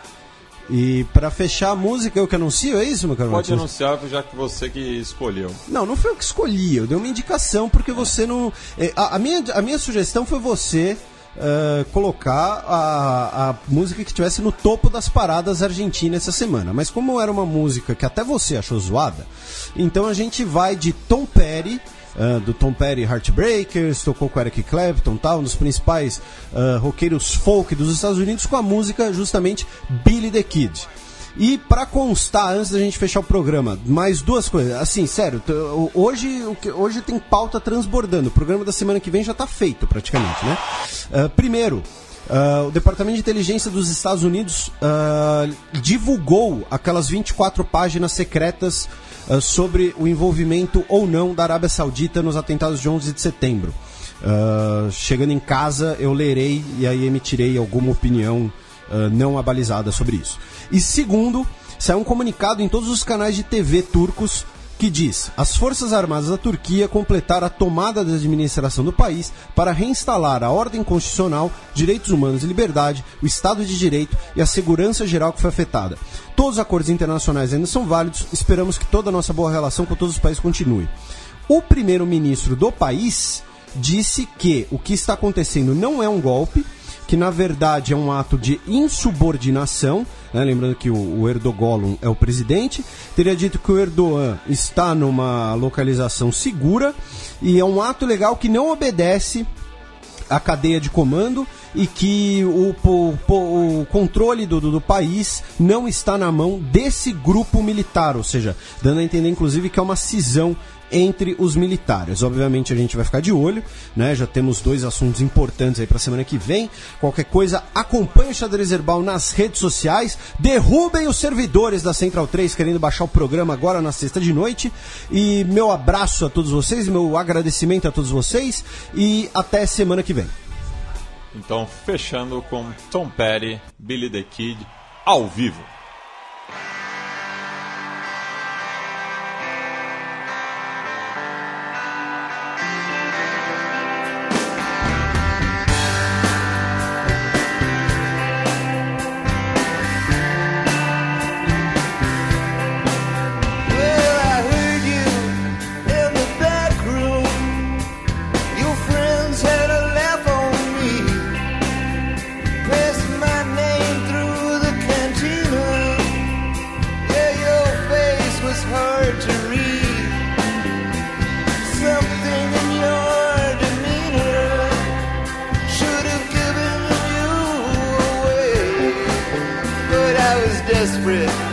S4: E para fechar a música, eu que anuncio, é isso, meu caro
S3: Pode
S4: Matias?
S3: anunciar, já que você que escolheu.
S4: Não, não foi eu que escolhi, eu dei uma indicação, porque você não... A, a, minha, a minha sugestão foi você uh, colocar a, a música que estivesse no topo das paradas argentinas essa semana. Mas como era uma música que até você achou zoada, então a gente vai de Tom Petty, Uh, do Tom Petty Heartbreakers, tocou com Eric Clapton, tal, um dos principais uh, roqueiros folk dos Estados Unidos, com a música justamente Billy the Kid. E pra constar, antes da gente fechar o programa, mais duas coisas. Assim, sério, t- hoje, hoje tem pauta transbordando. O programa da semana que vem já tá feito praticamente, né? Uh, primeiro, Uh, o Departamento de Inteligência dos Estados Unidos uh, divulgou aquelas vinte e quatro páginas secretas uh, sobre o envolvimento ou não da Arábia Saudita nos atentados de onze de setembro. Uh, chegando em casa, eu lerei e aí emitirei alguma opinião uh, não abalizada sobre isso. E segundo, saiu um comunicado em todos os canais de T V turcos que diz: as Forças Armadas da Turquia completaram a tomada da administração do país para reinstalar a ordem constitucional, direitos humanos e liberdade, o Estado de Direito e a segurança geral que foi afetada. Todos os acordos internacionais ainda são válidos, esperamos que toda a nossa boa relação com todos os países continue. O primeiro-ministro do país disse que o que está acontecendo não é um golpe, que na verdade é um ato de insubordinação, né? Lembrando que o, o Erdogan é o presidente, teria dito que o Erdogan está numa localização segura e é um ato legal que não obedece à cadeia de comando e que o, o, o controle do, do, do país não está na mão desse grupo militar, ou seja, dando a entender inclusive que é uma cisão entre os militares. Obviamente a gente vai ficar de olho, né? Já temos dois assuntos importantes aí para a semana que vem. Qualquer coisa, acompanhe o Xadrez Herbal nas redes sociais, derrubem os servidores da Central três querendo baixar o programa agora na sexta de noite. E meu abraço a todos vocês, meu agradecimento a todos vocês e até semana que vem.
S3: Então, fechando com Tom Petty, Billy the Kid, ao vivo.
S11: Desperate